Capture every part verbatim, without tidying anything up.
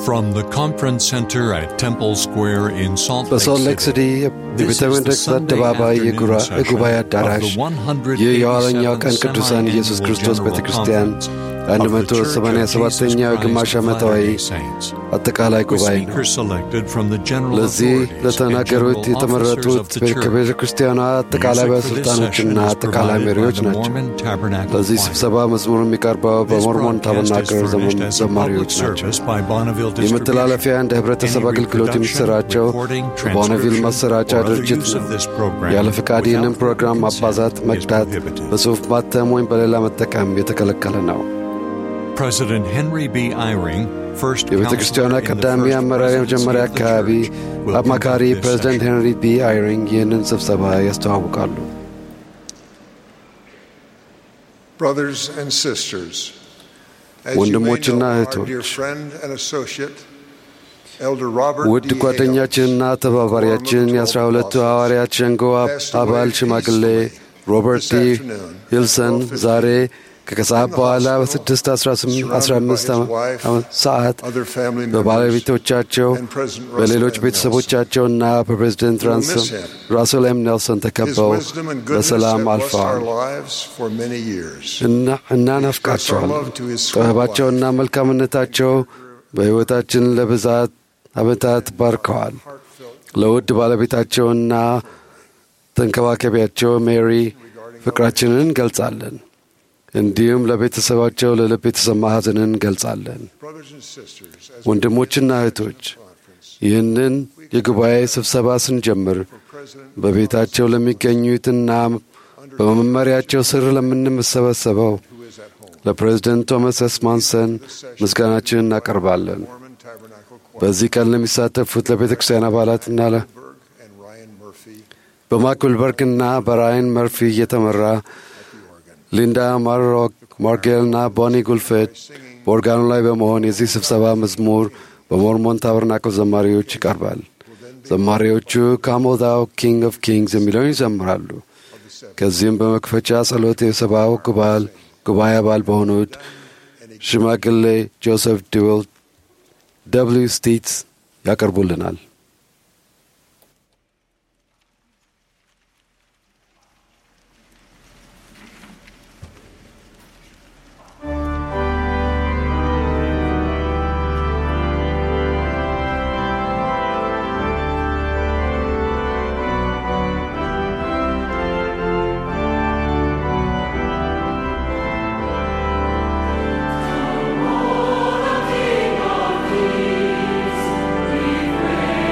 From the conference center at Temple Square in Salt Lake City, this is the Sunday afternoon session of the one hundred eighty-seventh Semi-Annual General Conference of the Church of Jesus Christ of Latter-day Saints, with speakers selected from the general authorities and general officers of the Church. Music for this session is provided by the Mormon Tabernacle Choir. This broadcast is furnished as a public service by Bonneville የመተላለፊያ እንደ ህብረተሰብ አገልግሎት የሚሰራቸው በቦነቪል ማሰራጫ ድርጅት ያለ ፈቃድ ይህንን ፕሮግራም ማባዛት፣ መቅዳት፣ በጽሑፍ ማተም ወይም በሌላ መጠቀም የተከለከለ ነው። President Henry B. Eyring, first የቤተ ክርስቲያኗ ቀዳሚ አመራር የመጀመሪያ አካባቢ አማካሪ ፕሬዚደንት ሄንሪ ቢ አይሪንግ ይህንን ስብሰባ ያስተዋውቃሉ። Brothers and sisters, ወንድሞችና እህቶች፣ ውድ ጓደኛችንና ተባባሪያችን የአስራ ሁለቱ ሐዋርያት ሸንጎ አባል ሽማግሌ ሮበርት ዲ ሂልሰን ዛሬ ከከሰዓት በኋላ በስድስት አስራ አምስት ሰዓት በባለቤቶቻቸው በሌሎች ቤተሰቦቻቸውና በፕሬዝደንት ራስል ኤም ኔልሰን ተከበው በሰላም አልፈዋል። እናናፍቃቸዋለን። ጥበባቸውና መልካምነታቸው በሕይወታችን ለብዛት ዓመታት ባርከዋል። ለውድ ባለቤታቸውና ተንከባካቢያቸው ሜሪ ፍቅራችንን እንገልጻለን። እንዲሁም ለቤተሰባቸው ለልብ የተሰማ ሐዘንን እንገልጻለን። ወንድሞችና እህቶች፣ ይህንን የጉባኤ ስብሰባ ስንጀምር በቤታቸው ለሚገኙትና በመመሪያቸው ስር ለምንሰበሰበው ለፕሬዝደንት ቶማስ ኤስ ማንሰን ምስጋናችንን እናቀርባለን። በዚህ ቀን ለሚሳተፉት ለቤተ ክርስቲያን አባላትና በማክልበርግና በራያን መርፊ እየተመራ ሊንዳ ማርጌልና ቦኒ ጉልፌት በኦርጋኑ ላይ በመሆን የዚህ ስብሰባ መዝሙር በሞርሞን ታበርናክል ዘማሪዎች ይቀርባል። ዘማሪዎቹ ካም ዛው ኪንግ ኦፍ ኪንግስ የሚለውን ይዘምራሉ። ከዚህም በመክፈቻ ጸሎት የሰብአው ጉባኤ አባል በሆኑት ሽማግሌ ጆሴፍ ዲዌል ደብሊው ስቲትስ ያቀርቡልናል። King of Kings, we pray.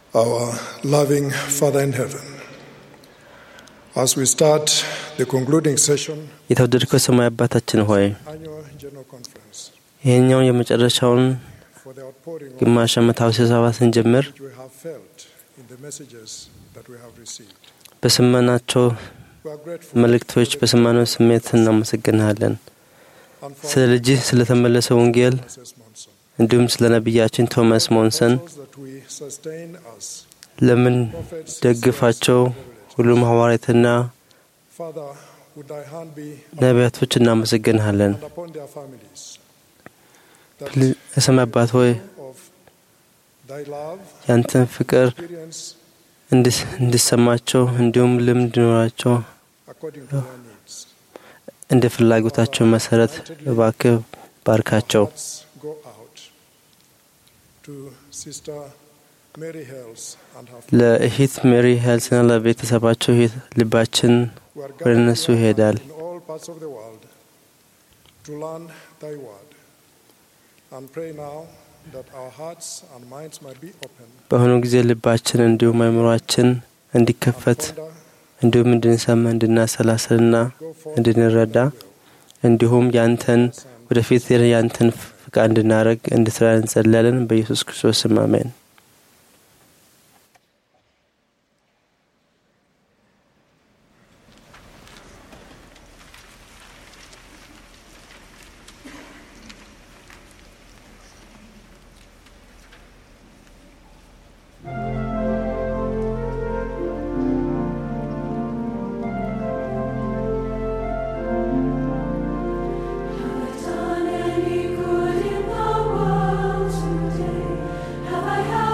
Our loving Father in heaven, as we start the concluding session የተወደድከው ሰማይ አባታችን ሆይ annual general conference ይህኛው የመጨረሻውን for the outpouring of ግማሽ ዓመታዊ ስብሰባ ስንጀምር which we have felt in the messages that we have received. በሰማናቸው We are grateful መልእክቶች በሰማነው ስሜት እናመሰግናለን። and for ስለ ልጅህ ስለተመለሰው ወንጌል Moses Monson. እንዲሁም ስለ ነቢያችን ቶማስ ሞንሰን Those that we sustain us. ለምን ደግፋቸው ሁሉም ሐዋርያትና Father, would thy hand be ነቢያቶች እናመሰግናለን። and upon their families. That የሰማይ አባት ሆይ of thy love, ያንተን ፍቅር experience እንዲሰማቸው እንዲሁም ልምድ ኖራቸው according to their needs. እንደ ፍላጎታቸው መሰረት እባክህ ባርካቸው። Hearts go out to Sister Mary Hales and her family. ለእህት ሜሪ ሄልስና ለቤተሰባቸው ልባችን We are ወደ እነሱ gathered ይሄዳል። in all parts of the world to learn thy word and pray now that our hearts and minds might be open በአሁኑ ጊዜ ልባችን እንዲሁም አእምሮአችን እንዲከፈት and ponder እንዲሁም እንድንሰማ እንድናሰላስልና እንድንረዳ እንዲሁም ያንተን ወደፊት ያንተን ፍቃድ እንድናደርግ እንድትረዳን እንጸልያለን። በኢየሱስ ክርስቶስ ስም አሜን። Done any good in the world today? Have I had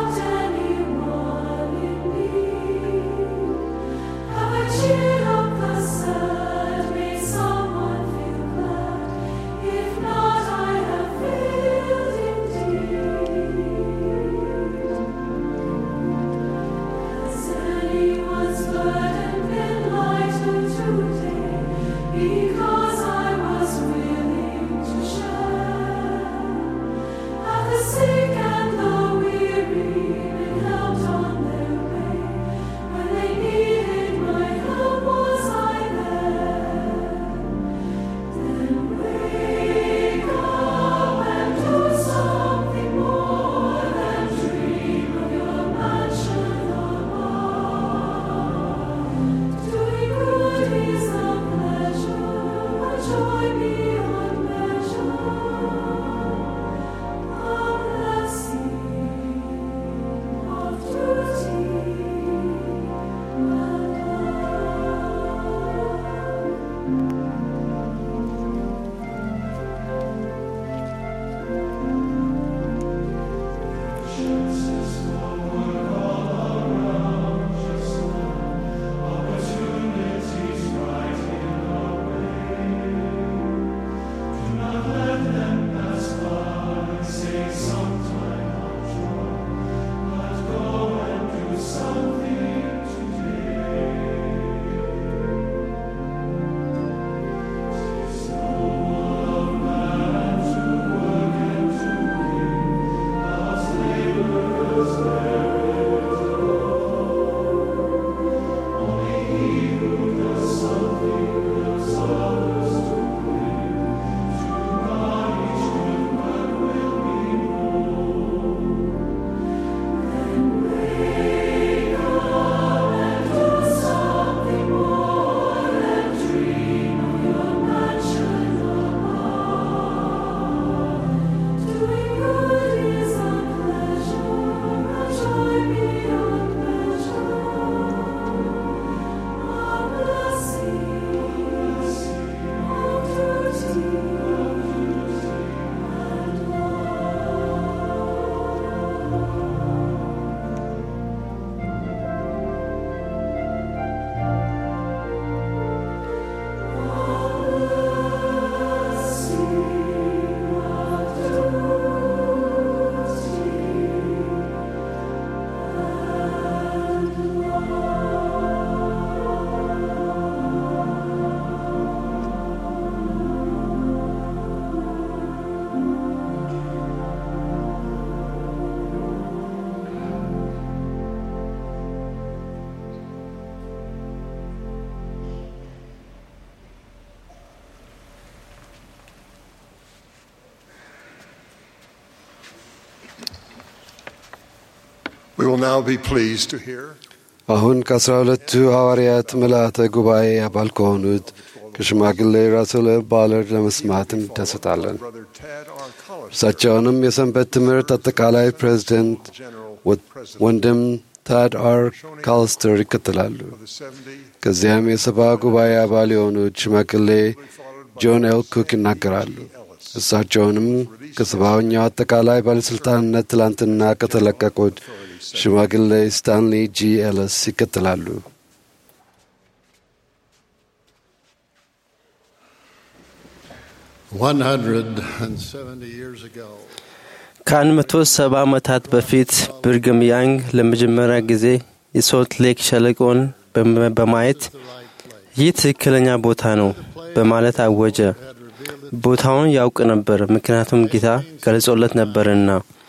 now be pleased to hear አሁን ከአስራ ሁለቱ ሐዋርያት ምልአተ ጉባኤ አባል ከሆኑት ከሽማግሌ ራስል ባለር ለመስማት እንደሰታለን። እሳቸውንም የሰንበት ትምህርት አጠቃላይ ፕሬዝዳንት ወንድም ታድ አር ካልስተር ይከተላሉ። ከዚያም የሰባ ጉባኤ አባል የሆኑት ሽማግሌ ጆን ኤል ኩክ ይናገራሉ። እሳቸውንም ከሰባኛው አጠቃላይ ባለሥልጣንነት ትላንትና ከተለቀቁት ሽማግሌ ስታንሊ ጂ ኤልስ ይከተላሉ። ከአንድ መቶ ሰባ ዓመታት በፊት ብርግም ያንግ ለመጀመሪያ ጊዜ የሶልት ሌክ ሸለቆን በማየት ይህ ትክክለኛ ቦታ ነው በማለት አወጀ። ቦታውን ያውቅ ነበር፣ ምክንያቱም ጌታ ገልጾለት ነበርና።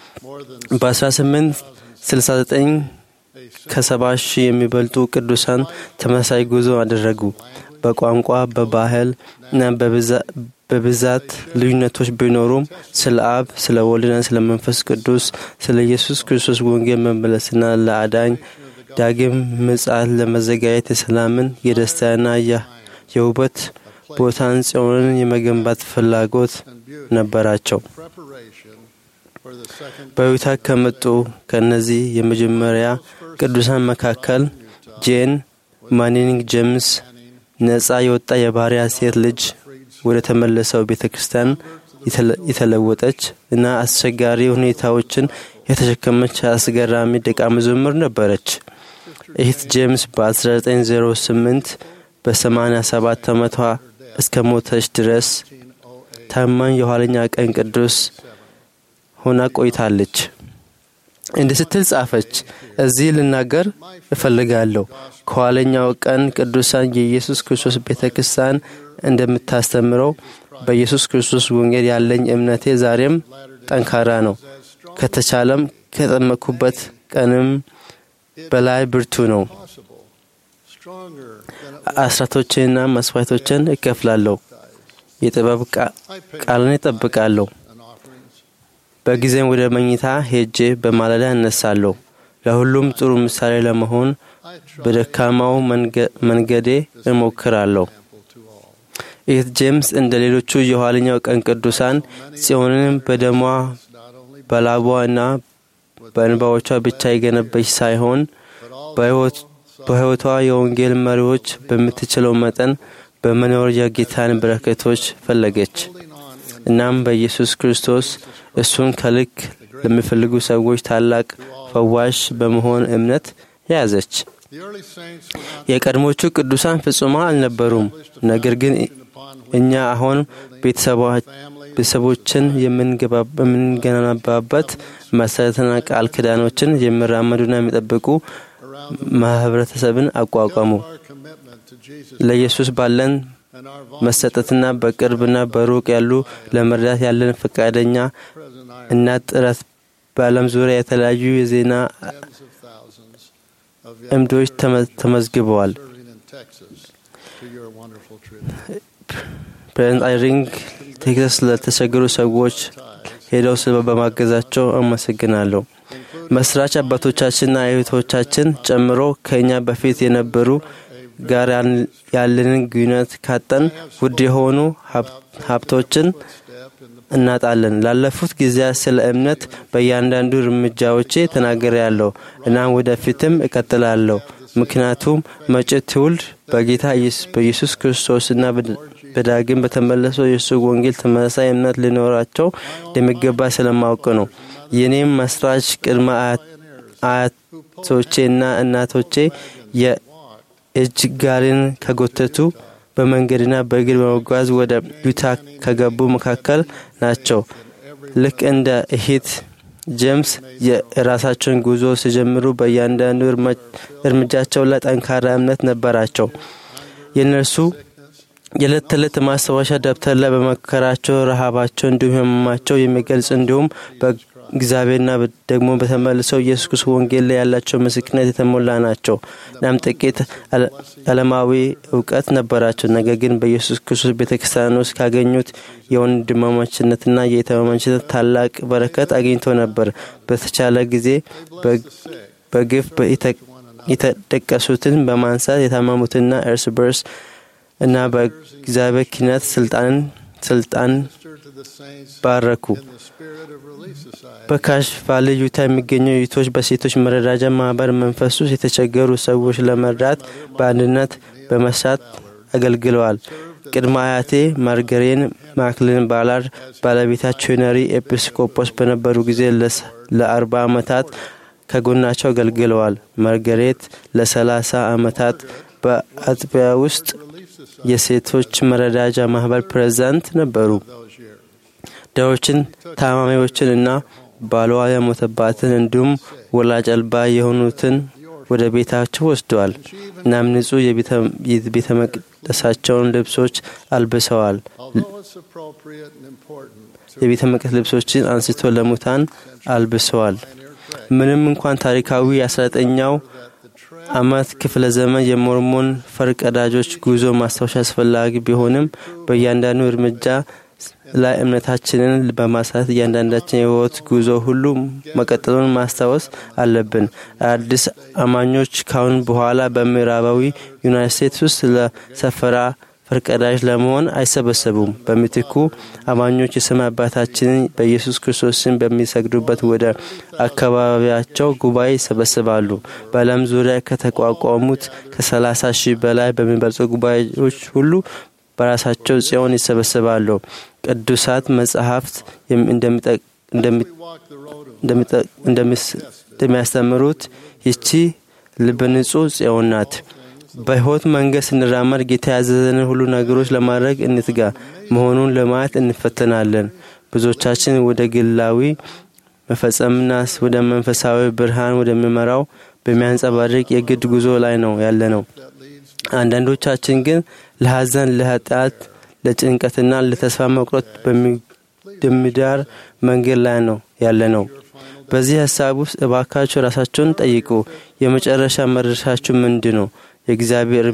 በ1869 ከሰባ ሺህ የሚበልጡ ቅዱሳን ተመሳሳይ ጉዞ አደረጉ። በቋንቋ በባህል እና በብዛት ልዩነቶች ቢኖሩም ስለ አብ፣ ስለ ወልድና ስለ መንፈስ ቅዱስ፣ ስለ ኢየሱስ ክርስቶስ ወንጌል መመለስና ለአዳኝ ዳግም ምጽአት ለመዘጋጀት የሰላምን፣ የደስታና የውበት ቦታን ጽዮንን የመገንባት ፍላጎት ነበራቸው። በዩታ ከመጡ ከነዚህ የመጀመሪያ ቅዱሳን መካከል ጄን ማኒንግ ጄምስ ነጻ የወጣ የባሪያ ሴት ልጅ ወደ ተመለሰው ቤተክርስቲያን የተለወጠች እና አስቸጋሪ ሁኔታዎችን የተሸከመች አስገራሚ ደቀ መዝሙር ነበረች። እህት ጄምስ በ1908 በሰማንያ ሰባት ዓመቷ እስከ ሞተች ድረስ ታማኝ የኋለኛ ቀን ቅዱስ ሆና ቆይታለች። እንዲህ ስትል ጻፈች፣ እዚህ ልናገር እፈልጋለሁ። ከኋለኛው ቀን ቅዱሳን የኢየሱስ ክርስቶስ ቤተክርስቲያን እንደምታስተምረው በኢየሱስ ክርስቶስ ወንጌል ያለኝ እምነቴ ዛሬም ጠንካራ ነው። ከተቻለም ከጠመኩበት ቀንም በላይ ብርቱ ነው። አስራቶችንና መስዋዕቶችን እከፍላለሁ። የጥበብ ቃልን እጠብቃለሁ። በጊዜም ወደ መኝታ ሄጄ በማለዳ እነሳለሁ። ለሁሉም ጥሩ ምሳሌ ለመሆን በደካማው መንገዴ እሞክራለሁ። እህት ጄምስ እንደ ሌሎቹ የኋለኛው ቀን ቅዱሳን ጽዮንን በደሟ በላቧና በእንባዎቿ ብቻ የገነባች ሳይሆን በሕይወቷ የወንጌል መሪዎች በምትችለው መጠን በመኖር የጌታን በረከቶች ፈለገች። እናም በኢየሱስ ክርስቶስ እሱን ከልክ ለሚፈልጉ ሰዎች ታላቅ ፈዋሽ በመሆን እምነት ያዘች። የቀድሞቹ ቅዱሳን ፍጹማን አልነበሩም፣ ነገር ግን እኛ አሁን ቤተሰቦችን የምንገነባበት መሰረትና ቃል ኪዳኖችን የሚራመዱና የሚጠብቁ ማህበረሰብን አቋቋሙ። ለኢየሱስ ባለን መሰጠትና በቅርብና በሩቅ ያሉ ለመርዳት ያለን ፈቃደኛ እና ጥረት በዓለም ዙሪያ የተለያዩ የዜና እምዶች ተመዝግበዋል። ፕሬዝዳንት አይሪንግ ቴክሳስ ለተቸገሩ ሰዎች ሄደው ስለ በማገዛቸው አመሰግናለሁ። መስራች አባቶቻችንና እህቶቻችን ጨምሮ ከኛ በፊት የነበሩ ጋር ያለንን ግንኙነት ካጠን ውድ የሆኑ ሀብቶችን እናጣለን። ላለፉት ጊዜያት ስለ እምነት በእያንዳንዱ እርምጃዎቼ ተናግሬያለሁ እና ወደፊትም እቀጥላለሁ። ምክንያቱም መጪው ትውልድ በጌታ በኢየሱስ ክርስቶስና በዳግም በተመለሰው የእሱ ወንጌል ተመሳሳይ እምነት ሊኖራቸው እንደሚገባ ስለማውቅ ነው። የኔም መስራች ቅድመ አያቶቼና እናቶቼ የእጅ ጋሪን ከጎተቱ በመንገድና በእግር በመጓዝ ወደ ዩታ ከገቡ መካከል ናቸው። ልክ እንደ እህት ጄምስ የራሳቸውን ጉዞ ሲጀምሩ በእያንዳንዱ እርምጃቸው ላይ ጠንካራ እምነት ነበራቸው። የእነርሱ የዕለት ተዕለት ማስታወሻ ደብተር ላይ በመከራቸው፣ ረሃባቸው እንዲሁም ህመማቸው የሚገልጽ እንዲሁም በእግዚአብሔርና ደግሞ በተመለሰው ኢየሱስ ክርስቶስ ወንጌል ላይ ያላቸው ምስክርነት የተሞላ ናቸው። እናም ጥቂት ዓለማዊ እውቀት ነበራቸው፣ ነገር ግን በኢየሱስ ክርስቶስ ቤተክርስቲያን ውስጥ ካገኙት የወንድማማችነትና የእህትማማችነት ታላቅ በረከት አግኝቶ ነበር። በተቻለ ጊዜ በግፍ የተጠቀሱትን በማንሳት የታመሙትና እርስ በርስ እና በእግዚአብሔር ኪነት ስልጣን ስልጣን ባረኩ። በካሽ ቫሊ ዩታ የሚገኙ እህቶች በሴቶች መረዳጃ ማህበር መንፈስ ውስጥ የተቸገሩ ሰዎች ለመርዳት በአንድነት በመስራት አገልግለዋል። ቅድመ አያቴ ማርገሬን ማክሊን ባላርድ ባለቤታቸው ሄነሪ ኤጲስቆጶስ በነበሩ ጊዜ ለአርባ ዓመታት ከጎናቸው አገልግለዋል። ማርገሬት ለሰላሳ ዓመታት በአጥቢያ ውስጥ የሴቶች መረዳጃ ማህበር ፕሬዝዳንት ነበሩ። ድሆችን፣ ታማሚዎችን እና ባሏ የሞተባትን እንዲሁም ወላጅ አልባ የሆኑትን ወደ ቤታቸው ወስደዋል። እናም ንጹህ የቤተ መቅደሳቸውን ልብሶች አልብሰዋል። የቤተ መቅደስ ልብሶችን አንስቶ ለሙታን አልብሰዋል። ምንም እንኳን ታሪካዊ የአስራ ዘጠነኛው ዓመት ክፍለ ዘመን የሞርሞን ፈርቀዳጆች ጉዞ ማስታወሻ አስፈላጊ ቢሆንም በእያንዳንዱ እርምጃ ላይ እምነታችንን በማሳት እያንዳንዳችን የህይወት ጉዞ ሁሉ መቀጠሉን ማስታወስ አለብን። አዲስ አማኞች ካሁን በኋላ በምዕራባዊ ዩናይትድ ስቴትስ ውስጥ ለሰፈራ ፈርቀዳጅ ለመሆን አይሰበሰቡም። በምትኩ አማኞች የሰማይ አባታችንን በኢየሱስ ክርስቶስ ስም በሚሰግዱበት ወደ አካባቢያቸው ጉባኤ ይሰበሰባሉ። በዓለም ዙሪያ ከተቋቋሙት ከሰላሳ ሺህ በላይ በሚበልጡ ጉባኤዎች ሁሉ በራሳቸው ጽዮን ይሰበሰባሉ። ቅዱሳት መጻሕፍት እንደሚያስተምሩት ይህች ልበ ንጹህ ጽዮን ናት። በሕይወት መንገድ ስንራመድ ጌታ ያዘዘንን ሁሉ ነገሮች ለማድረግ እንትጋ መሆኑን ለማየት እንፈተናለን። ብዙዎቻችን ወደ ግላዊ መፈጸምና ወደ መንፈሳዊ ብርሃን ወደሚመራው በሚያንጸባርቅ የግድ ጉዞ ላይ ነው ያለነው። አንዳንዶቻችን ግን ለሐዘን፣ ለኃጢአት፣ ለጭንቀትና ለተስፋ መቁረጥ በሚዳር መንገድ ላይ ነው ያለነው። በዚህ ሐሳብ ውስጥ እባካችሁ ራሳችሁን ጠይቁ። የመጨረሻ መድረሻችሁ ምንድነው? የእግዚአብሔር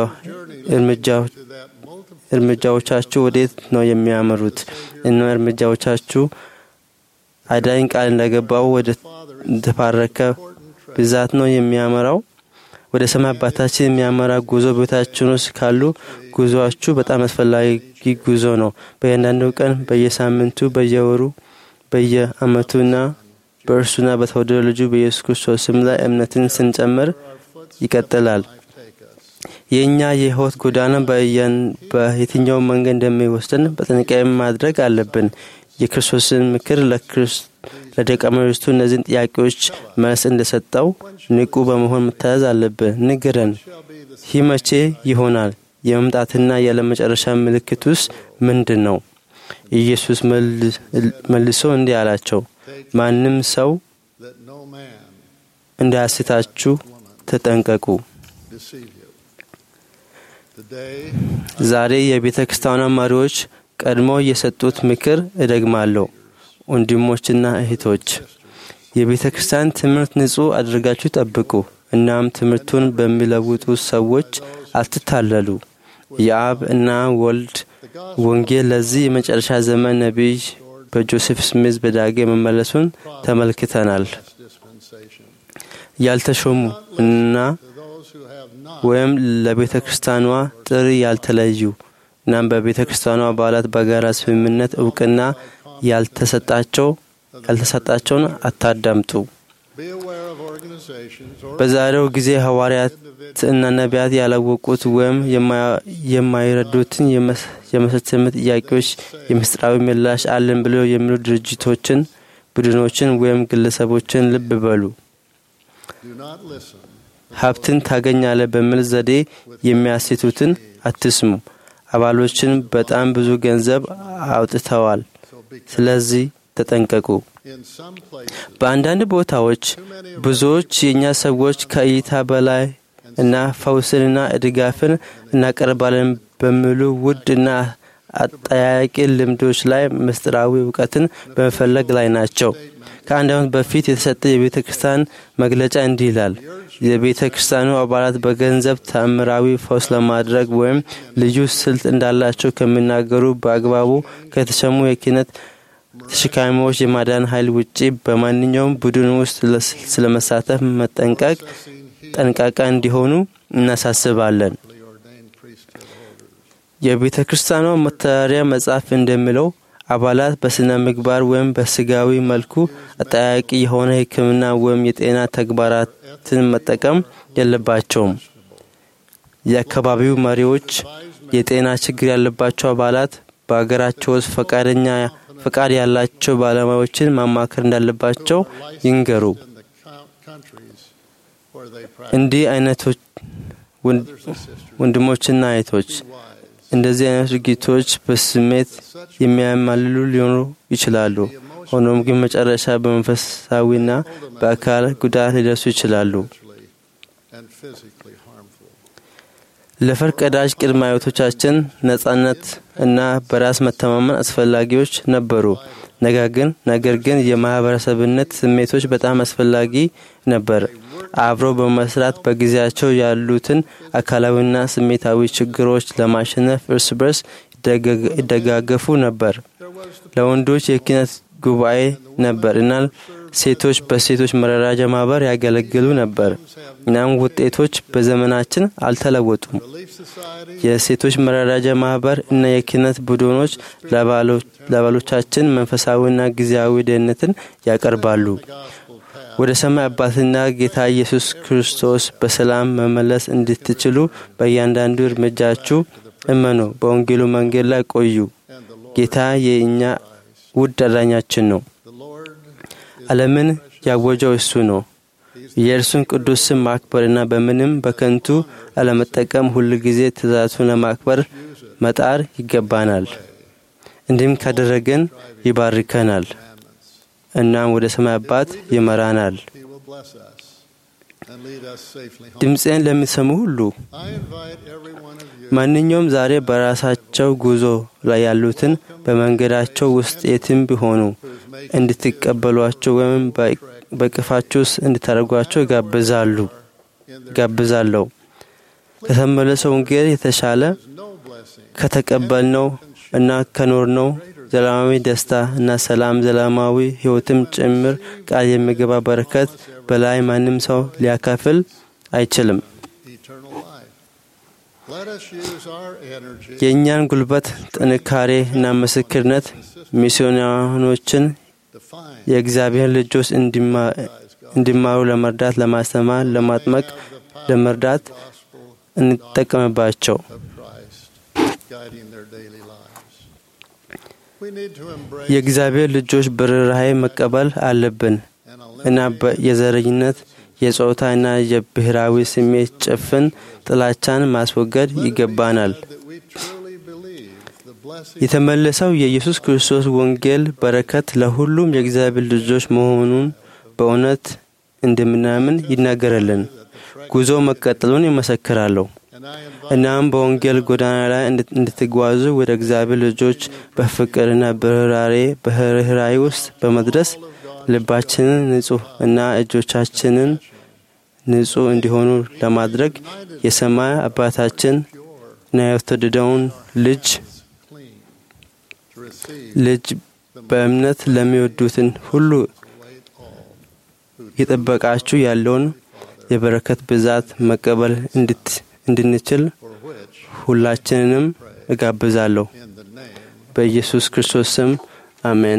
እርምጃዎቻችሁ ወዴት ነው የሚያመሩት? እና እርምጃዎቻችሁ አዳኝ ቃል እንደገባው ወደ ተባረከ ብዛት ነው የሚያመራው? ወደ ሰማይ አባታችን የሚያመራ ጉዞ ቤታችን ውስጥ ካሉ ጉዞአችሁ በጣም አስፈላጊ ጉዞ ነው። በእያንዳንዱ ቀን፣ በየሳምንቱ፣ በየወሩ፣ በየዓመቱና በእርሱና በተወደደ ልጁ በኢየሱስ ክርስቶስ ስም ላይ እምነትን ስንጨምር ይቀጥላል። የኛ የሕይወት ጎዳና በየትኛው መንገድ እንደሚወስደን በጥንቃቄ ማድረግ አለብን። የክርስቶስን ምክር ለደቀ መዛሙርቱ እነዚህን ጥያቄዎች መልስ እንደሰጠው ንቁ በመሆን መታዘዝ አለብን። ንገረን፣ ይህ መቼ ይሆናል? የመምጣትና ያለመጨረሻ ምልክቱስ ምንድን ነው? ኢየሱስ መልሶ እንዲህ አላቸው፣ ማንም ሰው እንዳያስታችሁ ተጠንቀቁ። ዛሬ የቤተ ክርስቲያኗ መሪዎች ቀድሞ የሰጡት ምክር እደግማለሁ። ወንድሞችና እህቶች፣ የቤተ ክርስቲያን ትምህርት ንጹህ አድርጋችሁ ጠብቁ። እናም ትምህርቱን በሚለውጡ ሰዎች አትታለሉ። የአብ እና ወልድ ወንጌል ለዚህ የመጨረሻ ዘመን ነቢይ በጆሴፍ ስሚዝ በዳጌ መመለሱን ተመልክተናል። ያልተሾሙ እና ወይም ለቤተ ክርስቲያኗ ጥሪ ያልተለዩ እናም በቤተ ክርስቲያኗ አባላት በጋራ ስምምነት እውቅና ያልተሰጣቸው ያልተሰጣቸውን አታዳምጡ። በዛሬው ጊዜ ሐዋርያት እና ነቢያት ያላወቁት ወይም የማይረዱትን የመሰተምት ጥያቄዎች የምስጢራዊ ምላሽ አለን ብለው የሚሉ ድርጅቶችን፣ ቡድኖችን ወይም ግለሰቦችን ልብ በሉ። ሀብትን ታገኛለህ በሚል ዘዴ የሚያስቱትን አትስሙ። አባሎችን በጣም ብዙ ገንዘብ አውጥተዋል፣ ስለዚህ ተጠንቀቁ። በአንዳንድ ቦታዎች ብዙዎች የኛ ሰዎች ከእይታ በላይ እና ፈውስንና ድጋፍን እናቀርባለን በሚሉ ውድ እና አጠያያቂ ልምዶች ላይ ምስጢራዊ እውቀትን በመፈለግ ላይ ናቸው። ከአንድ ዓመት በፊት የተሰጠ የቤተ ክርስቲያን መግለጫ እንዲህ ይላል። የቤተ ክርስቲያኑ አባላት በገንዘብ ተአምራዊ ፈውስ ለማድረግ ወይም ልዩ ስልት እንዳላቸው ከሚናገሩ በአግባቡ ከተሰሙ የክህነት ተሽካሚዎች የማዳን ኃይል ውጪ በማንኛውም ቡድን ውስጥ ስለመሳተፍ መጠንቀቅ ጠንቃቃ እንዲሆኑ እናሳስባለን። የቤተ ክርስቲያኗ መተዳደሪያ መጽሐፍ እንደሚለው አባላት በስነ ምግባር ወይም በስጋዊ መልኩ አጠያቂ የሆነ ሕክምና ወይም የጤና ተግባራትን መጠቀም የለባቸውም። የአካባቢው መሪዎች የጤና ችግር ያለባቸው አባላት በአገራቸው ውስጥ ፈቃደኛ ፈቃድ ያላቸው ባለሙያዎችን ማማከር እንዳለባቸው ይንገሩ። እንዲህ አይነቶች ወንድሞችና እህቶች እንደዚህ አይነት ድርጊቶች በስሜት የሚያማልሉ ሊሆኑ ይችላሉ። ሆኖም ግን መጨረሻ በመንፈሳዊና በአካል ጉዳት ሊደርሱ ይችላሉ። ለፈርቀዳጅ ቅድመ አያቶቻችን ነጻነት እና በራስ መተማመን አስፈላጊዎች ነበሩ። ነገር ግን ነገር ግን የማህበረሰብነት ስሜቶች በጣም አስፈላጊ ነበር። አብሮ በመስራት በጊዜያቸው ያሉትን አካላዊና ስሜታዊ ችግሮች ለማሸነፍ እርስ በርስ ይደጋገፉ ነበር። ለወንዶች የክህነት ጉባኤ ነበር እና ሴቶች በሴቶች መረዳጃ ማህበር ያገለግሉ ነበር። እናም ውጤቶች በዘመናችን አልተለወጡም። የሴቶች መረዳጃ ማህበር እና የክህነት ቡድኖች ለባሎቻችን መንፈሳዊና ጊዜያዊ ደህንነትን ያቀርባሉ። ወደ ሰማይ አባትና ጌታ ኢየሱስ ክርስቶስ በሰላም መመለስ እንድትችሉ በእያንዳንዱ እርምጃችሁ እመኑ። በወንጌሉ መንገድ ላይ ቆዩ። ጌታ የእኛ ውድ አዳኛችን ነው። ዓለምን ያወጀው እሱ ነው። የእርሱን ቅዱስ ስም ማክበርና በምንም በከንቱ አለመጠቀም ሁሉ ጊዜ ትእዛዙን ለማክበር መጣር ይገባናል። እንዲህም ካደረግን ይባርከናል እናም ወደ ሰማይ አባት ይመራናል። ድምፄን ለሚሰሙ ሁሉ ማንኛውም ዛሬ በራሳቸው ጉዞ ላይ ያሉትን በመንገዳቸው ውስጥ የትም ቢሆኑ እንድትቀበሏቸው ወይም በቅፋችሁ እንድታደርጓቸው ጋብዛሉ ጋብዛለሁ። ከተመለሰው ወንጌል የተሻለ ከተቀበልነው እና ከኖርነው ዘላለማዊ ደስታ እና ሰላም ዘላለማዊ ሕይወትም ጭምር ቃል የሚገባ በረከት በላይ ማንም ሰው ሊያካፍል አይችልም። የእኛን ጉልበት፣ ጥንካሬ እና ምስክርነት ሚስዮናውያኖችን የእግዚአብሔር ልጆች እንዲማሩ ለመርዳት፣ ለማስተማር፣ ለማጥመቅ፣ ለመርዳት እንጠቀምባቸው። የእግዚአብሔር ልጆች በርህራሄ መቀበል አለብን እና የዘረኝነት የጾታና የብሔራዊ ስሜት ጭፍን ጥላቻን ማስወገድ ይገባናል። የተመለሰው የኢየሱስ ክርስቶስ ወንጌል በረከት ለሁሉም የእግዚአብሔር ልጆች መሆኑን በእውነት እንደምናምን ይናገራልን። ጉዞ መቀጠሉን ይመሰክራለሁ። እናም በወንጌል ጎዳና ላይ እንድትጓዙ ወደ እግዚአብሔር ልጆች በፍቅርና በርህራሄ በርህራሄ ውስጥ በመድረስ ልባችንን ንጹህ እና እጆቻችንን ንጹህ እንዲሆኑ ለማድረግ የሰማይ አባታችን እና የተወደደውን ልጅ ልጅ በእምነት ለሚወዱትን ሁሉ የጠበቃችሁ ያለውን የበረከት ብዛት መቀበል እንድንችል ሁላችንንም እጋብዛለሁ። በኢየሱስ ክርስቶስ ስም አሜን።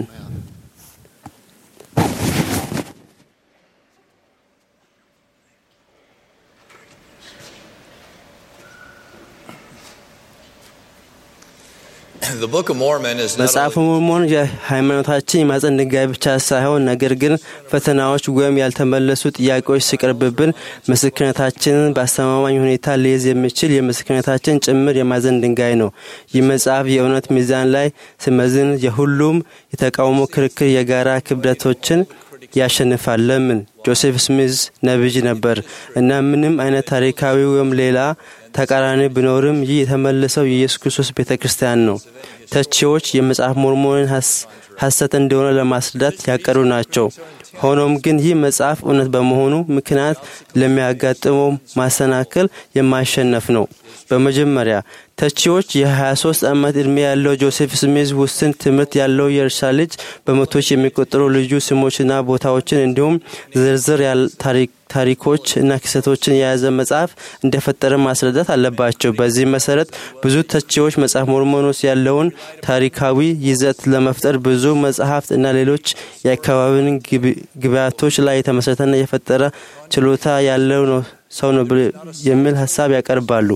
The Book of Mormon is not መጽሐፈ ሞርሞን የሃይማኖታችን የማጽን ድንጋይ ብቻ ሳይሆን ነገር ግን ፈተናዎች ወይም ያልተመለሱ ጥያቄዎች ሲቀርብብን ምስክርነታችንን በአስተማማኝ ሁኔታ ሊይዝ የሚችል የምስክርነታችን ጭምር የማዕዘን ድንጋይ ነው። ይህ መጽሐፍ የእውነት ሚዛን ላይ ሲመዝን የሁሉም የተቃውሞ ክርክር የጋራ ክብደቶችን ያሸንፋል። ለምን? ጆሴፍ ስሚዝ ነብይ ነበር እና ምንም አይነት ታሪካዊ ወይም ሌላ ተቃራኒ ቢኖርም ይህ የተመለሰው የኢየሱስ ክርስቶስ ቤተክርስቲያን ነው። ተቺዎች የመጽሐፍ ሞርሞንን ሐሰት እንደሆነ ለማስረዳት ያቀሩ ናቸው። ሆኖም ግን ይህ መጽሐፍ እውነት በመሆኑ ምክንያት ለሚያጋጥመው ማሰናከል የማይሸነፍ ነው። በመጀመሪያ ተቺዎች የ23 ዓመት ዕድሜ ያለው ጆሴፍ ስሚዝ ውስን ትምህርት ያለው የእርሻ ልጅ በመቶዎች የሚቆጠሩ ልዩ ስሞችና ቦታዎችን እንዲሁም ዝርዝር ታሪክ ታሪኮች እና ክስተቶችን የያዘ መጽሐፍ እንደፈጠረ ማስረዳት አለባቸው። በዚህ መሰረት ብዙ ተቺዎች መጽሐፍ ሞርሞን ውስጥ ያለውን ታሪካዊ ይዘት ለመፍጠር ብዙ መጽሐፍት እና ሌሎች የአካባቢውን ግብዓቶች ላይ የተመሰረተና የፈጠረ ችሎታ ያለው ነው ሰው ነው የሚል ሐሳብ ያቀርባሉ።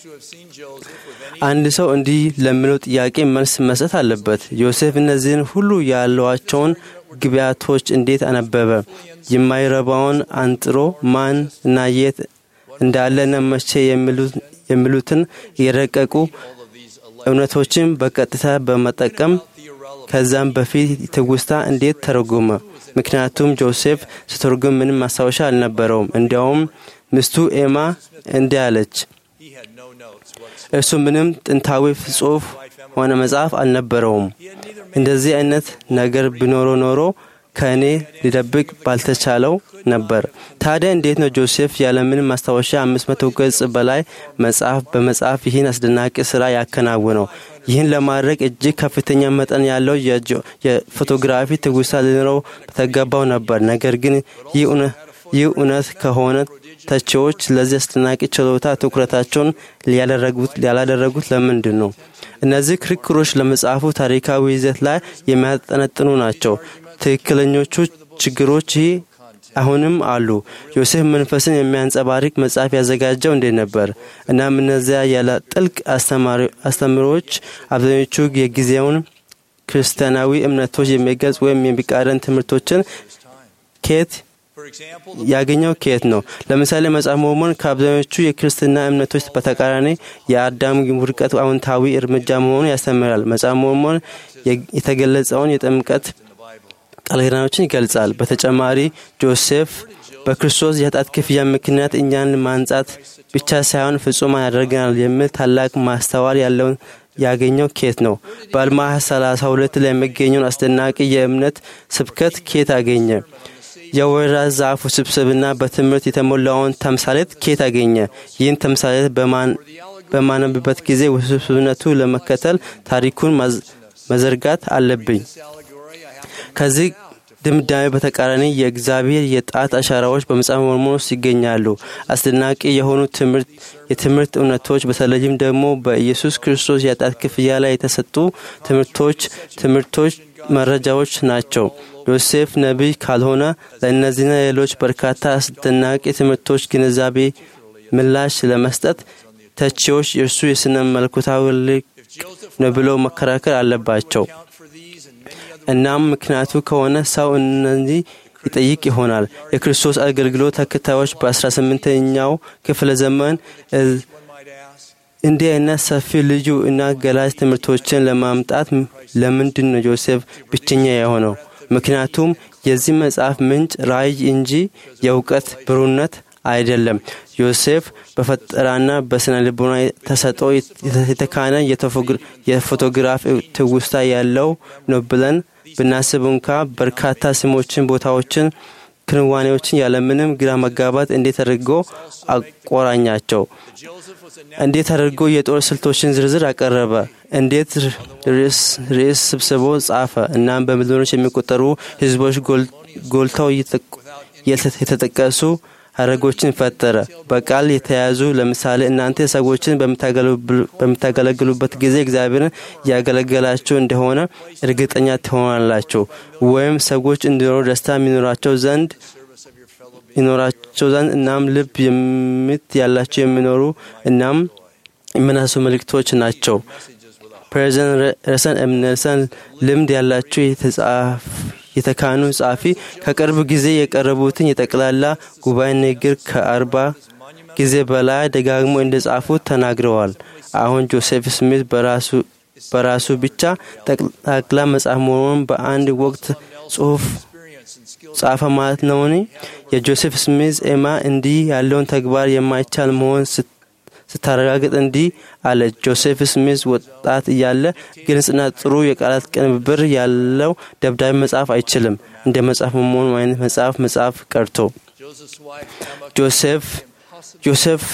አንድ ሰው እንዲህ ለሚለው ጥያቄ መልስ መስጠት አለበት። ዮሴፍ እነዚህን ሁሉ ያሏቸውን ግብዓቶች እንዴት አነበበ? የማይረባውን አንጥሮ ማን እና የት እንዳለና መቼ የሚሉትን የረቀቁ እውነቶችን በቀጥታ በመጠቀም ከዛም በፊት ትውስታ እንዴት ተረጎመ? ምክንያቱም ጆሴፍ ስተርጉም ምንም ማስታወሻ አልነበረውም። እንዲያውም ሚስቱ ኤማ እንዳለች እርሱ ምንም ጥንታዊ ጽሑፍ ሆነ መጽሐፍ አልነበረውም። እንደዚህ አይነት ነገር ቢኖር ኖሮ ከኔ ሊደብቅ ባልተቻለው ነበር። ታዲያ እንዴት ነው ጆሴፍ ያለምንም ማስታወሻ አምስት መቶ ገጽ በላይ መጽሐፍ በመጽሐፍ ይህን አስደናቂ ሥራ ያከናወነው? ይህን ለማድረግ እጅግ ከፍተኛ መጠን ያለው የፎቶግራፊ ትውስታ ሊኖረው ተገባው ነበር። ነገር ግን ይህ እውነት ከሆነ ተቺዎች ለዚህ አስደናቂ ችሎታ ትኩረታቸውን ያላደረጉት ለምንድን ነው? እነዚህ ክርክሮች ለመጽሐፉ ታሪካዊ ይዘት ላይ የሚያጠነጥኑ ናቸው። ትክክለኞቹ ችግሮች አሁንም አሉ። ዮሴፍ መንፈስን የሚያንጸባርቅ መጽሐፍ ያዘጋጀው እንዴት ነበር? እናም እነዚያ ያለ ጥልቅ አስተምሮች አብዛኞቹ የጊዜውን ክርስቲያናዊ እምነቶች የሚገልጽ ወይም የሚቃረን ትምህርቶችን ከየት ያገኘው ከየት ነው? ለምሳሌ መጽሐፍ ሞርሞን ከአብዛኞቹ የክርስትና እምነቶች በተቃራኒ የአዳም ውድቀት አዎንታዊ እርምጃ መሆኑን ያስተምራል። መጽሐፍ ሞርሞን የተገለጸውን የጥምቀት ቃል ኪዳኖችን ይገልጻል። በተጨማሪ ጆሴፍ በክርስቶስ የኃጢአት ክፍያ ምክንያት እኛን ማንጻት ብቻ ሳይሆን ፍጹማን ያደርገናል የሚል ታላቅ ማስተዋል ያለውን ያገኘው ከየት ነው? በአልማ ሰላሳ ሁለት ላይ የሚገኘውን አስደናቂ የእምነት ስብከት ከየት አገኘ? የወይራ ዛፍ ውስብስብና በትምህርት የተሞላውን ተምሳሌት ከየት አገኘ? ይህን ተምሳሌት በማነብበት ጊዜ ውስብስብነቱ ለመከተል ታሪኩን መዘርጋት አለብኝ። ከዚህ ድምዳሜ በተቃራኒ የእግዚአብሔር የጣት አሻራዎች በመጽሐፍ ሞርሞን ውስጥ ይገኛሉ። አስደናቂ የሆኑ ትምህርት የትምህርት እውነቶች በተለይም ደግሞ በኢየሱስ ክርስቶስ የጣት ክፍያ ላይ የተሰጡ ትምህርቶች ትምህርቶች መረጃዎች ናቸው። ዮሴፍ ነቢይ ካልሆነ ለእነዚህና ሌሎች በርካታ አስደናቂ ትምህርቶች ግንዛቤ ምላሽ ለመስጠት ተቺዎች እርሱ የስነ መለኮታዊ ልቅ ነው ብለው መከራከር አለባቸው። እናም ምክንያቱ ከሆነ ሰው እነዚህ ይጠይቅ ይሆናል። የክርስቶስ አገልግሎት ተከታዮች በ18ኛው ክፍለ ዘመን እንዲህ አይነት ሰፊ ልዩ እና ገላጭ ትምህርቶችን ለማምጣት ለምንድን ነው ዮሴፍ ብቸኛ የሆነው? ምክንያቱም የዚህ መጽሐፍ ምንጭ ራእይ እንጂ የእውቀት ብሩነት አይደለም። ዮሴፍ በፈጠራና በስነ ልቦና ተሰጥኦ የተካነ የፎቶግራፍ ትውስታ ያለው ነው ብለን ብናስብ እንኳ በርካታ ስሞችን፣ ቦታዎችን፣ ክንዋኔዎችን ያለምንም ግራ መጋባት እንዴት አድርጎ አቆራኛቸው? እንዴት አድርጎ የጦር ስልቶችን ዝርዝር አቀረበ? እንዴት ርዕስ ስብስቦ ጻፈ? እናም በሚሊዮኖች የሚቆጠሩ ህዝቦች ጎልተው የተጠቀሱ ሐረጎችን ፈጠረ። በቃል የተያዙ ለምሳሌ እናንተ ሰዎችን በምታገለግሉበት ጊዜ እግዚአብሔርን ያገለገላችሁ እንደሆነ እርግጠኛ ትሆናላችሁ። ወይም ሰዎች እንዲኖሩ ደስታ የሚኖራቸው ዘንድ ይኖራቸው ዘንድ እናም ልብ የምት ያላቸው የሚኖሩ እናም የመናሱ መልእክቶች ናቸው። ፕሬዝደንት ረሰን ኤም ኔልሰን ልምድ ያላቸው የተጻፈ የተካኑ ጻፊ ከቅርብ ጊዜ የቀረቡትን የጠቅላላ ጉባኤ ንግግር ከአርባ ጊዜ በላይ ደጋግሞ እንደጻፉት ተናግረዋል። አሁን ጆሴፍ ስሚዝ በራሱ በራሱ ብቻ ጠቅላላ መጽሐፍ ሞርሞን በአንድ ወቅት ጽሑፍ ጻፈ ማለት ነው። የጆሴፍ ስሚዝ ኤማ እንዲህ ያለውን ተግባር የማይቻል መሆን ስታረጋግጥ እንዲህ አለ። ጆሴፍ ስሚዝ ወጣት እያለ ግልጽና ጥሩ የቃላት ቅንብር ያለው ደብዳቤ መጻፍ አይችልም። እንደ መጽሐፍ ሞርሞን አይነት መጽሐፍ መጽሐፍ ቀርቶ ጆሴፍ ጆሴፍ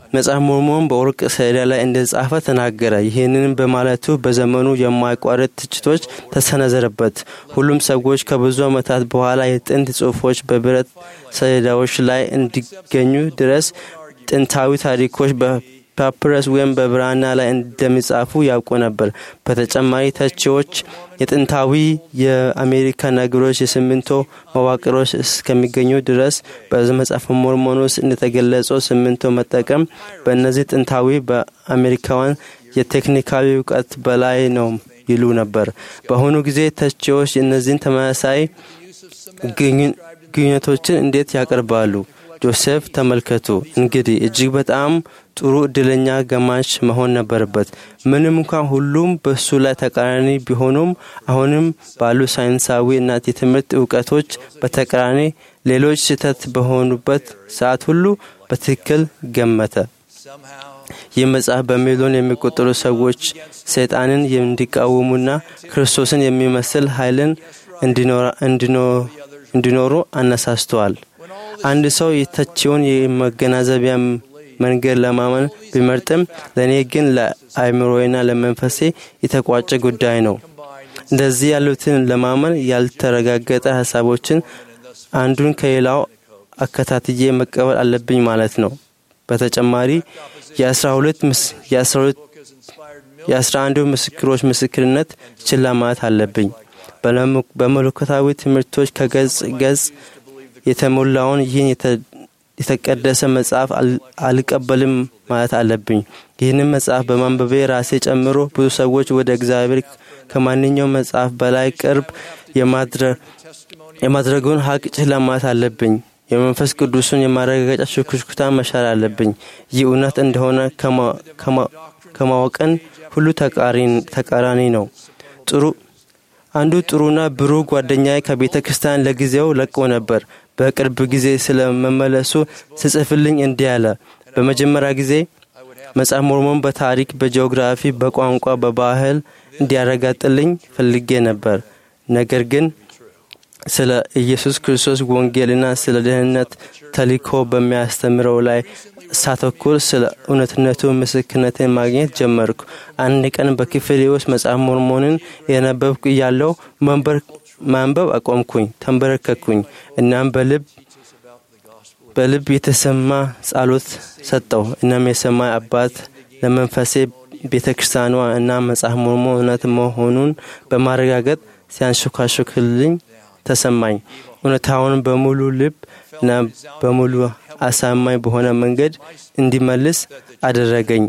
መጽሐፈ ሞርሞን በወርቅ ሰሌዳ ላይ እንደጻፈ ተናገረ። ይህንን በማለቱ በዘመኑ የማይቋረጥ ትችቶች ተሰነዘረበት። ሁሉም ሰዎች ከብዙ ዓመታት በኋላ የጥንት ጽሑፎች በብረት ሰሌዳዎች ላይ እንዲገኙ ድረስ ጥንታዊ ታሪኮች በፓፒረስ ወይም በብራና ላይ እንደሚጻፉ ያውቁ ነበር። በተጨማሪ ተቺዎች የጥንታዊ የአሜሪካ ነገሮች የሲሚንቶ መዋቅሮች እስከሚገኙ ድረስ በመጽሐፈ ሞርሞን ውስጥ እንደተገለጸው ሲሚንቶ መጠቀም በእነዚህ ጥንታዊ በአሜሪካውያን የቴክኒካዊ እውቀት በላይ ነው ይሉ ነበር። በአሁኑ ጊዜ ተቺዎች እነዚህን ተመሳሳይ ግኝቶችን እንዴት ያቀርባሉ? ጆሴፍ ተመልከቱ። እንግዲህ እጅግ በጣም ጥሩ እድለኛ ገማች መሆን ነበረበት። ምንም እንኳን ሁሉም በሱ ላይ ተቃራኒ ቢሆኑም አሁንም ባሉ ሳይንሳዊ እና የትምህርት እውቀቶች በተቃራኒ ሌሎች ስህተት በሆኑበት ሰዓት ሁሉ በትክክል ገመተ። ይህ መጽሐፍ በሚሊዮን የሚቆጠሩ ሰዎች ሰይጣንን እንዲቃወሙና ክርስቶስን የሚመስል ኃይልን እንዲኖሩ አነሳስተዋል። አንድ ሰው የተቺውን የመገናዘቢያ መንገድ ለማመን ቢመርጥም ለኔ ግን ለአእምሮዬና ለመንፈሴ የተቋጨ ጉዳይ ነው። እንደዚህ ያሉትን ለማመን ያልተረጋገጠ ሐሳቦችን አንዱን ከሌላው አከታትዬ መቀበል አለብኝ ማለት ነው። በተጨማሪ የ12 የ11 ምስክሮች ምስክርነት ችላ ማለት አለብኝ። በመለኮታዊ ትምህርቶች ከገጽ ገጽ የተሞላውን ይህን የተቀደሰ መጽሐፍ አልቀበልም ማለት አለብኝ። ይህንን መጽሐፍ በማንበቤ ራሴ ጨምሮ ብዙ ሰዎች ወደ እግዚአብሔር ከማንኛውም መጽሐፍ በላይ ቅርብ የማድረጉን ሀቅ ችላ ማለት አለብኝ። የመንፈስ ቅዱስን የማረጋገጫ ሽኩሽኩታ መሻር አለብኝ። ይህ እውነት እንደሆነ ከማወቅን ሁሉ ተቃራኒ ነው። ጥሩ አንዱ ጥሩና ብሩህ ጓደኛዬ ከቤተ ክርስቲያን ለጊዜው ለቆ ነበር። በቅርብ ጊዜ ስለመመለሱ ሲጽፍልኝ እንዲህ አለ። በመጀመሪያ ጊዜ መጽሐፈ ሞርሞን በታሪክ፣ በጂኦግራፊ፣ በቋንቋ፣ በባህል እንዲያረጋግጥልኝ ፈልጌ ነበር። ነገር ግን ስለ ኢየሱስ ክርስቶስ ወንጌልና ስለ ደህንነት ተልእኮ በሚያስተምረው ላይ ሳተኩር ስለ እውነትነቱ ምስክርነትን ማግኘት ጀመርኩ። አንድ ቀን በክፍሌ ውስጥ መጽሐፈ ሞርሞንን የነበብኩ እያለሁ ማንበብ አቆምኩኝ። ተንበረከኩኝ። እናም በልብ በልብ የተሰማ ጸሎት ሰጠው። እናም የሰማይ አባት ለመንፈሴ ቤተክርስቲያኗ እና መጽሐፈ ሞርሞን እውነት መሆኑን በማረጋገጥ ሲያንሾካሾክልኝ ተሰማኝ። እውነታውን በሙሉ ልብ እና በሙሉ አሳማኝ በሆነ መንገድ እንዲመልስ አደረገኝ።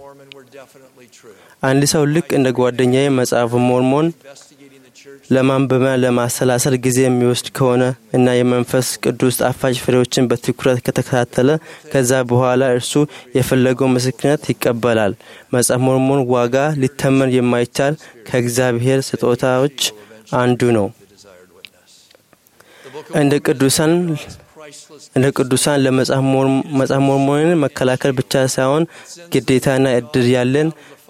አንድ ሰው ልክ እንደ ጓደኛዬ መጽሐፈ ሞርሞን ለማንበብና ለማሰላሰል ጊዜ የሚወስድ ከሆነ እና የመንፈስ ቅዱስ ጣፋጭ ፍሬዎችን በትኩረት ከተከታተለ ከዛ በኋላ እርሱ የፈለገው ምስክርነት ይቀበላል። መጽሐፈ ሞርሞን ዋጋ ሊተመን የማይቻል ከእግዚአብሔር ስጦታዎች አንዱ ነው። እንደ ቅዱሳን እንደ ቅዱሳን ለመጽሐፈ ሞርሞንን መከላከል ብቻ ሳይሆን ግዴታና እድል ያለን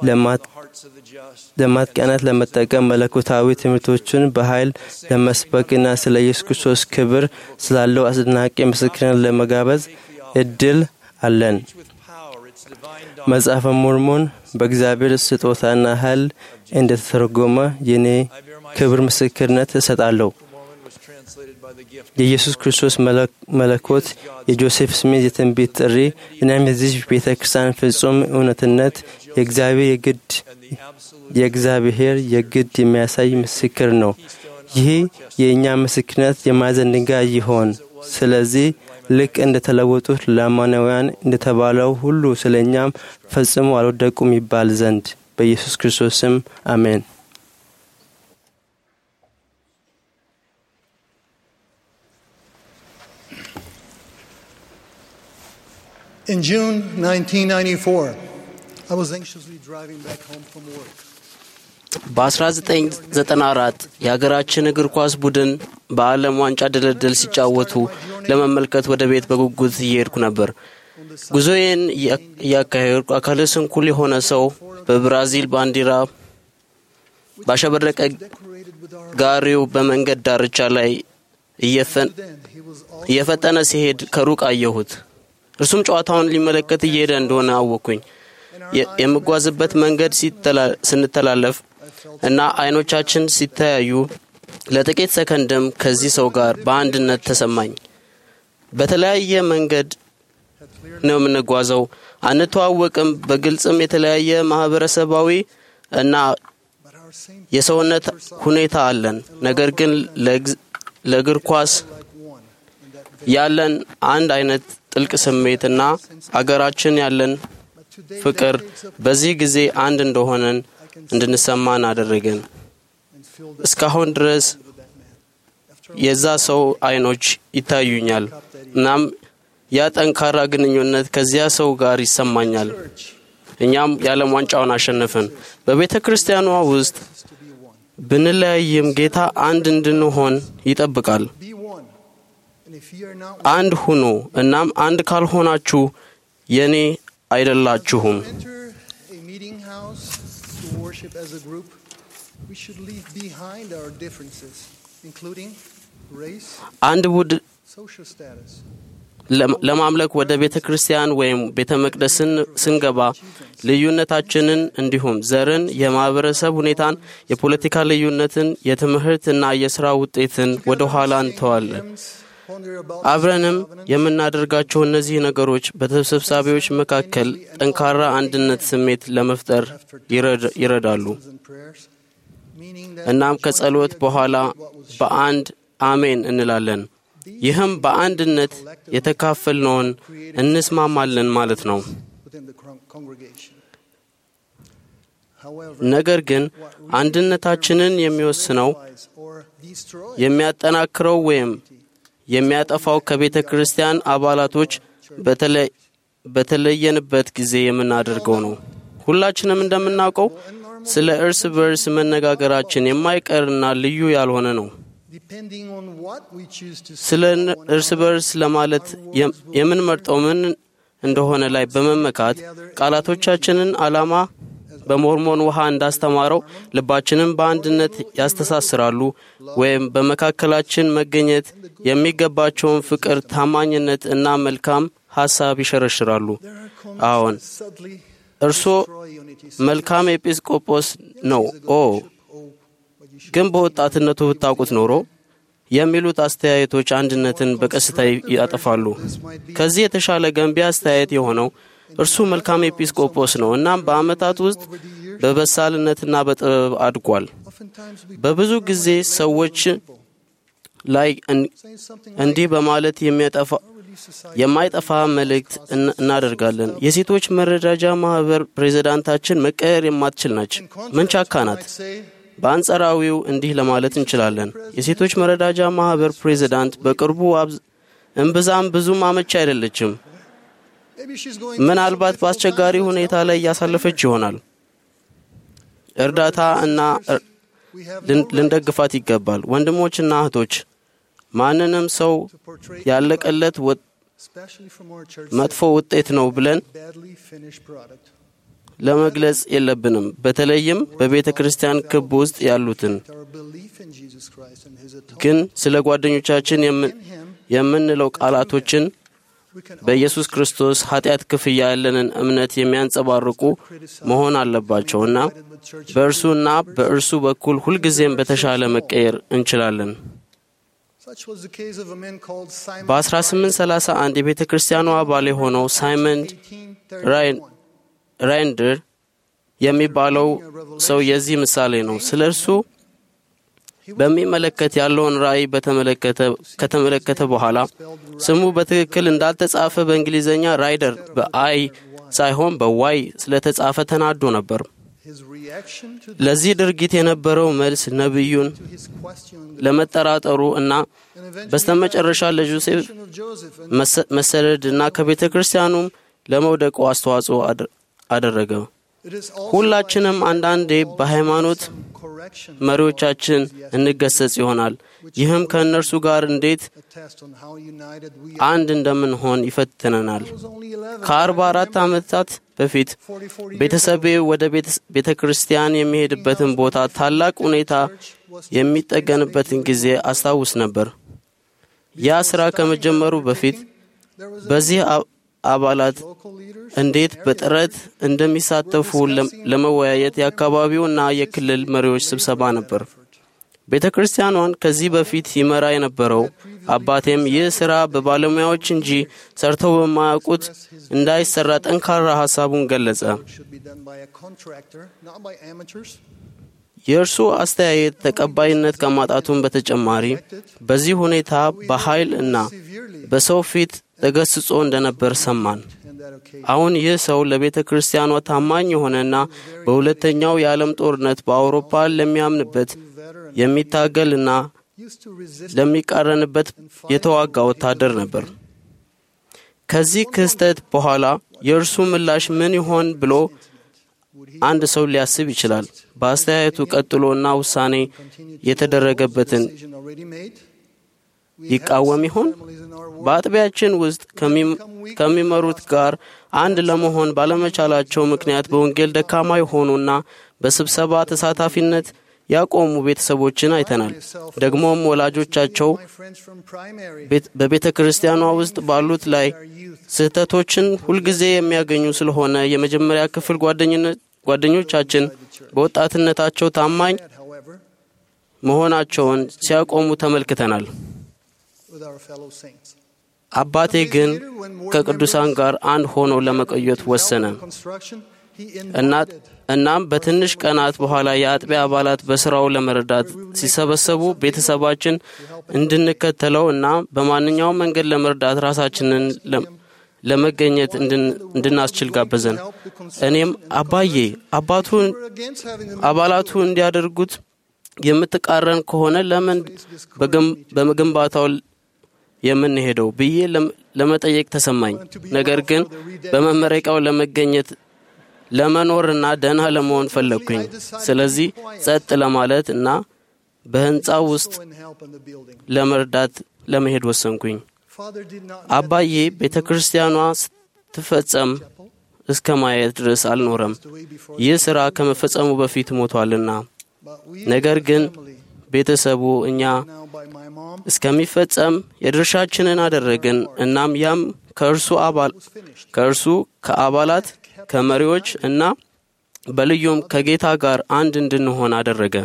ለማጥቃናት ለመጠቀም መለኮታዊ ትምህርቶችን በኃይል ለመስበክና ስለ ኢየሱስ ክርስቶስ ክብር ስላለው አስደናቂ ምስክርነት ለመጋበዝ እድል አለን። መጽሐፈ ሞርሞን በእግዚአብሔር ስጦታና ኃይል እንደተተረጎመ የኔ ክብር ምስክርነት እሰጣለሁ። የኢየሱስ ክርስቶስ መለኮት፣ የጆሴፍ ስሚዝ የትንቢት ጥሪ እናም የዚህ ቤተ ክርስቲያን ፍጹም እውነትነት የእግዚአብሔር የግድ የእግዚአብሔር የግድ የሚያሳይ ምስክር ነው። ይህ የእኛ ምስክርነት የማዕዘን ድንጋይ ይሆን። ስለዚህ ልክ እንደ ተለወጡት ለአማናውያን እንደተባለው ሁሉ ስለ እኛም ፈጽሞ አልወደቁም ይባል ዘንድ በኢየሱስ ክርስቶስ ስም አሜን። In June nineteen ninety-four, I was anxiously driving back home from work. በ1994 የሀገራችን እግር ኳስ ቡድን በዓለም ዋንጫ ድልድል ሲጫወቱ ለመመልከት ወደ ቤት በጉጉት እየሄድኩ ነበር። ጉዞዬን ያካሄድኩ አካለ ስንኩል የሆነ ሰው በብራዚል ባንዲራ ባሸበረቀ ጋሪው በመንገድ ዳርቻ ላይ እየፈጠነ ሲሄድ ከሩቅ አየሁት። እርሱም ጨዋታውን ሊመለከት እየሄደ እንደሆነ አወኩኝ። የምጓዝበት መንገድ ስንተላለፍ እና አይኖቻችን ሲተያዩ ለጥቂት ሰከንድም ከዚህ ሰው ጋር በአንድነት ተሰማኝ። በተለያየ መንገድ ነው የምንጓዘው፣ አንተዋወቅም፣ በግልጽም የተለያየ ማህበረሰባዊ እና የሰውነት ሁኔታ አለን። ነገር ግን ለእግር ኳስ ያለን አንድ አይነት ጥልቅ ስሜትና አገራችን ያለን ፍቅር በዚህ ጊዜ አንድ እንደሆነን እንድንሰማን አደረገን። እስካሁን ድረስ የዛ ሰው አይኖች ይታዩኛል። እናም ያ ጠንካራ ግንኙነት ከዚያ ሰው ጋር ይሰማኛል። እኛም የዓለም ዋንጫውን አሸነፍን። በቤተ ክርስቲያኗ ውስጥ ብንለያይም ጌታ አንድ እንድንሆን ይጠብቃል። አንድ ሁኑ። እናም አንድ ካልሆናችሁ የኔ አይደላችሁም። አንድ ቡድን ለማምለክ ወደ ቤተ ክርስቲያን ወይም ቤተ መቅደስ ስንገባ ልዩነታችንን እንዲሁም ዘርን፣ የማህበረሰብ ሁኔታን፣ የፖለቲካ ልዩነትን፣ የትምህርትና የሥራ ውጤትን ወደ ኋላ እንተዋለን። አብረንም የምናደርጋቸው እነዚህ ነገሮች በተሰብሳቢዎች መካከል ጠንካራ አንድነት ስሜት ለመፍጠር ይረዳሉ። እናም ከጸሎት በኋላ በአንድ አሜን እንላለን። ይህም በአንድነት የተካፈልነውን እንስማማለን ማለት ነው። ነገር ግን አንድነታችንን የሚወስነው የሚያጠናክረው ወይም የሚያጠፋው ከቤተ ክርስቲያን አባላቶች በተለየንበት ጊዜ የምናደርገው ነው። ሁላችንም እንደምናውቀው ስለ እርስ በርስ መነጋገራችን የማይቀርና ልዩ ያልሆነ ነው። ስለ እርስ በርስ ለማለት የምንመርጠው ምን እንደሆነ ላይ በመመካት ቃላቶቻችንን ዓላማ በሞርሞን ውሃ እንዳስተማረው ልባችንን በአንድነት ያስተሳስራሉ ወይም በመካከላችን መገኘት የሚገባቸውን ፍቅር፣ ታማኝነት እና መልካም ሐሳብ ይሸረሽራሉ። አዎን፣ እርሶ መልካም ኤጲስቆጶስ ነው ኦ ግን በወጣትነቱ ብታውቁት ኖሮ የሚሉት አስተያየቶች አንድነትን በቀስታ ያጠፋሉ። ከዚህ የተሻለ ገንቢ አስተያየት የሆነው እርሱ መልካም ኤጲስቆጶስ ነው እናም በአመታት ውስጥ በበሳልነትና በጥበብ አድጓል። በብዙ ጊዜ ሰዎች ላይ እንዲህ በማለት የሚያጠፋ የማይጠፋ መልእክት እናደርጋለን። የሴቶች መረዳጃ ማህበር ፕሬዝዳንታችን መቀየር የማትችል ነች፣ መንቻካ ናት። በአንጻራዊው እንዲህ ለማለት እንችላለን። የሴቶች መረዳጃ ማህበር ፕሬዝዳንት በቅርቡ እምብዛም ብዙም አመቺ አይደለችም። ምናልባት በአስቸጋሪ ሁኔታ ላይ ያሳለፈች ይሆናል። እርዳታ እና ልንደግፋት ይገባል። ወንድሞችና እህቶች፣ ማንንም ሰው ያለቀለት መጥፎ ውጤት ነው ብለን ለመግለጽ የለብንም። በተለይም በቤተ ክርስቲያን ክብ ውስጥ ያሉትን ግን ስለ ጓደኞቻችን የምንለው ቃላቶችን በኢየሱስ ክርስቶስ ኃጢአት ክፍያ ያለንን እምነት የሚያንጸባርቁ መሆን አለባቸውና በእርሱና በእርሱ በኩል ሁልጊዜም በተሻለ መቀየር እንችላለን። በ1831 የቤተ ክርስቲያኑ አባል የሆነው ሳይመን ራይንደር የሚባለው ሰው የዚህ ምሳሌ ነው። ስለ እርሱ በሚመለከት ያለውን ራእይ በተመለከተ ከተመለከተ በኋላ ስሙ በትክክል እንዳልተጻፈ በእንግሊዘኛ ራይደር በአይ ሳይሆን በዋይ ስለተጻፈ ተናዶ ነበር። ለዚህ ድርጊት የነበረው መልስ ነብዩን ለመጠራጠሩ እና በስተመጨረሻ ለጆሴፍ መሰደድና ከቤተ ክርስቲያኑም ለመውደቁ አስተዋጽኦ አደረገ። ሁላችንም አንዳንዴ በሃይማኖት መሪዎቻችን እንገሰጽ ይሆናል። ይህም ከእነርሱ ጋር እንዴት አንድ እንደምንሆን ይፈትነናል። ከአርባ አራት ዓመታት በፊት ቤተሰቤ ወደ ቤተ ክርስቲያን የሚሄድበትን ቦታ ታላቅ ሁኔታ የሚጠገንበትን ጊዜ አስታውስ ነበር። ያ ሥራ ከመጀመሩ በፊት በዚህ አባላት እንዴት በጥረት እንደሚሳተፉ ለመወያየት የአካባቢውና የክልል መሪዎች ስብሰባ ነበር። ቤተ ክርስቲያኗን ከዚህ በፊት ይመራ የነበረው አባቴም ይህ ሥራ በባለሙያዎች እንጂ ሰርተው በማያውቁት እንዳይሰራ ጠንካራ ሐሳቡን ገለጸ። የእርሱ አስተያየት ተቀባይነት ከማጣቱም በተጨማሪ በዚህ ሁኔታ በኃይል እና በሰው ፊት ተገስጾ እንደነበር ሰማን። አሁን ይህ ሰው ለቤተ ክርስቲያኗ ታማኝ የሆነና በሁለተኛው የዓለም ጦርነት በአውሮፓ ለሚያምንበት የሚታገልና ለሚቃረንበት የተዋጋ ወታደር ነበር። ከዚህ ክስተት በኋላ የእርሱ ምላሽ ምን ይሆን ብሎ አንድ ሰው ሊያስብ ይችላል። በአስተያየቱ ቀጥሎና ውሳኔ የተደረገበትን ይቃወም ይሆን? በአጥቢያችን ውስጥ ከሚመሩት ጋር አንድ ለመሆን ባለመቻላቸው ምክንያት በወንጌል ደካማ የሆኑና በስብሰባ ተሳታፊነት ያቆሙ ቤተሰቦችን አይተናል። ደግሞም ወላጆቻቸው በቤተ ክርስቲያኗ ውስጥ ባሉት ላይ ስህተቶችን ሁልጊዜ የሚያገኙ ስለሆነ የመጀመሪያ ክፍል ጓደኞቻችን በወጣትነታቸው ታማኝ መሆናቸውን ሲያቆሙ ተመልክተናል። አባቴ ግን ከቅዱሳን ጋር አንድ ሆኖ ለመቆየት ወሰነ። እናት እናም በትንሽ ቀናት በኋላ የአጥቢያ አባላት በስራው ለመረዳት ሲሰበሰቡ ቤተሰባችን እንድንከተለው እና በማንኛውም መንገድ ለመርዳት ራሳችንን ለመገኘት እንድናስችል ጋበዘን። እኔም አባዬ አባቱን አባላቱ እንዲያደርጉት የምትቃረን ከሆነ ለምን በግንባታው የምንሄደው ብዬ ለመጠየቅ ተሰማኝ። ነገር ግን በመመረቂያው ለመገኘት ለመኖርና ደህና ለመሆን ፈለግኩኝ። ስለዚህ ጸጥ ለማለት እና በህንጻው ውስጥ ለመርዳት ለመሄድ ወሰንኩኝ። አባዬ ቤተ ክርስቲያኗ ስትፈጸም እስከ ማየት ድረስ አልኖረም። ይህ ሥራ ከመፈጸሙ በፊት ሞቷልና። ነገር ግን ቤተሰቡ እኛ እስከሚፈጸም የድርሻችንን አደረግን። እናም ያም ከእርሱ አባል ከእርሱ ከአባላት ከመሪዎች እና በልዩም ከጌታ ጋር አንድ እንድንሆን አደረገ።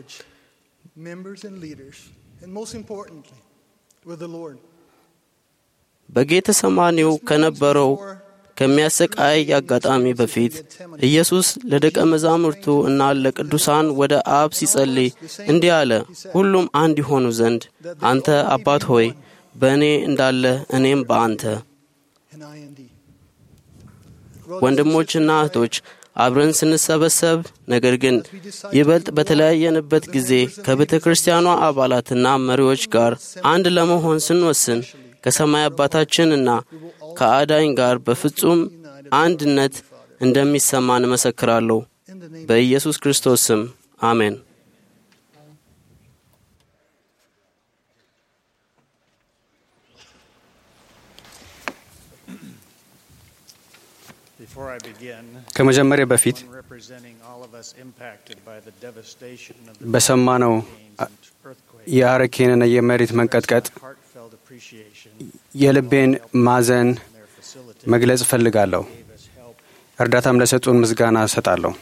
በጌተሰማኒው ከነበረው ከሚያሰቃይ አጋጣሚ በፊት ኢየሱስ ለደቀ መዛሙርቱ እና ለቅዱሳን ወደ አብ ሲጸልይ እንዲህ አለ፣ ሁሉም አንድ ይሆኑ ዘንድ አንተ አባት ሆይ በእኔ እንዳለ እኔም በአንተ። ወንድሞችና እህቶች አብረን ስንሰበሰብ ነገር ግን ይበልጥ በተለያየንበት ጊዜ ከቤተ ክርስቲያኗ አባላትና መሪዎች ጋር አንድ ለመሆን ስንወስን ከሰማይ አባታችንና ከአዳኝ ጋር በፍጹም አንድነት እንደሚሰማን እመሰክራለሁ። በኢየሱስ ክርስቶስ ስም አሜን። ከመጀመሪያ በፊት በሰማነው የአረኬንና የመሬት መንቀጥቀጥ የልቤን ማዘን መግለጽ እፈልጋለሁ። እርዳታም ለሰጡን ምስጋና እሰጣለሁ።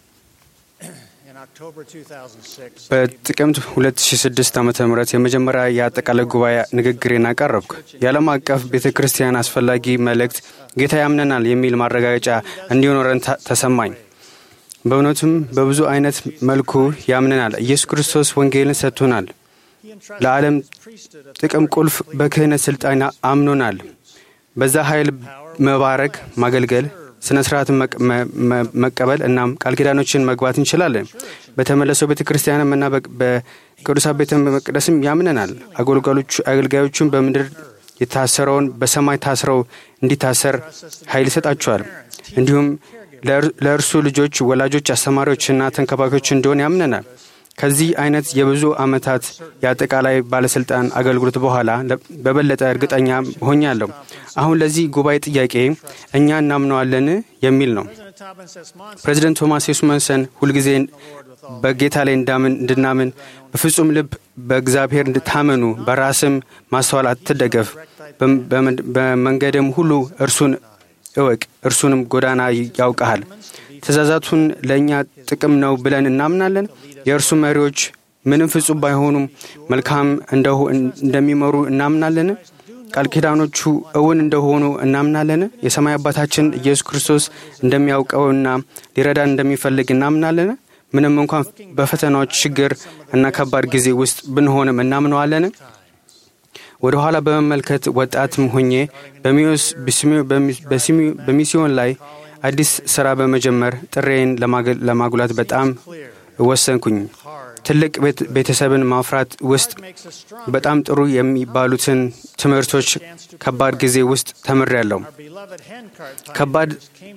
በጥቅምት ሁለት ሺህ ስድስት ዓመተ ምህረት የመጀመሪያ የአጠቃላይ ጉባኤ ንግግሬን አቀረብኩ። የዓለም አቀፍ ቤተ ክርስቲያን አስፈላጊ መልእክት ጌታ ያምነናል የሚል ማረጋገጫ እንዲኖረን ተሰማኝ። በእውነቱም በብዙ አይነት መልኩ ያምነናል። ኢየሱስ ክርስቶስ ወንጌልን ሰጥቶናል። ለዓለም ጥቅም ቁልፍ በክህነት ስልጣን አምኖናል። በዛ ኃይል መባረክ፣ ማገልገል፣ ስነ ስርዓትን መቀበል እናም ቃል ኪዳኖችን መግባት እንችላለን። በተመለሰው ቤተ ክርስቲያንም እና በቅዱሳን ቤተ መቅደስም ያምነናል። አገልጋዮቹን በምድር የታሰረውን በሰማይ ታስረው እንዲታሰር ኃይል ይሰጣቸዋል። እንዲሁም ለእርሱ ልጆች፣ ወላጆች፣ አስተማሪዎችና ተንከባካዮች እንዲሆን ያምነናል። ከዚህ አይነት የብዙ ዓመታት የአጠቃላይ ባለስልጣን አገልግሎት በኋላ በበለጠ እርግጠኛ ሆኛለሁ። አሁን ለዚህ ጉባኤ ጥያቄ እኛ እናምነዋለን የሚል ነው። ፕሬዚደንት ቶማስ ኤስ ሞንሰን ሁልጊዜ በጌታ ላይ እንዳምን እንድናምን በፍጹም ልብ በእግዚአብሔር እንድታመኑ በራስም ማስተዋል አትደገፍ በመንገድም ሁሉ እርሱን እወቅ እርሱንም ጎዳና ያውቃል ትእዛዛቱን ለእኛ ጥቅም ነው ብለን እናምናለን የእርሱ መሪዎች ምንም ፍጹም ባይሆኑም መልካም እንደሚመሩ እናምናለን ቃል ኪዳኖቹ እውን እንደሆኑ እናምናለን የሰማይ አባታችን ኢየሱስ ክርስቶስ እንደሚያውቀውና ሊረዳን እንደሚፈልግ እናምናለን ምንም እንኳን በፈተናዎች ችግር እና ከባድ ጊዜ ውስጥ ብንሆንም እናምናለን ወደ ኋላ በመመልከት ወጣትም ሆኜ በሚዮስ በሚስዮን ላይ አዲስ ሥራ በመጀመር ጥሬን ለማጉላት በጣም ወሰንኩኝ ትልቅ ቤተሰብን ማፍራት ውስጥ በጣም ጥሩ የሚባሉትን ትምህርቶች ከባድ ጊዜ ውስጥ ተምሬያለሁ ከባድ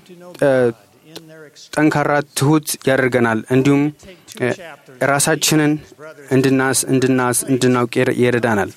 ጠንካራ ትሁት ያደርገናል እንዲሁም ራሳችንን እንድናስ እንድናስ እንድናውቅ ይረዳናል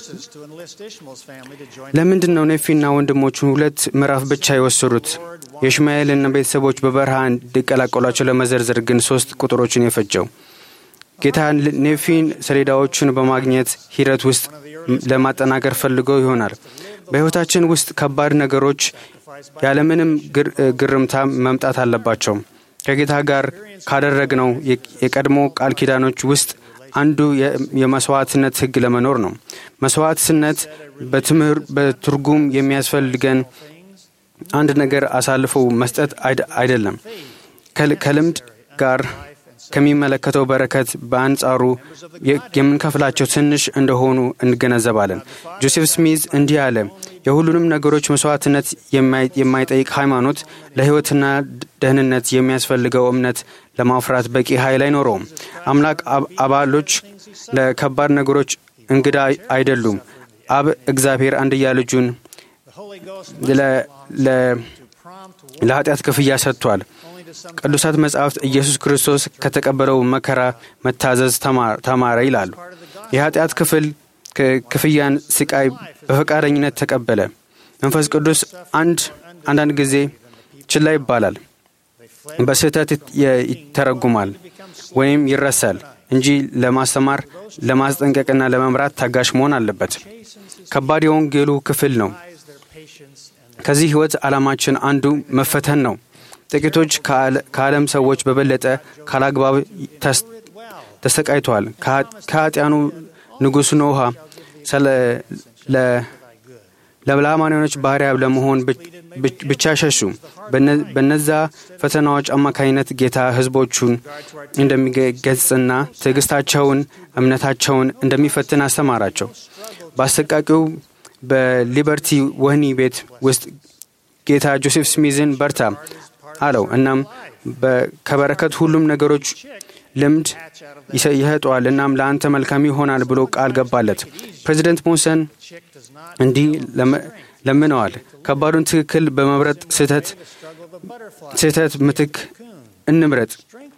ለምንድነው ኔፊና ወንድሞቹን ሁለት ምዕራፍ ብቻ የወሰዱት የሽማኤልና ቤተሰቦች በበረሃ እንዲቀላቀሏቸው ለመዘርዘር ግን ሶስት ቁጥሮችን የፈጀው ጌታ ኔፊን ሰሌዳዎችን በማግኘት ሂደት ውስጥ ለማጠናከር ፈልገው ይሆናል በህይወታችን ውስጥ ከባድ ነገሮች ያለምንም ግርምታ መምጣት አለባቸው ከጌታ ጋር ካደረግነው የቀድሞ ቃል ኪዳኖች ውስጥ አንዱ የመስዋዕትነት ህግ ለመኖር ነው መስዋዕትነት በትምህርት በትርጉም የሚያስፈልገን አንድ ነገር አሳልፎ መስጠት አይደለም ከልምድ ጋር ከሚመለከተው በረከት በአንጻሩ የምንከፍላቸው ትንሽ እንደሆኑ እንገነዘባለን ጆሴፍ ስሚዝ እንዲህ አለ የሁሉንም ነገሮች መስዋዕትነት የማይጠይቅ ሃይማኖት ለህይወትና ደህንነት የሚያስፈልገው እምነት ለማፍራት በቂ ኃይል አይኖረውም አምላክ አባሎች ለከባድ ነገሮች እንግዳ አይደሉም አብ እግዚአብሔር አንድያ ልጁን ለኃጢአት ክፍያ ሰጥቷል ቅዱሳት መጻሕፍት ኢየሱስ ክርስቶስ ከተቀበለው መከራ መታዘዝ ተማረ ይላሉ የኃጢአት ክፍል ክፍያን ስቃይ በፈቃደኝነት ተቀበለ መንፈስ ቅዱስ አንድ አንዳንድ ጊዜ ችላ ይባላል በስህተት ይተረጉማል ወይም ይረሳል እንጂ ለማስተማር ለማስጠንቀቅና ለመምራት ታጋሽ መሆን አለበት ከባድ የወንጌሉ ክፍል ነው ከዚህ ህይወት ዓላማችን አንዱ መፈተን ነው ጥቂቶች ከዓለም ሰዎች በበለጠ ካላግባብ ተሰቃይተዋል ከኃጢያኑ ንጉሥ ኖሃ ለብላማኖች ባሪያ ለመሆን ብቻ ሸሹ በነዛ ፈተናዎች አማካይነት ጌታ ህዝቦቹን እንደሚገጽና ትዕግስታቸውን እምነታቸውን እንደሚፈትን አስተማራቸው በአሰቃቂው በሊበርቲ ወህኒ ቤት ውስጥ ጌታ ጆሴፍ ስሚዝን በርታ አለው እናም ከበረከት ሁሉም ነገሮች ልምድ ይሰጣል እናም ለአንተ መልካም ይሆናል ብሎ ቃል ገባለት ፕሬዚደንት ሞንሰን እንዲህ ለምነዋል ከባዱን ትክክል በመብረጥ ስህተት ስህተት ምትክ እንምረጥ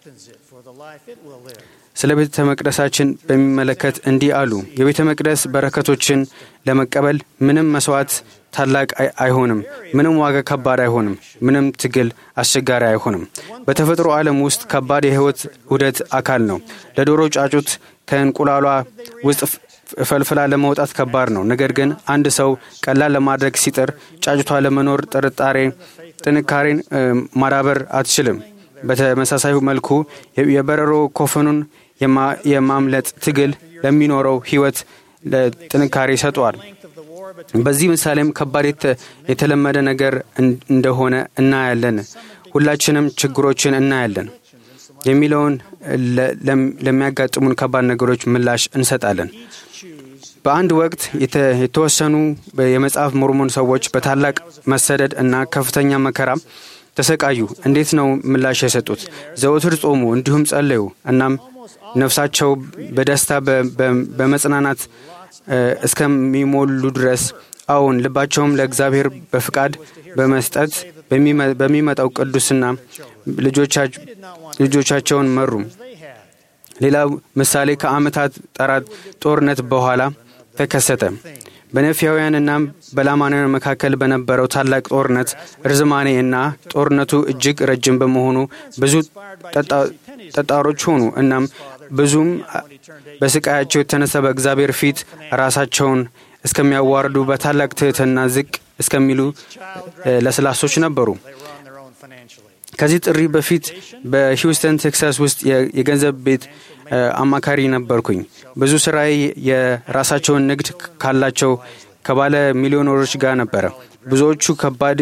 ስለ ቤተ መቅደሳችን በሚመለከት እንዲህ አሉ የቤተ መቅደስ በረከቶችን ለመቀበል ምንም መስዋዕት ታላቅ አይሆንም ምንም ዋጋ ከባድ አይሆንም ምንም ትግል አስቸጋሪ አይሆንም በተፈጥሮ ዓለም ውስጥ ከባድ የህይወት ውደት አካል ነው ለዶሮ ጫጩት ከእንቁላሏ ውስጥ ፈልፍላ ለማውጣት ከባድ ነው ነገር ግን አንድ ሰው ቀላል ለማድረግ ሲጥር ጫጩቷ ለመኖር ጥርጣሬ ጥንካሬን ማዳበር አትችልም በተመሳሳይ መልኩ የበረሮ ኮፈኑን የማምለጥ ትግል ለሚኖረው ህይወት ለጥንካሬ ይሰጣል በዚህ ምሳሌም ከባድ የተለመደ ነገር እንደሆነ እናያለን ሁላችንም ችግሮችን እናያለን የሚለውን ለሚያጋጥሙን ከባድ ነገሮች ምላሽ እንሰጣለን በአንድ ወቅት የተወሰኑ የመጽሐፍ ሞርሞን ሰዎች በታላቅ መሰደድ እና ከፍተኛ መከራ ተሰቃዩ እንዴት ነው ምላሽ የሰጡት ዘወትር ጾሙ እንዲሁም ጸለዩ እናም ነፍሳቸው በደስታ በመጽናናት እስከሚሞሉ ድረስ አሁን ልባቸውም ለእግዚአብሔር በፍቃድ በመስጠት በሚመጣው ቅዱስና ልጆቻቸውን መሩ ሌላ ምሳሌ ከዓመታት ጠራት ጦርነት በኋላ ተከሰተ በነፊያውያንና በላማናውያን መካከል በነበረው ታላቅ ጦርነት ርዝማኔ እና ጦርነቱ እጅግ ረጅም በመሆኑ ብዙ ጠጣሮች ሆኑ። እናም ብዙም በስቃያቸው የተነሳ በእግዚአብሔር ፊት ራሳቸውን እስከሚያዋርዱ በታላቅ ትሕትና ዝቅ እስከሚሉ ለስላሶች ነበሩ። ከዚህ ጥሪ በፊት በሂውስተን ቴክሳስ ውስጥ የገንዘብ ቤት አማካሪ ነበርኩኝ። ብዙ ስራዬ የራሳቸውን ንግድ ካላቸው ከባለ ሚሊዮነሮች ጋር ነበረ። ብዙዎቹ ከባድ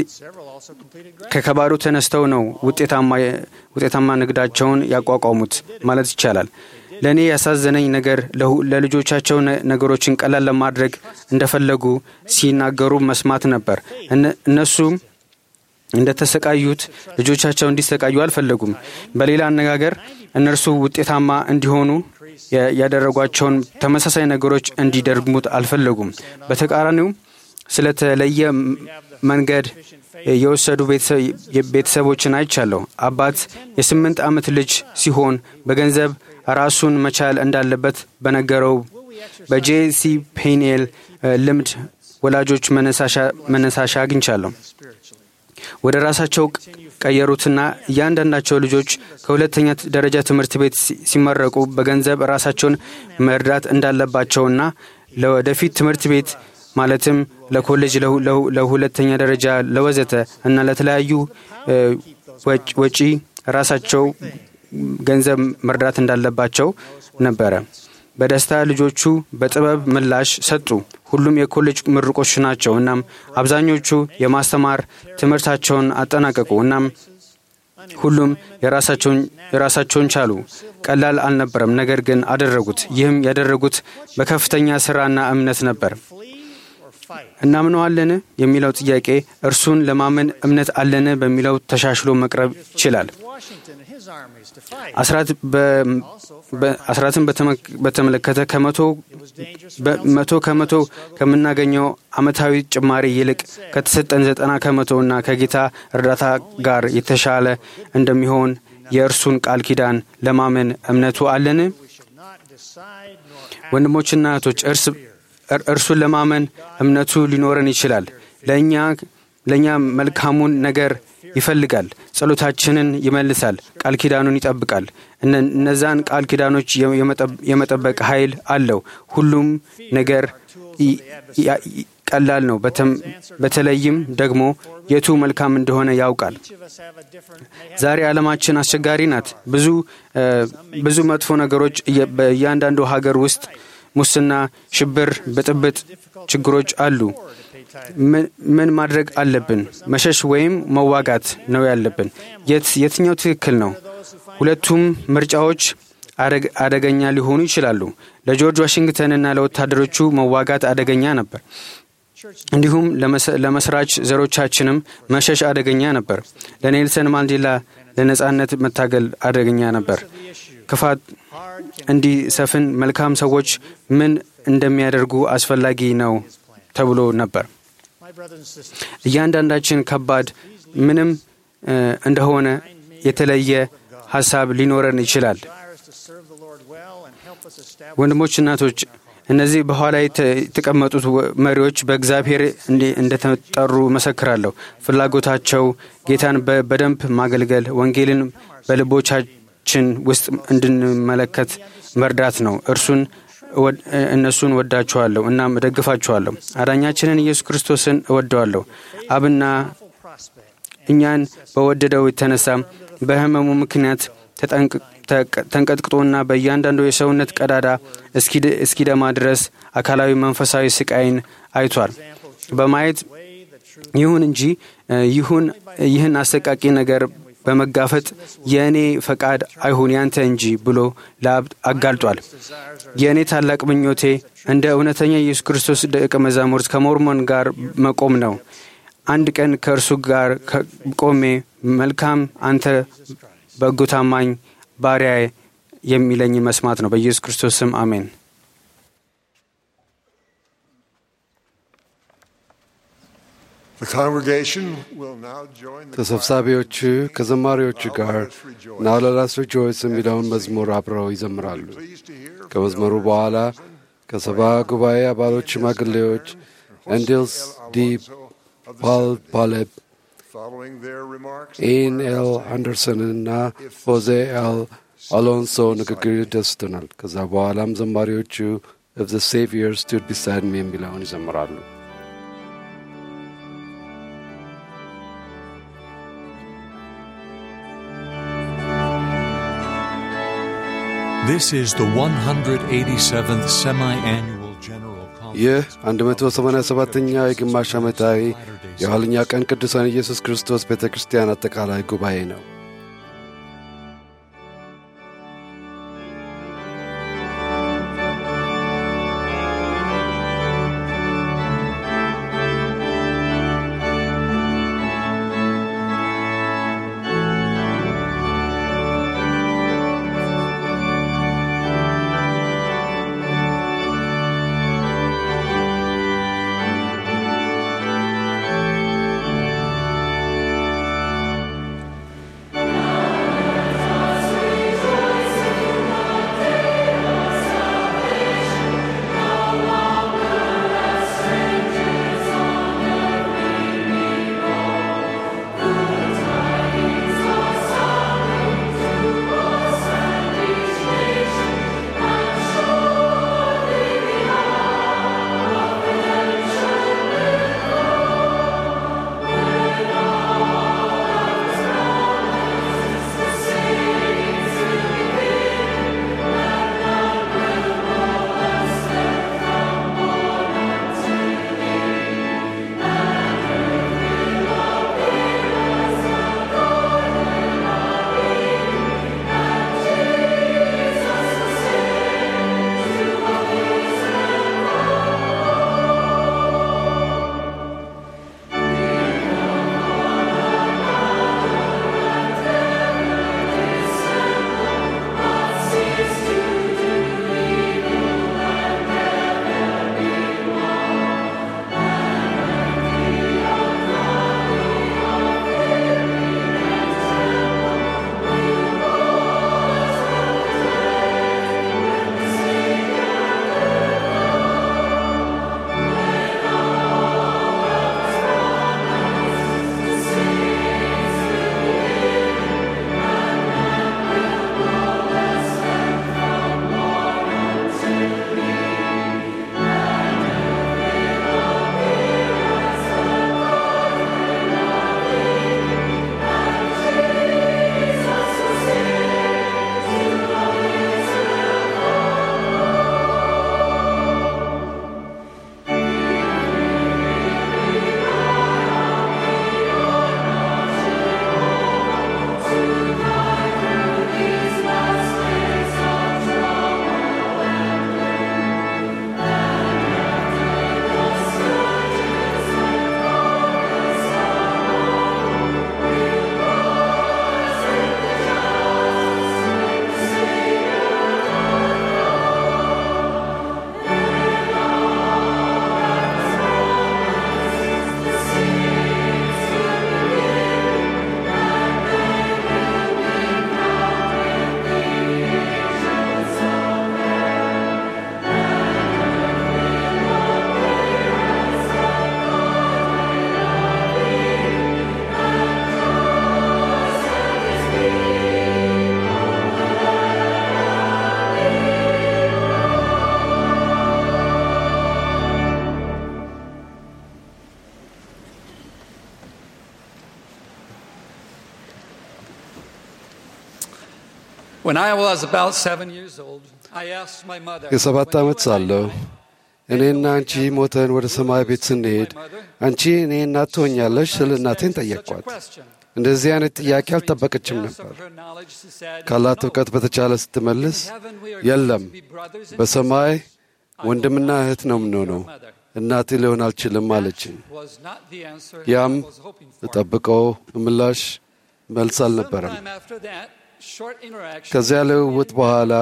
ከከባዱ ተነስተው ነው ውጤታማ ውጤታማ ንግዳቸውን ያቋቋሙት ማለት ይቻላል። ለኔ ያሳዘነኝ ነገር ለልጆቻቸው ነገሮችን ቀላል ለማድረግ እንደፈለጉ ሲናገሩ መስማት ነበር። እነሱ እንደተሰቃዩት ልጆቻቸው እንዲሰቃዩ አልፈለጉም። በሌላ አነጋገር እነርሱ ውጤታማ እንዲሆኑ ያደረጓቸውን ተመሳሳይ ነገሮች እንዲደርጉት አልፈለጉም። በተቃራኒው ስለተለየ መንገድ የወሰዱ ቤተሰቦችን አይቻለሁ። አባት የስምንት ዓመት ልጅ ሲሆን በገንዘብ ራሱን መቻል እንዳለበት በነገረው በጄሲ ፔኔል ልምድ ወላጆች መነሳሻ አግኝቻለሁ። ወደ ራሳቸው ቀየሩትና እያንዳንዳቸው ልጆች ከሁለተኛ ደረጃ ትምህርት ቤት ሲመረቁ በገንዘብ ራሳቸውን መርዳት እንዳለባቸውና ለወደፊት ትምህርት ቤት ማለትም ለኮሌጅ ለሁለተኛ ደረጃ ለወዘተ እና ለተለያዩ ወጪ ራሳቸው ገንዘብ መርዳት እንዳለባቸው ነበረ። በደስታ ልጆቹ በጥበብ ምላሽ ሰጡ። ሁሉም የኮሌጅ ምሩቆች ናቸው። እናም አብዛኞቹ የማስተማር ትምህርታቸውን አጠናቀቁ። እናም ሁሉም የራሳቸውን የራሳቸውን ቻሉ። ቀላል አልነበረም፣ ነገር ግን አደረጉት። ይህም ያደረጉት በከፍተኛ ስራና እምነት ነበር። እናምነዋለን የሚለው ጥያቄ እርሱን ለማመን እምነት አለን በሚለው ተሻሽሎ መቅረብ ይችላል። አስራት አስራትን በተመለከተ ከመቶ በመቶ ከመቶ ከምናገኘው አመታዊ ጭማሪ ይልቅ ከተሰጠን ዘጠና ከመቶና ከጌታ እርዳታ ጋር የተሻለ እንደሚሆን የእርሱን ቃል ኪዳን ለማመን እምነቱ አለን። ወንድሞችና እህቶች እርስ እርሱን ለማመን እምነቱ ሊኖረን ይችላል። ለኛ ለኛ መልካሙን ነገር ይፈልጋል። ጸሎታችንን ይመልሳል። ቃል ኪዳኑን ይጠብቃል። እነዛን ቃል ኪዳኖች የመጠበቅ ኃይል አለው። ሁሉም ነገር ቀላል ነው። በተለይም ደግሞ የቱ መልካም እንደሆነ ያውቃል። ዛሬ ዓለማችን አስቸጋሪ ናት። ብዙ ብዙ መጥፎ ነገሮች በእያንዳንዱ ሀገር ውስጥ ሙስና፣ ሽብር፣ ብጥብጥ ችግሮች አሉ። ምን ማድረግ አለብን? መሸሽ ወይም መዋጋት ነው ያለብን? የትኛው ትክክል ነው? ሁለቱም ምርጫዎች አደገኛ ሊሆኑ ይችላሉ። ለጆርጅ ዋሽንግተንና ለወታደሮቹ መዋጋት አደገኛ ነበር። እንዲሁም ለመስራች ዘሮቻችንም መሸሽ አደገኛ ነበር። ለኔልሰን ማንዴላ ለነጻነት መታገል አደገኛ ነበር። ክፋት እንዲሰፍን መልካም ሰዎች ምን እንደሚያደርጉ አስፈላጊ ነው ተብሎ ነበር። እያንዳንዳችን ከባድ ምንም እንደሆነ የተለየ ሐሳብ ሊኖረን ይችላል። ወንድሞች እናቶች እነዚህ በኋላ የተቀመጡት መሪዎች በእግዚአብሔር እንደተጠሩ መሰክራለሁ። ፍላጎታቸው ጌታን በደንብ ማገልገል፣ ወንጌልን በልቦቻችን ውስጥ እንድንመለከት መርዳት ነው። እርሱን እነሱን ወዳቸዋለሁ እናም ደግፋቸዋለሁ። አዳኛችንን ኢየሱስ ክርስቶስን እወደዋለሁ። አብና እኛን በወደደው የተነሳ በህመሙ ምክንያት ተንቀጥቅጦና በእያንዳንዱ የሰውነት ቀዳዳ እስኪደማ ድረስ አካላዊ መንፈሳዊ ስቃይን አይቷል በማየት ይሁን እንጂ ይሁን ይህን አሰቃቂ ነገር በመጋፈጥ የኔ ፈቃድ አይሁን ያንተ እንጂ ብሎ ለአብ አጋልጧል። የኔ ታላቅ ምኞቴ እንደ እውነተኛ ኢየሱስ ክርስቶስ ደቀ መዛሙርት ከሞርሞን ጋር መቆም ነው። አንድ ቀን ከእርሱ ጋር ቆሜ መልካም አንተ በጎ ታማኝ ባሪያ የሚለኝ መስማት ነው። በኢየሱስ ክርስቶስ ስም አሜን። ተሰብሳቢዎቹ ከዘማሪዎቹ ጋር ናው ሌት አስ ሪጆይስ የሚለውን መዝሙር አብረው ይዘምራሉ። ከመዝሙሩ በኋላ ከሰባ ጉባኤ አባሎች ሽማግሌዎች Endils D. Paul Paleb, ኢን ኤል አንደርሰንና ሆዜ ኤል አሎንሶ ንግግር ደስተናል። ከዛ በኋላም ዘማሪዎቹ If the Savior stood beside me የሚለውን ይዘምራሉ። This is the one hundred eighty-seventh semi-annual general conference. ይህ one hundred seventy-sevenኛው የግማሽ ዓመታዊ የኋለኛ ቀን ቅዱሳን ኢየሱስ ክርስቶስ ቤተ ክርስቲያን አጠቃላይ ጉባኤ ነው። When I was about seven years old, I asked my mother, የሰባት ዓመት ሳለሁ እኔና አንቺ ሞተን ወደ ሰማይ ቤት ስንሄድ አንቺ እኔ እናት ትሆኛለሽ ስል እናቴን ጠየቅኳት። እንደዚህ አይነት ጥያቄ አልጠበቀችም ነበር። ካላት እውቀት በተቻለ ስትመልስ የለም፣ በሰማይ ወንድምና እህት ነው የምንሆነው፣ እናቴ ሊሆን አልችልም አለችኝ። ያም እጠብቀው ምላሽ መልስ አልነበረም። ከዚያ ልውውጥ በኋላ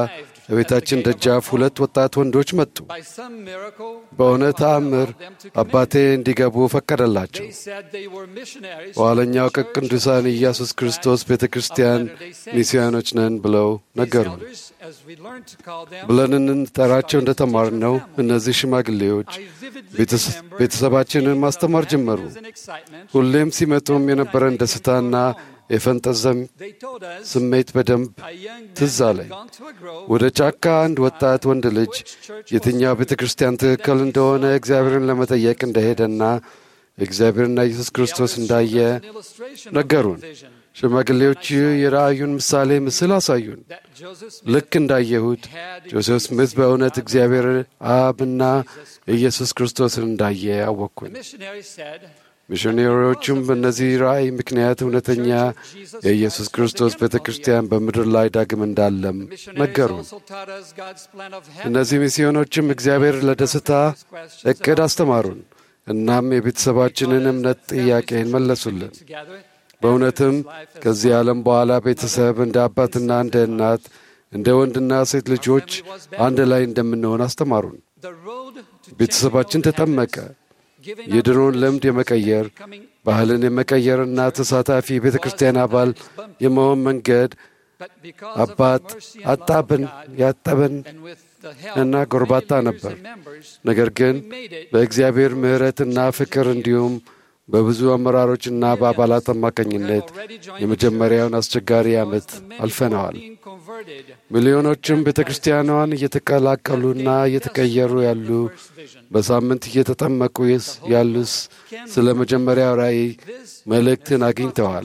በቤታችን ደጃፍ ሁለት ወጣት ወንዶች መጡ። በእውነት ተአምር አባቴ እንዲገቡ ፈቀደላቸው። በኋለኛው ቀን ቅዱሳን ኢየሱስ ክርስቶስ ቤተ ክርስቲያን ሚስዮኖች ነን ብለው ነገሩን። ብለን እንጠራቸው እንደተማርነው እነዚህ ሽማግሌዎች ቤተሰባችንን ማስተማር ጀመሩ። ሁሌም ሲመጡም የነበረን ደስታና የፈንጠዘም ስሜት በደንብ ትዝ አለኝ። ወደ ጫካ አንድ ወጣት ወንድ ልጅ የትኛው ቤተ ክርስቲያን ትክክል እንደሆነ እግዚአብሔርን ለመጠየቅ እንደሄደና እግዚአብሔርና ኢየሱስ ክርስቶስ እንዳየ ነገሩን። ሽማግሌዎቹ የራእዩን ምሳሌ ምስል አሳዩን። ልክ እንዳየሁት ጆሴፍ ስሚዝ በእውነት እግዚአብሔር አብና ኢየሱስ ክርስቶስን እንዳየ አወቅኩኝ። ሚሽነሪዎቹም በእነዚህ ራእይ ምክንያት እውነተኛ የኢየሱስ ክርስቶስ ቤተ ክርስቲያን በምድር ላይ ዳግም እንዳለም ነገሩን። እነዚህ ሚስዮኖችም እግዚአብሔር ለደስታ ዕቅድ አስተማሩን። እናም የቤተሰባችንን እምነት ጥያቄን መለሱልን። በእውነትም ከዚህ ዓለም በኋላ ቤተሰብ እንደ አባትና እንደ እናት፣ እንደ ወንድና ሴት ልጆች አንድ ላይ እንደምንሆን አስተማሩን። ቤተሰባችን ተጠመቀ። የድሮን ልምድ የመቀየር ባህልን የመቀየርና ተሳታፊ ቤተ ክርስቲያን አባል የመሆን መንገድ አባት አጣብን ያጠበን እና ጎርባታ ነበር። ነገር ግን በእግዚአብሔር ምሕረትና ፍቅር እንዲሁም በብዙ አመራሮችና በአባላት አማካኝነት የመጀመሪያውን አስቸጋሪ ዓመት አልፈነዋል። ሚሊዮኖችም ቤተ ክርስቲያኗን እየተቀላቀሉና እየተቀየሩ ያሉ፣ በሳምንት እየተጠመቁ ያሉስ ስለ መጀመሪያው ራእይ መልእክትን አግኝተዋል።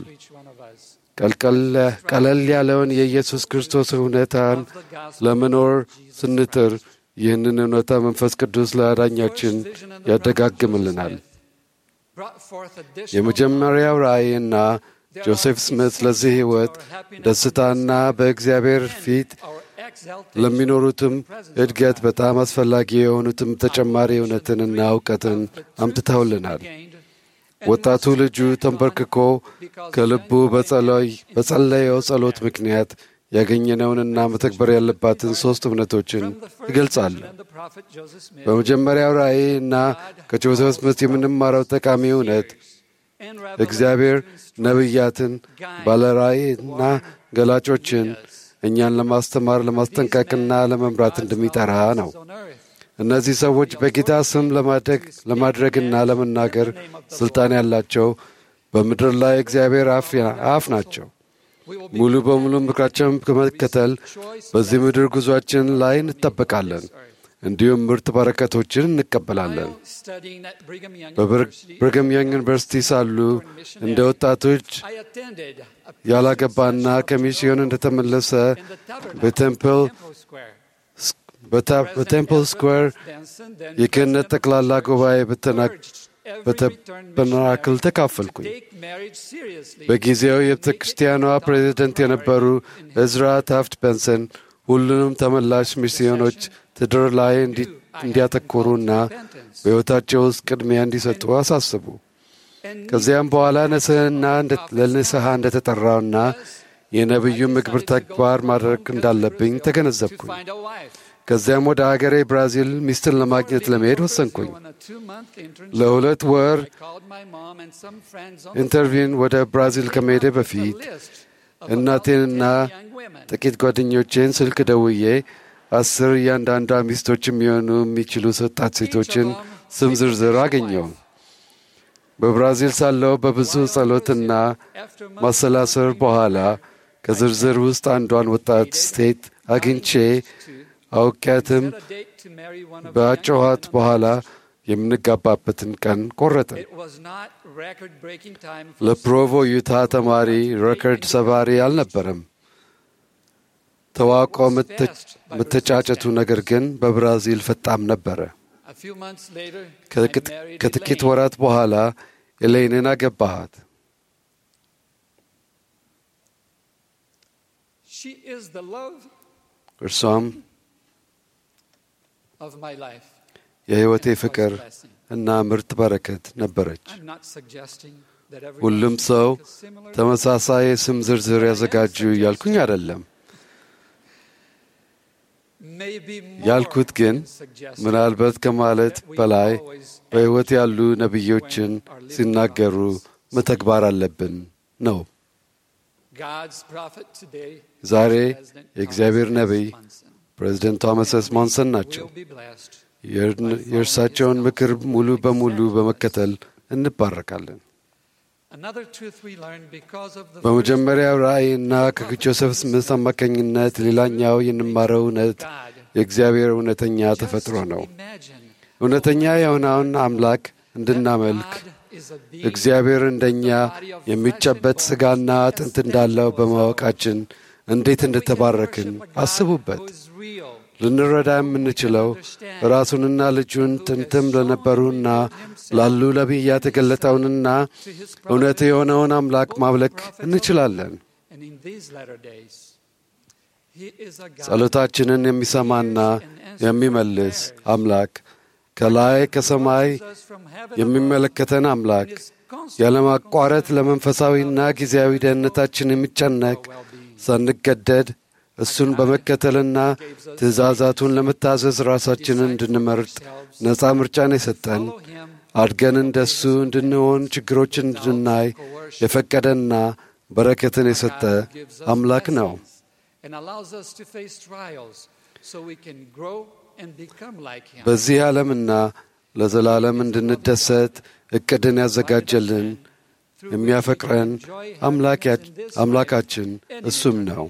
ቀለል ያለውን የኢየሱስ ክርስቶስ እውነታን ለመኖር ስንጥር ይህንን እውነታ መንፈስ ቅዱስ ለአዳኛችን ያደጋግምልናል። የመጀመሪያው ራእይና ጆሴፍ ስሚዝ ለዚህ ሕይወት ደስታና በእግዚአብሔር ፊት ለሚኖሩትም እድገት በጣም አስፈላጊ የሆኑትም ተጨማሪ እውነትንና እውቀትን አምጥተውልናል። ወጣቱ ልጁ ተንበርክኮ ከልቡ በጸለየው ጸሎት ምክንያት ያገኘነውንና መተግበር ያለባትን ሦስት እውነቶችን ይገልጻሉ። በመጀመሪያው ራእይና ከጆሴፍ ስሚዝ የምንማረው ጠቃሚ እውነት እግዚአብሔር ነቢያትን፣ ባለራእይና ገላጮችን እኛን ለማስተማር ለማስጠንቀቅና ለመምራት እንደሚጠራ ነው። እነዚህ ሰዎች በጌታ ስም ለማድረግና ለመናገር ሥልጣን ያላቸው በምድር ላይ እግዚአብሔር አፍ ናቸው። ሙሉ በሙሉ ምክራቸውን በመከተል በዚህ ምድር ጉዞአችን ላይ እንጠበቃለን። እንዲሁም ምርጥ በረከቶችን እንቀበላለን። በብሪግሃም ያንግ ዩኒቨርሲቲ ሳሉ እንደ ወጣቶች ያላገባና ከሚስዮን እንደተመለሰ በቴምፕል ስኩዌር የክህነት ጠቅላላ ጉባኤ በተናክል ተካፈልኩኝ። በጊዜው የቤተ ክርስቲያኗ ፕሬዚደንት የነበሩ እዝራ ታፍት ቤንሰን ሁሉንም ተመላሽ ሚስዮኖች ትዳር ላይ እንዲያተኩሩና በሕይወታቸው ውስጥ ቅድሚያ እንዲሰጡ አሳስቡ። ከዚያም በኋላ ንስሐና ለንስሐ እንደተጠራውና የነቢዩ ምግባር ተግባር ማድረግ እንዳለብኝ ተገነዘብኩኝ። ከዚያም ወደ አገሬ ብራዚል ሚስትን ለማግኘት ለመሄድ ወሰንኩኝ። ለሁለት ወር ኢንተርቪውን ወደ ብራዚል ከመሄዴ በፊት እናቴንና ጥቂት ጓደኞቼን ስልክ ደውዬ አስር እያንዳንዷ ሚስቶች የሚሆኑ የሚችሉ ወጣት ሴቶችን ስም ዝርዝር አገኘው። በብራዚል ሳለው በብዙ ጸሎትና ማሰላሰል በኋላ ከዝርዝር ውስጥ አንዷን ወጣት ሴት አግኝቼ አውቄያትም በአጨኋት በኋላ የምንጋባበትን ቀን ቆረጥን። ለፕሮቮ ዩታ ተማሪ ሬከርድ ሰባሪ አልነበረም። ተዋቆ መተጫጨቱ ነገር ግን በብራዚል ፈጣም ነበረ። ከጥቂት ወራት በኋላ ኤሌንን አገባሃት። እርሷም የሕይወቴ ፍቅር እና ምርጥ በረከት ነበረች። ሁሉም ሰው ተመሳሳይ ስም ዝርዝር ያዘጋጁ እያልኩኝ አይደለም። ያልኩት ግን ምናልባት ከማለት በላይ በሕይወት ያሉ ነቢዮችን ሲናገሩ መተግበር አለብን ነው። ዛሬ የእግዚአብሔር ነቢይ ፕሬዚደንት ቶማስ ኤስ ሞንሰን ናቸው። የእርሳቸውን ምክር ሙሉ በሙሉ በመከተል እንባረካለን። በመጀመሪያው ራእይና ከጆሴፍ ስሚዝ አማካኝነት ሌላኛው የንማረው እውነት የእግዚአብሔር እውነተኛ ተፈጥሮ ነው። እውነተኛ የሆነውን አምላክ እንድናመልክ እግዚአብሔር እንደኛ የሚጨበጥ ሥጋና አጥንት እንዳለው በማወቃችን እንዴት እንደተባረክን አስቡበት። ልንረዳ የምንችለው ራሱንና ልጁን ጥንትም ለነበሩና ላሉ ነቢያት የገለጠውንና እውነት የሆነውን አምላክ ማምለክ እንችላለን። ጸሎታችንን የሚሰማና የሚመልስ አምላክ፣ ከላይ ከሰማይ የሚመለከተን አምላክ፣ ያለማቋረጥ ለመንፈሳዊና ጊዜያዊ ደህንነታችን የሚጨነቅ ሳንገደድ እሱን በመከተልና ትእዛዛቱን ለመታዘዝ ራሳችንን እንድንመርጥ ነፃ ምርጫን የሰጠን፣ አድገን እንደሱ እንድንሆን ችግሮችን እንድናይ የፈቀደና በረከትን የሰጠ አምላክ ነው። በዚህ ዓለምና ለዘላለም እንድንደሰት ዕቅድን ያዘጋጀልን የሚያፈቅረን አምላካችን እሱም ነው።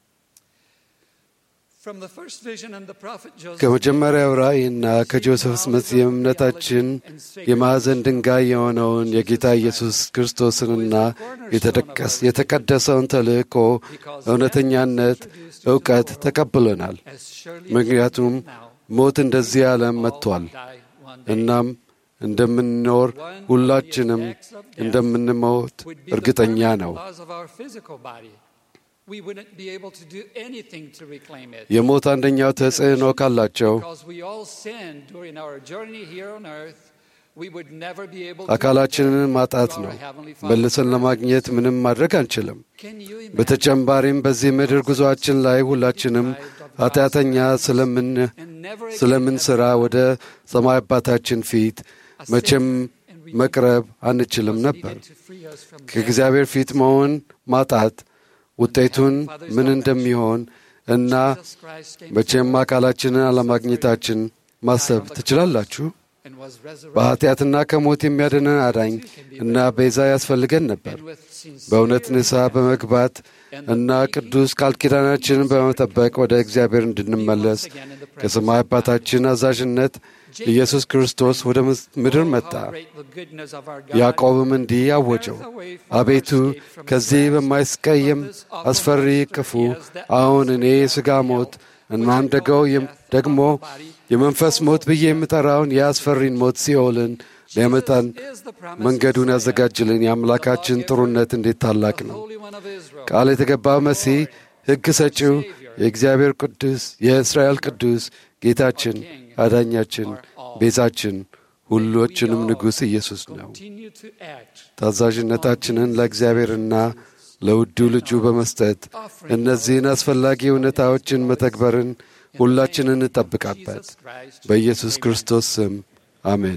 ከመጀመሪያው ራእይና ከጆሴፍ ስሚዝ የእምነታችን የማዕዘን ድንጋይ የሆነውን የጌታ ኢየሱስ ክርስቶስንና የተቀደሰውን ተልእኮ እውነተኛነት ዕውቀት ተቀብለናል። ምክንያቱም ሞት እንደዚህ ዓለም መጥቷል። እናም እንደምንኖር ሁላችንም እንደምንሞት እርግጠኛ ነው። የሞት አንደኛው ተጽዕኖ ካላቸው አካላችንን ማጣት ነው። መልሰን ለማግኘት ምንም ማድረግ አንችልም። በተጨማሪም በዚህ ምድር ጉዞአችን ላይ ሁላችንም ኃጢአተኛ ስለምን ሥራ ወደ ሰማይ አባታችን ፊት መቼም መቅረብ አንችልም ነበር። ከእግዚአብሔር ፊት መሆን ማጣት ውጤቱን ምን እንደሚሆን እና መቼም አካላችንን አለማግኘታችን ማሰብ ትችላላችሁ። በኃጢአትና ከሞት የሚያድነን አዳኝ እና ቤዛ ያስፈልገን ነበር። በእውነት ንስሐ በመግባት እና ቅዱስ ቃል ኪዳናችንን በመጠበቅ ወደ እግዚአብሔር እንድንመለስ ከሰማይ አባታችን አዛዥነት ኢየሱስ ክርስቶስ ወደ ምድር መጣ። ያዕቆብም እንዲህ አወጀው፣ አቤቱ ከዚህ በማይስቀየም አስፈሪ ክፉ አሁን እኔ የሥጋ ሞት እናም ደግሞ የመንፈስ ሞት ብዬ የምጠራውን የአስፈሪን ሞት ሲኦልን ሊያመጣን መንገዱን ያዘጋጅልን የአምላካችን ጥሩነት እንዴት ታላቅ ነው! ቃል የተገባው መሲህ፣ ሕግ ሰጪው፣ የእግዚአብሔር ቅዱስ፣ የእስራኤል ቅዱስ ጌታችን፣ አዳኛችን፣ ቤዛችን፣ ሁሎችንም ንጉሥ ኢየሱስ ነው። ታዛዥነታችንን ለእግዚአብሔርና ለውዱ ልጁ በመስጠት እነዚህን አስፈላጊ እውነታዎችን መተግበርን ሁላችንን እንጠብቃበት። በኢየሱስ ክርስቶስ ስም አሜን።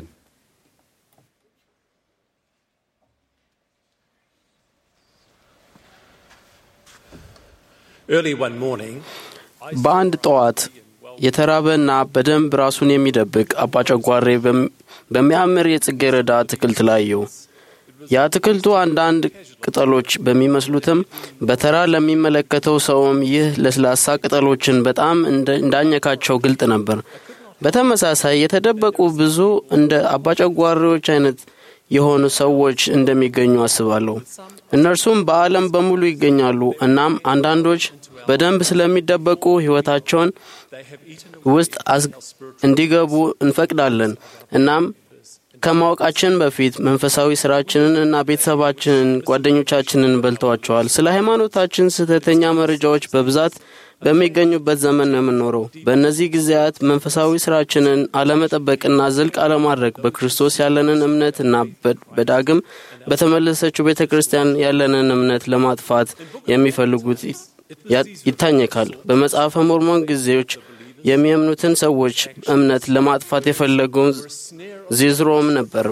በአንድ ጠዋት የተራበና በደንብ ራሱን የሚደብቅ አባጨጓሬ በሚያምር የጽጌረዳ አትክልት ላየው። የአትክልቱ አንዳንድ ቅጠሎች በሚመስሉትም በተራ ለሚመለከተው ሰውም ይህ ለስላሳ ቅጠሎችን በጣም እንዳኘካቸው ግልጥ ነበር። በተመሳሳይ የተደበቁ ብዙ እንደ አባጨጓሬዎች አይነት የሆኑ ሰዎች እንደሚገኙ አስባለሁ። እነርሱም በዓለም በሙሉ ይገኛሉ። እናም አንዳንዶች በደንብ ስለሚደበቁ ሕይወታቸውን ውስጥ እንዲገቡ እንፈቅዳለን። እናም ከማወቃችን በፊት መንፈሳዊ ሥራችንን እና ቤተሰባችንን፣ ጓደኞቻችንን በልተዋቸዋል። ስለ ሃይማኖታችን ስህተተኛ መረጃዎች በብዛት በሚገኙበት ዘመን ነው የምንኖረው። በእነዚህ ጊዜያት መንፈሳዊ ሥራችንን አለመጠበቅና ዝልቅ አለማድረግ በክርስቶስ ያለንን እምነትና በዳግም በተመለሰችው ቤተ ክርስቲያን ያለንን እምነት ለማጥፋት የሚፈልጉት ይታኘካል። በመጽሐፈ ሞርሞን ጊዜዎች የሚያምኑትን ሰዎች እምነት ለማጥፋት የፈለገው ዚዝሮም ነበር።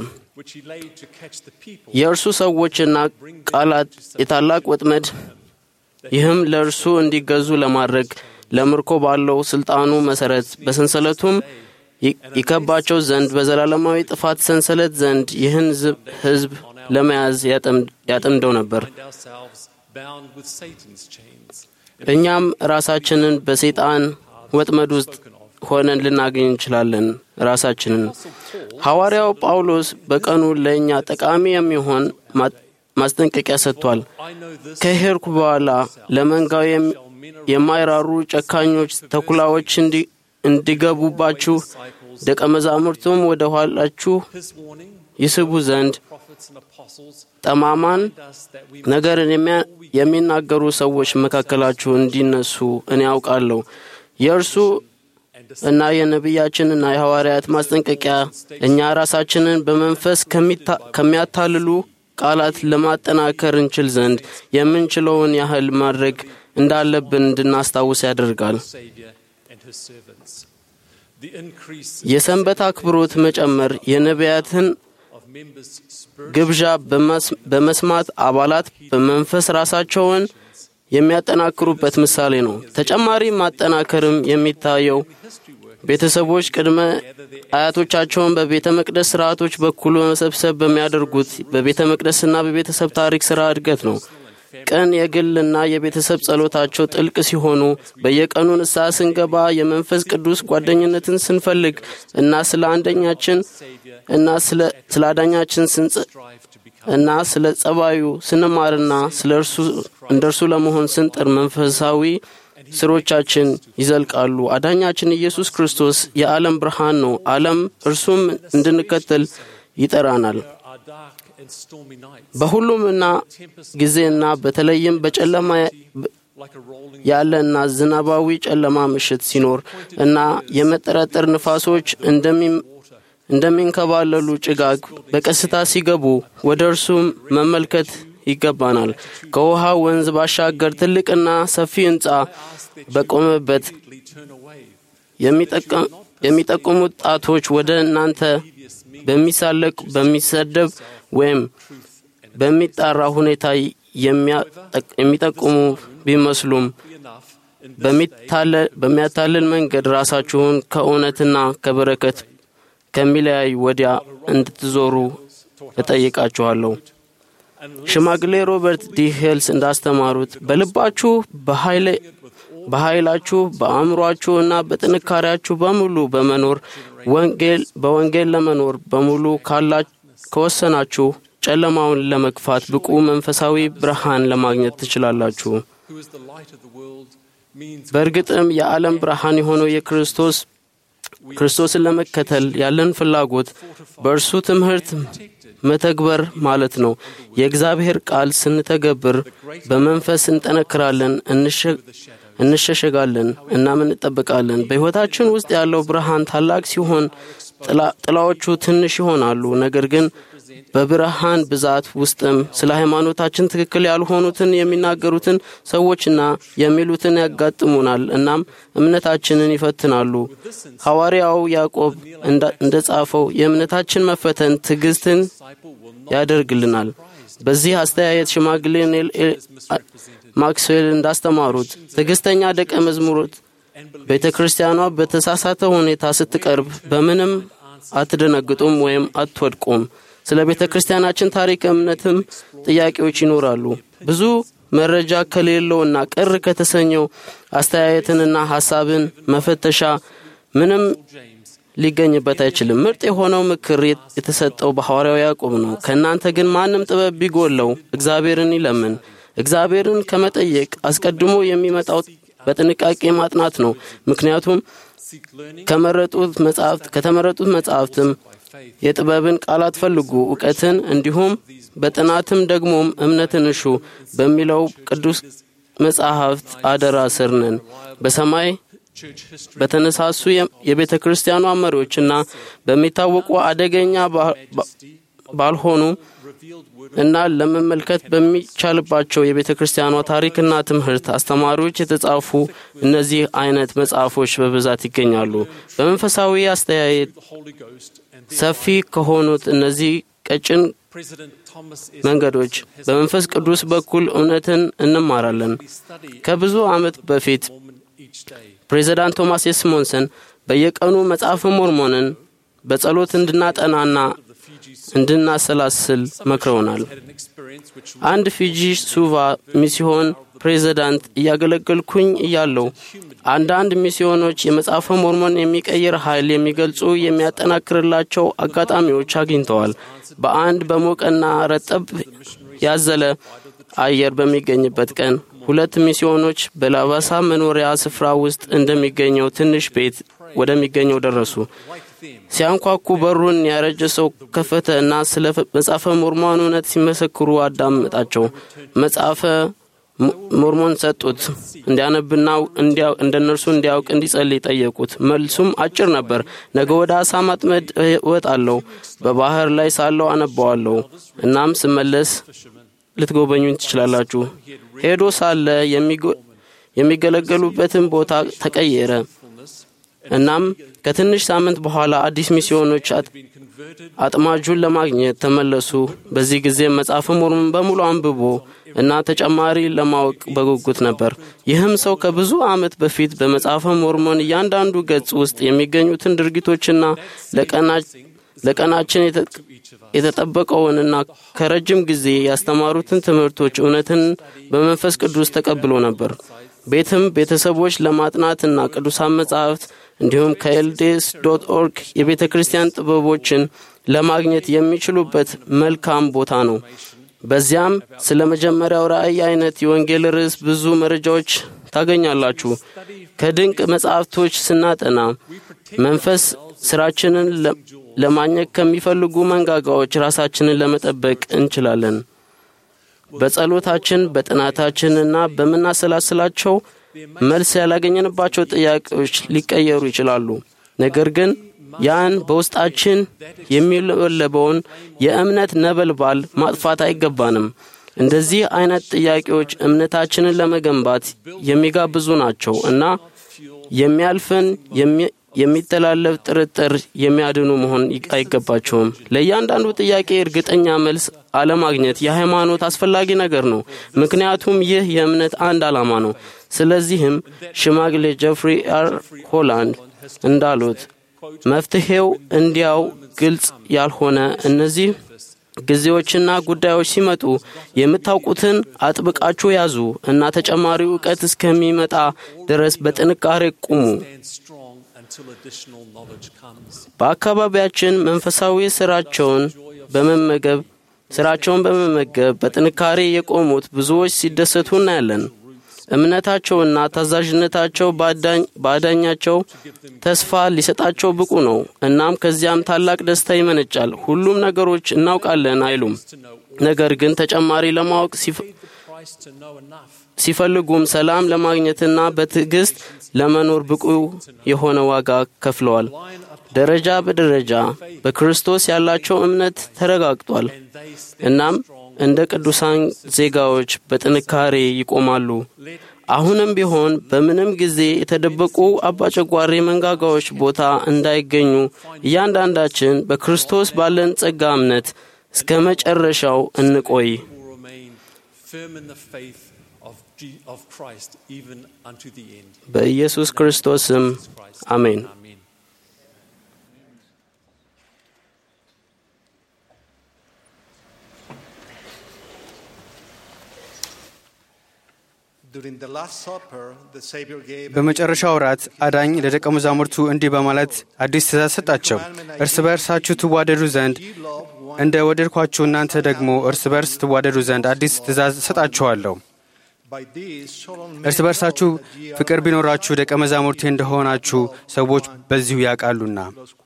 የእርሱ ሰዎችና ቃላት የታላቅ ወጥመድ፣ ይህም ለእርሱ እንዲገዙ ለማድረግ ለምርኮ ባለው ስልጣኑ መሰረት በሰንሰለቱም ይከባቸው ዘንድ በዘላለማዊ ጥፋት ሰንሰለት ዘንድ ይህን ሕዝብ ለመያዝ ያጠምደው ነበር። እኛም ራሳችንን በሰይጣን ወጥመድ ውስጥ ሆነን ልናገኝ እንችላለን። ራሳችንን ሐዋርያው ጳውሎስ በቀኑ ለእኛ ጠቃሚ የሚሆን ማስጠንቀቂያ ሰጥቷል። ከሄድኩ በኋላ ለመንጋው የማይራሩ ጨካኞች ተኩላዎች እንዲገቡባችሁ ደቀ መዛሙርቱም ወደ ኋላችሁ ይስቡ ዘንድ ጠማማን ነገርን የሚናገሩ ሰዎች መካከላችሁ እንዲነሱ እኔ ያውቃለሁ። የእርሱ እና የነቢያችንና የሐዋርያት ማስጠንቀቂያ እኛ ራሳችንን በመንፈስ ከሚያታልሉ ቃላት ለማጠናከር እንችል ዘንድ የምንችለውን ያህል ማድረግ እንዳለብን እንድናስታውስ ያደርጋል። የሰንበት አክብሮት መጨመር የነቢያትን ግብዣ በመስማት አባላት በመንፈስ ራሳቸውን የሚያጠናክሩበት ምሳሌ ነው። ተጨማሪ ማጠናከርም የሚታየው ቤተሰቦች ቅድመ አያቶቻቸውን በቤተ መቅደስ ሥርዓቶች በኩል በመሰብሰብ በሚያደርጉት በቤተ መቅደስና በቤተሰብ ታሪክ ሥራ እድገት ነው። ቀን የግልና የቤተሰብ ጸሎታቸው ጥልቅ ሲሆኑ በየቀኑ ንስሐ ስንገባ የመንፈስ ቅዱስ ጓደኝነትን ስንፈልግ እና ስለ አንደኛችን እና ስለ ስላዳኛችን ስንጽ እና ስለ ጸባዩ ስንማርና ስለ እርሱ እንደርሱ ለመሆን ስንጥር መንፈሳዊ ስሮቻችን ይዘልቃሉ። አዳኛችን ኢየሱስ ክርስቶስ የዓለም ብርሃን ነው። ዓለም እርሱም እንድንከተል ይጠራናል። በሁሉምና ጊዜና በተለይም በጨለማ ያለና ዝናባዊ ጨለማ ምሽት ሲኖር እና የመጠራጠር ንፋሶች እንደሚንከባለሉ ጭጋግ በቀስታ ሲገቡ ወደ እርሱ መመልከት ይገባናል። ከውሃ ወንዝ ባሻገር ትልቅና ሰፊ ሕንጻ በቆመበት የሚጠቁሙት ጣቶች ወደ እናንተ በሚሳለቅ በሚሰደብ ወይም በሚጣራ ሁኔታ የሚጠቁሙ ቢመስሉም በሚያታልል መንገድ ራሳችሁን ከእውነትና ከበረከት ከሚለያይ ወዲያ እንድትዞሩ እጠይቃችኋለሁ። ሽማግሌ ሮበርት ዲ ሄልስ እንዳስተማሩት በልባችሁ በኃይላችሁ በአእምሮአችሁና በጥንካሬያችሁ በሙሉ በመኖር ወንጌል በወንጌል ለመኖር በሙሉ ከወሰናችሁ ጨለማውን ለመግፋት ብቁ መንፈሳዊ ብርሃን ለማግኘት ትችላላችሁ። በእርግጥም የዓለም ብርሃን የሆነው የክርስቶስ ክርስቶስን ለመከተል ያለን ፍላጎት በእርሱ ትምህርት መተግበር ማለት ነው። የእግዚአብሔር ቃል ስንተገብር በመንፈስ እንጠነክራለን፣ እንሸሸጋለን እና እንጠብቃለን። በሕይወታችን ውስጥ ያለው ብርሃን ታላቅ ሲሆን ጥላዎቹ ትንሽ ይሆናሉ። ነገር ግን በብርሃን ብዛት ውስጥም ስለ ሃይማኖታችን ትክክል ያልሆኑትን የሚናገሩትን ሰዎችና የሚሉትን ያጋጥሙናል እናም እምነታችንን ይፈትናሉ። ሐዋርያው ያዕቆብ እንደጻፈው የእምነታችን መፈተን ትዕግስትን ያደርግልናል። በዚህ አስተያየት ሽማግሌ ኔል ማክስዌል እንዳስተማሩት ትዕግስተኛ ደቀ መዝሙሮች ቤተክርስቲያኗ በተሳሳተ ሁኔታ ስትቀርብ በምንም አትደነግጡም ወይም አትወድቁም። ስለ ቤተክርስቲያናችን ታሪክ እምነትም ጥያቄዎች ይኖራሉ። ብዙ መረጃ ከሌለውና ቅር ከተሰኘው አስተያየትንና ሐሳብን መፈተሻ ምንም ሊገኝበት አይችልም። ምርጥ የሆነው ምክር የተሰጠው በሐዋርያው ያዕቆብ ነው። ከእናንተ ግን ማንም ጥበብ ቢጎለው እግዚአብሔርን ይለምን። እግዚአብሔርን ከመጠየቅ አስቀድሞ የሚመጣው በጥንቃቄ ማጥናት ነው። ምክንያቱም ከመረጡት መጻሕፍት ከተመረጡት መጻሕፍትም የጥበብን ቃላት ፈልጉ፣ ዕውቀትን እንዲሁም በጥናትም ደግሞም እምነትን እሹ በሚለው ቅዱስ መጻሕፍት አደራ ስር ነን። በሰማይ በተነሳሱ የቤተ ክርስቲያኗ መሪዎችና በሚታወቁ አደገኛ ባልሆኑ እና ለመመልከት በሚቻልባቸው የቤተ ክርስቲያኗ ታሪክና ትምህርት አስተማሪዎች የተጻፉ እነዚህ አይነት መጽሐፎች በብዛት ይገኛሉ። በመንፈሳዊ አስተያየት ሰፊ ከሆኑት እነዚህ ቀጭን መንገዶች በመንፈስ ቅዱስ በኩል እውነትን እንማራለን። ከብዙ ዓመት በፊት ፕሬዝዳንት ቶማስ ኤስ ሞንሰን በየቀኑ መጽሐፈ ሞርሞንን በጸሎት እንድናጠናና እንድናሰላስል መክረውናል። አንድ ፊጂ ሱቫ ሚስዮን ፕሬዝዳንት እያገለገልኩኝ እያለው አንዳንድ ሚስዮኖች የመጽሐፈ ሞርሞን የሚቀይር ኃይል የሚገልጹ የሚያጠናክርላቸው አጋጣሚዎች አግኝተዋል። በአንድ በሞቀና ረጠብ ያዘለ አየር በሚገኝበት ቀን ሁለት ሚስዮኖች በላባሳ መኖሪያ ስፍራ ውስጥ እንደሚገኘው ትንሽ ቤት ወደሚገኘው ደረሱ። ሲያንኳኩ በሩን ያረጀ ሰው ከፈተና ስለ መጽሐፈ ሞርሞን እውነት ሲመሰክሩ አዳመጣቸው። መጽሐፈ ሞርሞን ሰጡት እንዲያነብና እንዲያው እንደነርሱ እንዲያውቅ እንዲጸልይ ጠየቁት። መልሱም አጭር ነበር። ነገ ወደ አሳ ማጥመድ እወጣለሁ፣ በባህር ላይ ሳለው አነባዋለሁ፣ እናም ስመለስ ልትጎበኙኝ ትችላላችሁ። ሄዶ ሳለ የሚገለገሉበትን ቦታ ተቀየረ። እናም ከትንሽ ሳምንት በኋላ አዲስ ሚስዮኖች አጥማጁን ለማግኘት ተመለሱ። በዚህ ጊዜ መጽሐፈ ሞርሞን በሙሉ አንብቦ እና ተጨማሪ ለማወቅ በጉጉት ነበር። ይህም ሰው ከብዙ ዓመት በፊት በመጽሐፈ ሞርሞን እያንዳንዱ ገጽ ውስጥ የሚገኙትን ድርጊቶችና ለቀናችን የተጠበቀውንና ከረጅም ጊዜ ያስተማሩትን ትምህርቶች እውነትን በመንፈስ ቅዱስ ተቀብሎ ነበር። ቤትም ቤተሰቦች ለማጥናትና ቅዱሳን መጻሕፍት እንዲሁም ከኤልዴስ ዶት ኦርግ የቤተ ክርስቲያን ጥበቦችን ለማግኘት የሚችሉበት መልካም ቦታ ነው። በዚያም ስለ መጀመሪያው ራእይ አይነት የወንጌል ርዕስ ብዙ መረጃዎች ታገኛላችሁ። ከድንቅ መጻሕፍቶች ስናጠና መንፈስ ስራችንን ለማግኘት ከሚፈልጉ መንጋጋዎች ራሳችንን ለመጠበቅ እንችላለን። በጸሎታችን በጥናታችንና በመናሰላስላቸው መልስ ያላገኘንባቸው ጥያቄዎች ሊቀየሩ ይችላሉ። ነገር ግን ያን በውስጣችን የሚለበለበውን የእምነት ነበልባል ማጥፋት አይገባንም። እንደዚህ አይነት ጥያቄዎች እምነታችንን ለመገንባት የሚጋብዙ ናቸው እና የሚያልፈን የሚተላለፍ ጥርጥር የሚያድኑ መሆን አይገባቸውም። ለእያንዳንዱ ጥያቄ እርግጠኛ መልስ አለማግኘት የሃይማኖት አስፈላጊ ነገር ነው፣ ምክንያቱም ይህ የእምነት አንድ ዓላማ ነው። ስለዚህም ሽማግሌ ጀፍሪ አር ሆላንድ እንዳሉት መፍትሄው እንዲያው ግልጽ ያልሆነ እነዚህ ጊዜዎችና ጉዳዮች ሲመጡ የምታውቁትን አጥብቃችሁ ያዙ እና ተጨማሪ ዕውቀት እስከሚመጣ ድረስ በጥንካሬ ቁሙ። በአካባቢያችን መንፈሳዊ ስራቸውን በመመገብ ስራቸውን በመመገብ በጥንካሬ የቆሙት ብዙዎች ሲደሰቱ እናያለን። እምነታቸውና ታዛዥነታቸው ባዳኛቸው ተስፋ ሊሰጣቸው ብቁ ነው። እናም ከዚያም ታላቅ ደስታ ይመነጫል። ሁሉም ነገሮች እናውቃለን አይሉም፣ ነገር ግን ተጨማሪ ለማወቅ ሲፈልጉም ሰላም ለማግኘትና በትዕግስት ለመኖር ብቁ የሆነ ዋጋ ከፍለዋል። ደረጃ በደረጃ በክርስቶስ ያላቸው እምነት ተረጋግጧል። እናም እንደ ቅዱሳን ዜጋዎች በጥንካሬ ይቆማሉ። አሁንም ቢሆን በምንም ጊዜ የተደበቁ አባጨጓሬ መንጋጋዎች ቦታ እንዳይገኙ እያንዳንዳችን በክርስቶስ ባለን ጸጋ እምነት እስከ መጨረሻው እንቆይ። በኢየሱስ ክርስቶስ ስም አሜን። በመጨረሻው ራት አዳኝ ለደቀ መዛሙርቱ እንዲህ በማለት አዲስ ትእዛዝ ሰጣቸው። እርስ በርሳችሁ ትዋደዱ ዘንድ እንደ ወደድኳችሁ እናንተ ደግሞ እርስ በርስ ትዋደዱ ዘንድ አዲስ ትእዛዝ ሰጣችኋለሁ። እርስ በርሳችሁ ፍቅር ቢኖራችሁ ደቀ መዛሙርቴ እንደሆናችሁ ሰዎች በዚሁ ያውቃሉና።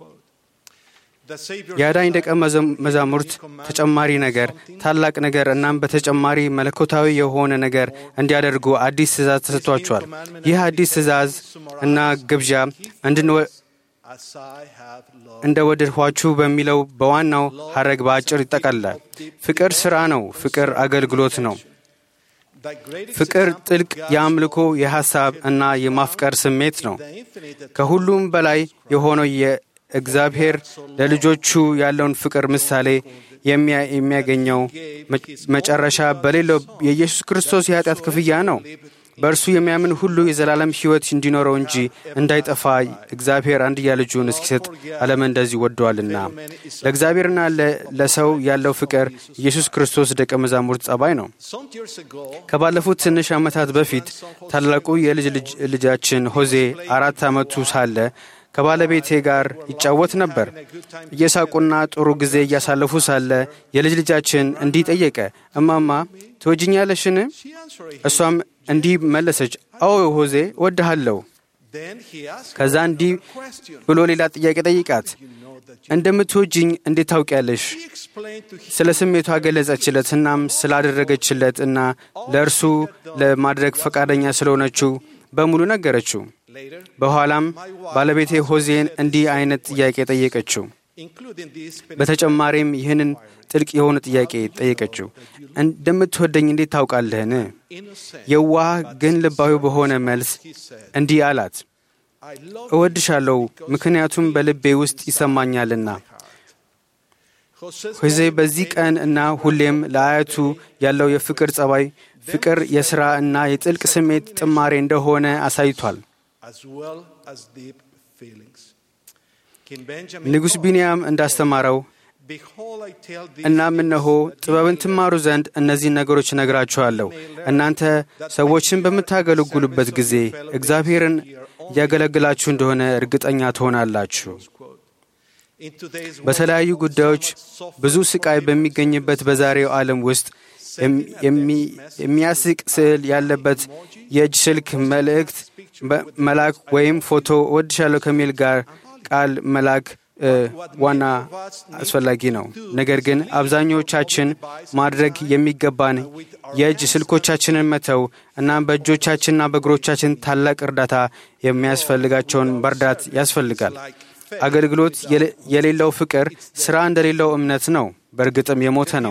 የአዳኝ ደቀ መዛሙርት ተጨማሪ ነገር፣ ታላቅ ነገር እናም በተጨማሪ መለኮታዊ የሆነ ነገር እንዲያደርጉ አዲስ ትእዛዝ ተሰጥቷቸዋል። ይህ አዲስ ትእዛዝ እና ግብዣ እንደ ወደድኋችሁ በሚለው በዋናው ሐረግ በአጭር ይጠቃልላል። ፍቅር ሥራ ነው። ፍቅር አገልግሎት ነው። ፍቅር ጥልቅ የአምልኮ የሐሳብ እና የማፍቀር ስሜት ነው። ከሁሉም በላይ የሆነው የእግዚአብሔር ለልጆቹ ያለውን ፍቅር ምሳሌ የሚያገኘው መጨረሻ በሌለው የኢየሱስ ክርስቶስ የኃጢአት ክፍያ ነው። በእርሱ የሚያምን ሁሉ የዘላለም ሕይወት እንዲኖረው እንጂ እንዳይጠፋ እግዚአብሔር አንድያ ልጁን እስኪሰጥ ዓለምን እንደዚህ ወዷልና። ለእግዚአብሔርና ለሰው ያለው ፍቅር ኢየሱስ ክርስቶስ ደቀ መዛሙርት ጸባይ ነው። ከባለፉት ትንሽ ዓመታት በፊት ታላቁ የልጅ ልጃችን ሆዜ አራት ዓመቱ ሳለ ከባለቤቴ ጋር ይጫወት ነበር። እየሳቁና ጥሩ ጊዜ እያሳለፉ ሳለ የልጅ ልጃችን እንዲህ ጠየቀ፣ እማማ ትወጂኛለሽን? እሷም እንዲህ መለሰች፣ አዎ ሆዜ እወድሃለሁ። ከዛ እንዲህ ብሎ ሌላ ጥያቄ ጠይቃት፣ እንደምትወጂኝ እንዴት ታውቂያለሽ? ስለ ስሜቷ ገለጸችለት። እናም ስላደረገችለት እና ለእርሱ ለማድረግ ፈቃደኛ ስለሆነችው በሙሉ ነገረችው። በኋላም ባለቤቴ ሆዜን እንዲህ አይነት ጥያቄ ጠየቀችው። በተጨማሪም ይህንን ጥልቅ የሆነ ጥያቄ ጠየቀችው፣ እንደምትወደኝ እንዴት ታውቃለህን? የዋህ ግን ልባዊ በሆነ መልስ እንዲህ አላት፣ እወድሻለሁ ምክንያቱም በልቤ ውስጥ ይሰማኛልና። ሆዜ በዚህ ቀን እና ሁሌም ለአያቱ ያለው የፍቅር ጸባይ ፍቅር የሥራ እና የጥልቅ ስሜት ጥማሬ እንደሆነ አሳይቷል። ንጉሥ ቢንያም እንዳስተማረው እናም እነሆ ጥበብን ትማሩ ዘንድ እነዚህን ነገሮች እነግራችኋለሁ። እናንተ ሰዎችን በምታገለግሉበት ጊዜ እግዚአብሔርን እያገለግላችሁ እንደሆነ እርግጠኛ ትሆናላችሁ። በተለያዩ ጉዳዮች ብዙ ስቃይ በሚገኝበት በዛሬው ዓለም ውስጥ የሚያስቅ ስዕል ያለበት የእጅ ስልክ መልእክት መላክ ወይም ፎቶ እወድሻለሁ ከሚል ጋር ቃል መላክ ዋና አስፈላጊ ነው። ነገር ግን አብዛኞቻችን ማድረግ የሚገባን የእጅ ስልኮቻችንን መተው እና በእጆቻችንና በእግሮቻችን ታላቅ እርዳታ የሚያስፈልጋቸውን መርዳት ያስፈልጋል። አገልግሎት የሌለው ፍቅር ሥራ እንደሌለው እምነት ነው፣ በእርግጥም የሞተ ነው።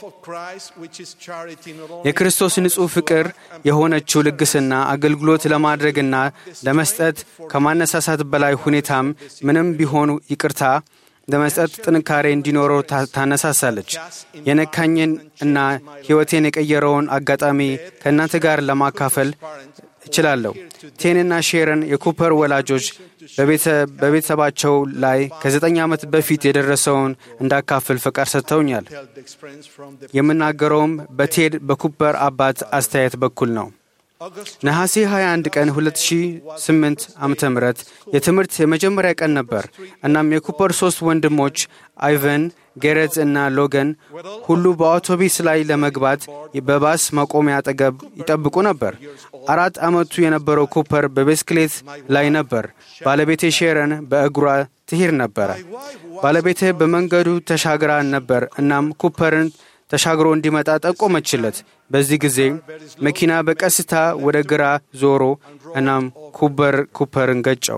የክርስቶስ ንጹሕ ፍቅር የሆነችው ልግስና አገልግሎት ለማድረግና ለመስጠት ከማነሳሳት በላይ ሁኔታም ምንም ቢሆኑ ይቅርታ ለመስጠት ጥንካሬ እንዲኖረው ታነሳሳለች። የነካኝን እና ሕይወቴን የቀየረውን አጋጣሚ ከእናንተ ጋር ለማካፈል እችላለሁ። ቴንና ሼረን የኩፐር ወላጆች በቤተሰባቸው ላይ ከዘጠኝ ዓመት በፊት የደረሰውን እንዳካፍል ፈቃድ ሰጥተውኛል። የምናገረውም በቴድ በኩፐር አባት አስተያየት በኩል ነው። ነሐሴ ሃያ አንድ ቀን ሁለት ሺህ ስምንት ዓመተ ምህረት የትምህርት የመጀመሪያ ቀን ነበር። እናም የኩፐር ሶስት ወንድሞች አይቨን፣ ጌሬት እና ሎገን ሁሉ በአውቶቡስ ላይ ለመግባት በባስ ማቆሚያ አጠገብ ይጠብቁ ነበር። አራት ዓመቱ የነበረው ኩፐር በብስክሌት ላይ ነበር። ባለቤቴ ሼረን በእግሯ ትሄድ ነበረ። ባለቤቴ በመንገዱ ተሻግራ ነበር። እናም ኩፐርን ተሻግሮ እንዲመጣ ጠቆመችለት። በዚህ ጊዜ መኪና በቀስታ ወደ ግራ ዞሮ እናም ኩፐር ኩፐርን ገጨው።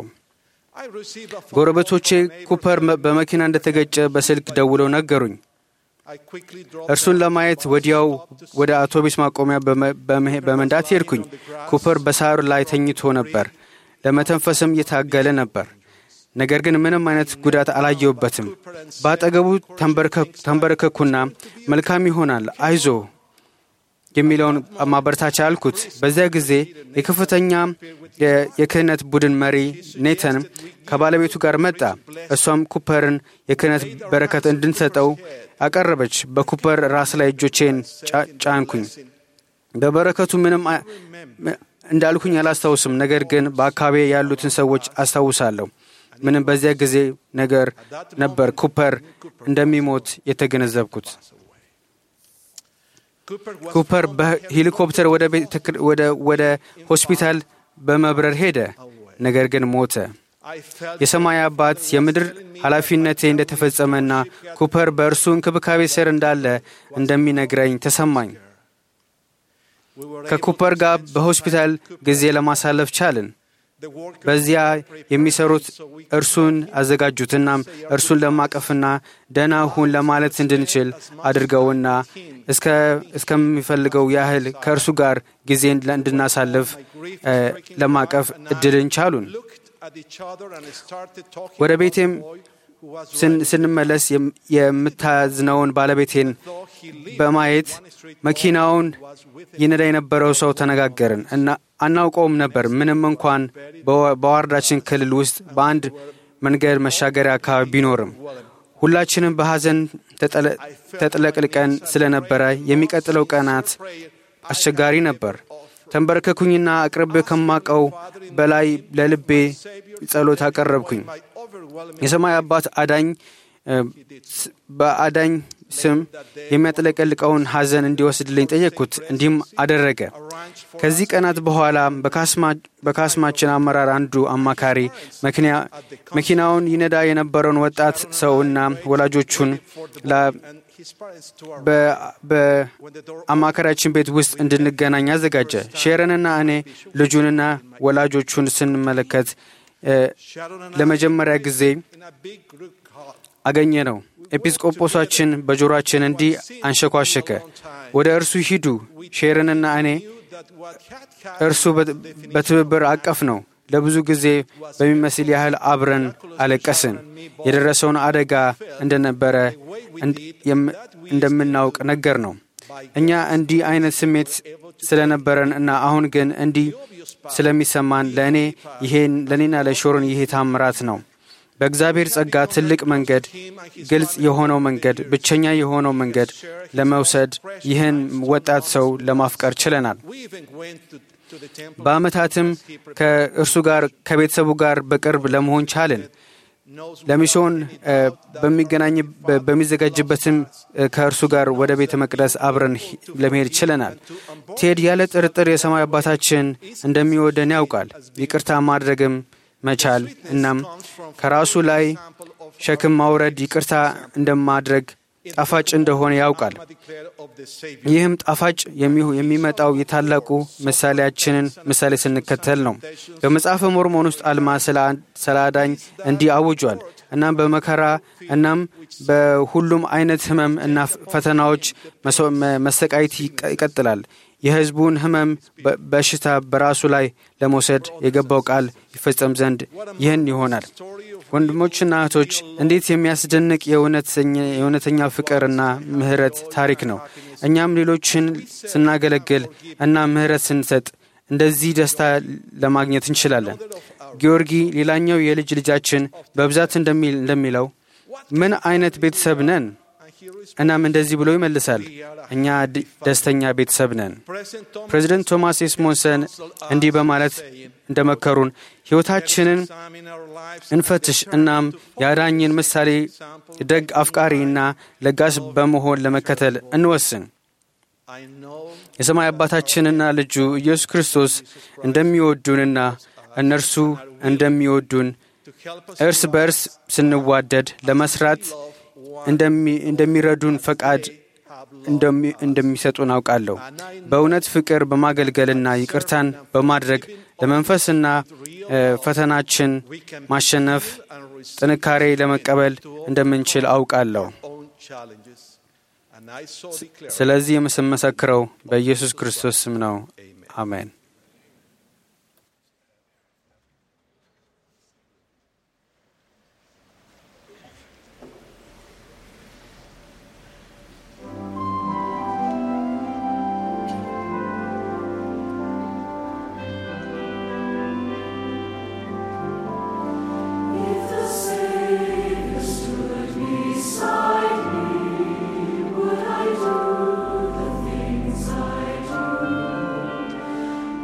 ጎረቤቶቼ ኩፐር በመኪና እንደተገጨ በስልክ ደውለው ነገሩኝ። እርሱን ለማየት ወዲያው ወደ አውቶቡስ ማቆሚያ በመንዳት ሄድኩኝ። ኩፐር በሳር ላይ ተኝቶ ነበር። ለመተንፈስም እየታገለ ነበር። ነገር ግን ምንም አይነት ጉዳት አላየውበትም። በአጠገቡ ተንበረከኩና መልካም ይሆናል አይዞ የሚለውን ማበረታቻ አልኩት። በዚያ ጊዜ የከፍተኛ የክህነት ቡድን መሪ ኔተን ከባለቤቱ ጋር መጣ። እሷም ኩፐርን የክህነት በረከት እንድንሰጠው አቀረበች። በኩፐር ራስ ላይ እጆቼን ጫንኩኝ። በበረከቱ ምንም እንዳልኩኝ አላስታውስም። ነገር ግን በአካባቢ ያሉትን ሰዎች አስታውሳለሁ። ምንም በዚያ ጊዜ ነገር ነበር ኩፐር እንደሚሞት የተገነዘብኩት። ኩፐር በሄሊኮፕተር ወደ ሆስፒታል በመብረር ሄደ፣ ነገር ግን ሞተ። የሰማይ አባት የምድር ኃላፊነቴ እንደተፈጸመና ኩፐር በእርሱ እንክብካቤ ስር እንዳለ እንደሚነግረኝ ተሰማኝ። ከኩፐር ጋር በሆስፒታል ጊዜ ለማሳለፍ ቻልን። በዚያ የሚሰሩት እርሱን አዘጋጁትና እርሱን ለማቀፍና ደህና ሁን ለማለት እንድንችል አድርገውና እስከ እስከሚፈልገው ያህል ከእርሱ ጋር ጊዜን እንድናሳልፍ ለማቀፍ እድልን ቻሉን። ወደ ቤቴም ስንመለስ የምታዝነውን ባለቤቴን በማየት መኪናውን ይነዳ የነበረው ሰው ተነጋገርን እና አናውቀውም ነበር። ምንም እንኳን በዋርዳችን ክልል ውስጥ በአንድ መንገድ መሻገሪያ አካባቢ ቢኖርም ሁላችንም በሐዘን ተጥለቅልቀን ስለነበረ የሚቀጥለው ቀናት አስቸጋሪ ነበር። ተንበረከኩኝና አቅርቤ ከማቀው በላይ ለልቤ ጸሎት አቀረብኩኝ። የሰማይ አባት አዳኝ በአዳኝ ስም የሚያጥለቀልቀውን ሐዘን እንዲወስድልኝ ጠየቅኩት። እንዲህም አደረገ። ከዚህ ቀናት በኋላ በካስማችን አመራር አንዱ አማካሪ መኪናውን ይነዳ የነበረውን ወጣት ሰውና ወላጆቹን በአማካሪያችን ቤት ውስጥ እንድንገናኝ አዘጋጀ። ሼረንና እኔ ልጁንና ወላጆቹን ስንመለከት ለመጀመሪያ ጊዜ አገኘ ነው። ኤጲስቆጶሳችን በጆሮአችን እንዲህ አንሸኳሸከ፣ ወደ እርሱ ሂዱ። ሼረንና እኔ እርሱ በትብብር አቀፍ ነው። ለብዙ ጊዜ በሚመስል ያህል አብረን አለቀስን። የደረሰውን አደጋ እንደነበረ እንደምናውቅ ነገር ነው። እኛ እንዲህ አይነት ስሜት ስለነበረን እና አሁን ግን እንዲህ ስለሚሰማን ለእኔ ይሄን ለእኔና ለሾርን ይሄ ታምራት ነው። በእግዚአብሔር ጸጋ ትልቅ መንገድ፣ ግልጽ የሆነው መንገድ፣ ብቸኛ የሆነው መንገድ ለመውሰድ ይህን ወጣት ሰው ለማፍቀር ችለናል። በአመታትም ከእርሱ ጋር ከቤተሰቡ ጋር በቅርብ ለመሆን ቻልን። ለሚስዮን በሚገናኝ በሚዘጋጅበትም ከእርሱ ጋር ወደ ቤተ መቅደስ አብረን ለመሄድ ችለናል። ቴድ ያለ ጥርጥር የሰማይ አባታችን እንደሚወደን ያውቃል። ይቅርታ ማድረግም መቻል እናም ከራሱ ላይ ሸክም ማውረድ ይቅርታ እንደማድረግ ጣፋጭ እንደሆነ ያውቃል። ይህም ጣፋጭ የሚመጣው የታላቁ ምሳሌያችንን ምሳሌ ስንከተል ነው። በመጽሐፈ ሞርሞን ውስጥ አልማ ስለ አዳኝ እንዲህ አውጇል። እናም በመከራ እናም በሁሉም አይነት ህመም እና ፈተናዎች መሰቃየት ይቀጥላል። የሕዝቡን ህመም በሽታ በራሱ ላይ ለመውሰድ የገባው ቃል ይፈጸም ዘንድ ይህን ይሆናል። ወንድሞችና እህቶች እንዴት የሚያስደንቅ የእውነተኛ ፍቅርና ምህረት ታሪክ ነው። እኛም ሌሎችን ስናገለግል እና ምህረት ስንሰጥ እንደዚህ ደስታ ለማግኘት እንችላለን። ጊዮርጊ ሌላኛው የልጅ ልጃችን በብዛት እንደሚለው ምን አይነት ቤተሰብ ነን? እናም እንደዚህ ብሎ ይመልሳል፣ እኛ ደስተኛ ቤተሰብ ነን። ፕሬዚደንት ቶማስ ኤስሞንሰን እንዲህ በማለት እንደመከሩን ሕይወታችንን እንፈትሽ እናም የአዳኝን ምሳሌ ደግ አፍቃሪና ለጋስ በመሆን ለመከተል እንወስን። የሰማይ አባታችንና ልጁ ኢየሱስ ክርስቶስ እንደሚወዱንና እነርሱ እንደሚወዱን እርስ በርስ ስንዋደድ ለመስራት እንደሚረዱን ፈቃድ እንደሚሰጡን አውቃለሁ። በእውነት ፍቅር በማገልገልና ይቅርታን በማድረግ ለመንፈስና ፈተናችን ማሸነፍ ጥንካሬ ለመቀበል እንደምንችል አውቃለሁ። ስለዚህ የምስመሰክረው በኢየሱስ ክርስቶስ ስም ነው። አሜን። Would I do the things I do?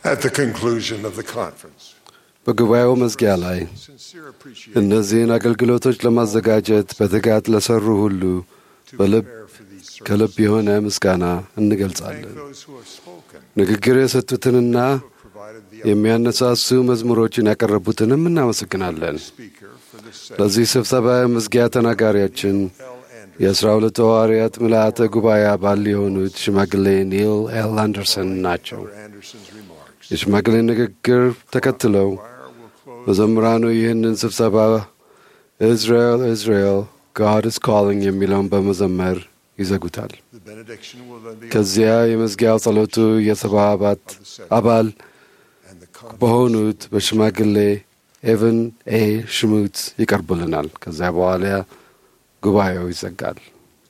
At the conclusion of the conference, በጉባኤው መዝጊያ ላይ እነዚህን አገልግሎቶች ለማዘጋጀት በትጋት ለሰሩ ሁሉ በልብ ከልብ የሆነ ምስጋና እንገልጻለን። ንግግር የሰጡትንና የሚያነሳሱ መዝሙሮችን ያቀረቡትንም እናመሰግናለን። ለዚህ ስብሰባ መዝጊያ ተናጋሪያችን የአስራ ሁለቱ ሐዋርያት ምልአተ ጉባኤ አባል የሆኑት ሽማግሌ ኒል ኤል አንደርሰን ናቸው። የሽማግሌ ንግግር ተከትለው መዘምራኑ ይህንን ስብሰባ ኢዝራኤል ኢዝራኤል God is calling የሚለውን በመዘመር ይዘጉታል። ከዚያ የመዝጊያው ጸሎቱ የሰባባት አባል በሆኑት በሽማግሌ ኤቨን ኤ ሽሙት ይቀርቡልናል። ከዚያ በኋላ ጉባኤው ይዘጋል።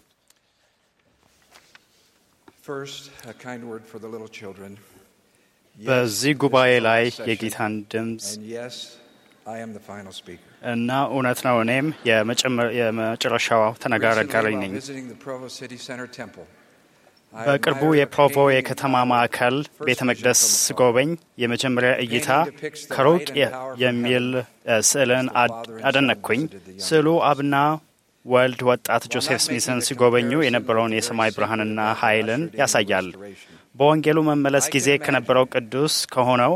First, a kind word for the little children. በዚህ ጉባኤ ላይ የጌታን ድምፅ እና እውነት ነው፣ እኔም የመጨረሻው ተናጋሪ ነኝ። በቅርቡ የፕሮቮ የከተማ ማዕከል ቤተ መቅደስ ስጎበኝ የመጀመሪያ እይታ ከሩቅ የሚል ስዕልን አደነቅኩኝ። ስዕሉ አብና ወልድ ወጣት ጆሴፍ ስሚስን ሲጎበኙ የነበረውን የሰማይ ብርሃንና ኃይልን ያሳያል። በወንጌሉ መመለስ ጊዜ ከነበረው ቅዱስ ከሆነው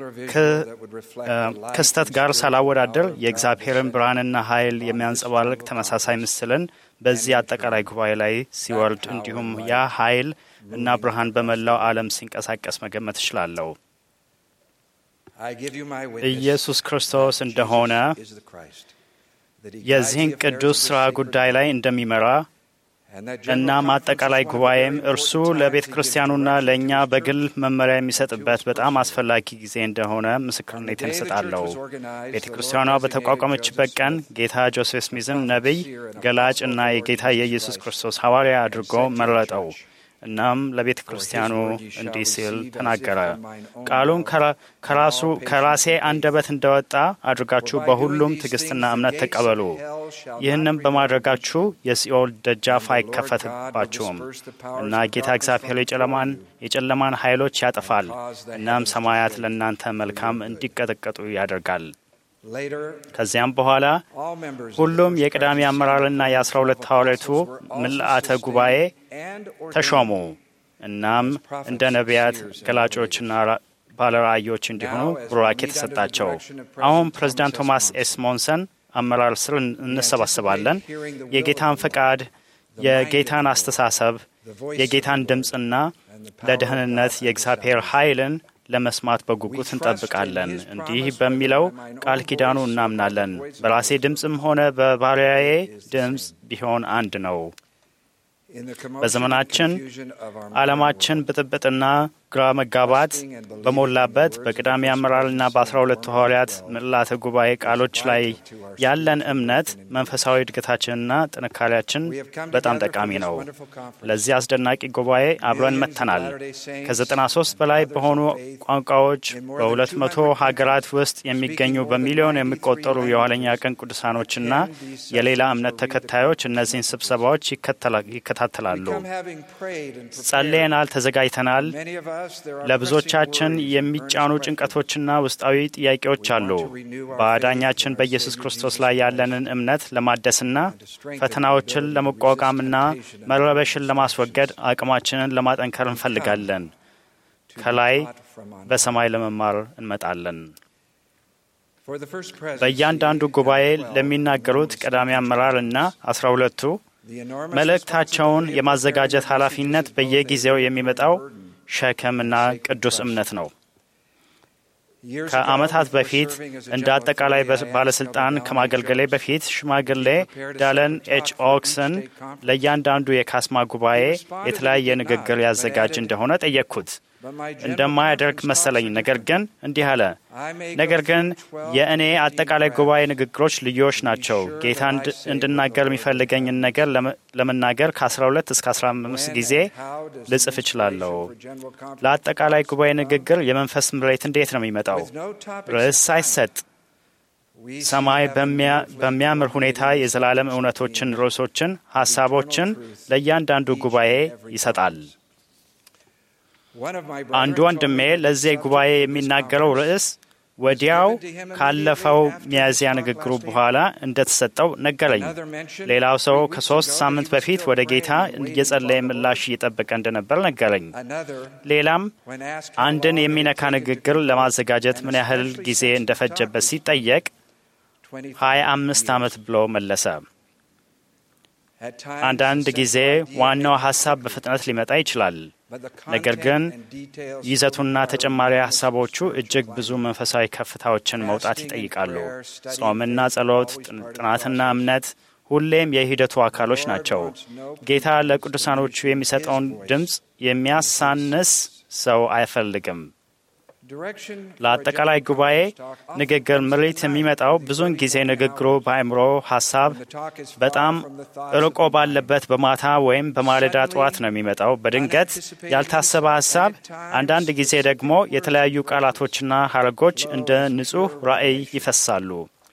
ክስተት ጋር ሳላወዳደር የእግዚአብሔርን ብርሃንና ኃይል የሚያንጸባርቅ ተመሳሳይ ምስልን በዚህ አጠቃላይ ጉባኤ ላይ ሲወርድ እንዲሁም ያ ኃይል እና ብርሃን በመላው ዓለም ሲንቀሳቀስ መገመት እችላለሁ። ኢየሱስ ክርስቶስ እንደሆነ የዚህን ቅዱስ ሥራ ጉዳይ ላይ እንደሚመራ እና ማጠቃላይ ጉባኤም እርሱ ለቤተ ክርስቲያኑና ለእኛ በግል መመሪያ የሚሰጥበት በጣም አስፈላጊ ጊዜ እንደሆነ ምስክርነቴን እሰጣለሁ። ቤተ ክርስቲያኗ በተቋቋመችበት ቀን ጌታ ጆሴፍ ስሚዝን ነቢይ፣ ገላጭ እና የጌታ የኢየሱስ ክርስቶስ ሐዋርያ አድርጎ መረጠው። እናም ለቤተ ክርስቲያኑ እንዲህ ሲል ተናገረ። ቃሉን ከራሱ ከራሴ አንደበት እንደወጣ አድርጋችሁ በሁሉም ትዕግስትና እምነት ተቀበሉ። ይህንም በማድረጋችሁ የሲኦል ደጃፍ አይከፈትባችሁም እና ጌታ እግዚአብሔር የጨለማን የጨለማን ኃይሎች ያጠፋል። እናም ሰማያት ለእናንተ መልካም እንዲቀጠቀጡ ያደርጋል። ከዚያም በኋላ ሁሉም የቅዳሜ አመራርና የአስራ ሁለት ሐዋርያቱ ምልአተ ጉባኤ ተሾሙ። እናም እንደ ነቢያት፣ ገላጮችና ባለራእዮች እንዲሆኑ ቡራኬ ተሰጣቸው። አሁን ፕሬዝዳንት ቶማስ ኤስ ሞንሰን አመራር ስር እንሰባሰባለን። የጌታን ፈቃድ፣ የጌታን አስተሳሰብ፣ የጌታን ድምፅና ለደህንነት የእግዚአብሔር ኃይልን ለመስማት በጉጉት እንጠብቃለን። እንዲህ በሚለው ቃል ኪዳኑ እናምናለን። በራሴ ድምፅም ሆነ በባሪያዬ ድምፅ ቢሆን አንድ ነው። በዘመናችን ዓለማችን ብጥብጥና ግራ መጋባት በሞላበት በቅዳሜ አመራርና በአስራ ሁለቱ ሐዋርያት ምልአተ ጉባኤ ቃሎች ላይ ያለን እምነት መንፈሳዊ እድገታችንና ጥንካሬያችን በጣም ጠቃሚ ነው። ለዚህ አስደናቂ ጉባኤ አብረን መጥተናል። ከዘጠና ሶስት በላይ በሆኑ ቋንቋዎች በሁለት መቶ ሀገራት ውስጥ የሚገኙ በሚሊዮን የሚቆጠሩ የኋለኛ ቀን ቅዱሳኖችና የሌላ እምነት ተከታዮች እነዚህን ስብሰባዎች ይከታተላሉ። ጸልየናል፣ ተዘጋጅተናል። ለብዙዎቻችን የሚጫኑ ጭንቀቶችና ውስጣዊ ጥያቄዎች አሉ። በአዳኛችን በኢየሱስ ክርስቶስ ላይ ያለንን እምነት ለማደስና ፈተናዎችን ለመቋቋምና መረበሽን ለማስወገድ አቅማችንን ለማጠንከር እንፈልጋለን። ከላይ በሰማይ ለመማር እንመጣለን። በእያንዳንዱ ጉባኤ ለሚናገሩት ቀዳሚ አመራርና አስራ ሁለቱ መልእክታቸውን የማዘጋጀት ኃላፊነት በየጊዜው የሚመጣው ሸክምና ቅዱስ እምነት ነው። ከዓመታት በፊት እንደ አጠቃላይ ባለስልጣን ከማገልገሌ በፊት ሽማግሌ ዳለን ኤች ኦክሰን ለእያንዳንዱ የካስማ ጉባኤ የተለያየ ንግግር ያዘጋጅ እንደሆነ ጠየቅኩት። እንደማያደርግ መሰለኝ። ነገር ግን እንዲህ አለ፣ ነገር ግን የእኔ አጠቃላይ ጉባኤ ንግግሮች ልዩዎች ናቸው። ጌታ እንድናገር የሚፈልገኝን ነገር ለመናገር ከአስራ ሁለት እስከ አስራ አምስት ጊዜ ልጽፍ እችላለሁ። ለአጠቃላይ ጉባኤ ንግግር የመንፈስ ምሬት እንዴት ነው የሚመጣው? ርዕስ ሳይሰጥ ሰማይ በሚያምር ሁኔታ የዘላለም እውነቶችን፣ ርዕሶችን፣ ሐሳቦችን ለእያንዳንዱ ጉባኤ ይሰጣል። አንድ ወንድሜ ለዚህ ጉባኤ የሚናገረው ርዕስ ወዲያው ካለፈው ሚያዝያ ንግግሩ በኋላ እንደተሰጠው ነገረኝ። ሌላው ሰው ከሶስት ሳምንት በፊት ወደ ጌታ እየጸለየ ምላሽ እየጠበቀ እንደነበር ነገረኝ። ሌላም አንድን የሚነካ ንግግር ለማዘጋጀት ምን ያህል ጊዜ እንደፈጀበት ሲጠየቅ ሀያ አምስት ዓመት ብሎ መለሰ። አንዳንድ ጊዜ ዋናው ሐሳብ በፍጥነት ሊመጣ ይችላል፣ ነገር ግን ይዘቱና ተጨማሪ ሐሳቦቹ እጅግ ብዙ መንፈሳዊ ከፍታዎችን መውጣት ይጠይቃሉ። ጾምና ጸሎት፣ ጥናትና እምነት ሁሌም የሂደቱ አካሎች ናቸው። ጌታ ለቅዱሳኖቹ የሚሰጠውን ድምፅ የሚያሳንስ ሰው አይፈልግም። ለአጠቃላይ ጉባኤ ንግግር ምሪት የሚመጣው ብዙውን ጊዜ ንግግሩ በአእምሮ ሐሳብ በጣም ርቆ ባለበት በማታ ወይም በማለዳ ጠዋት ነው የሚመጣው። በድንገት ያልታሰበ ሐሳብ፣ አንዳንድ ጊዜ ደግሞ የተለያዩ ቃላቶችና ሐረጎች እንደ ንጹሕ ራእይ ይፈሳሉ።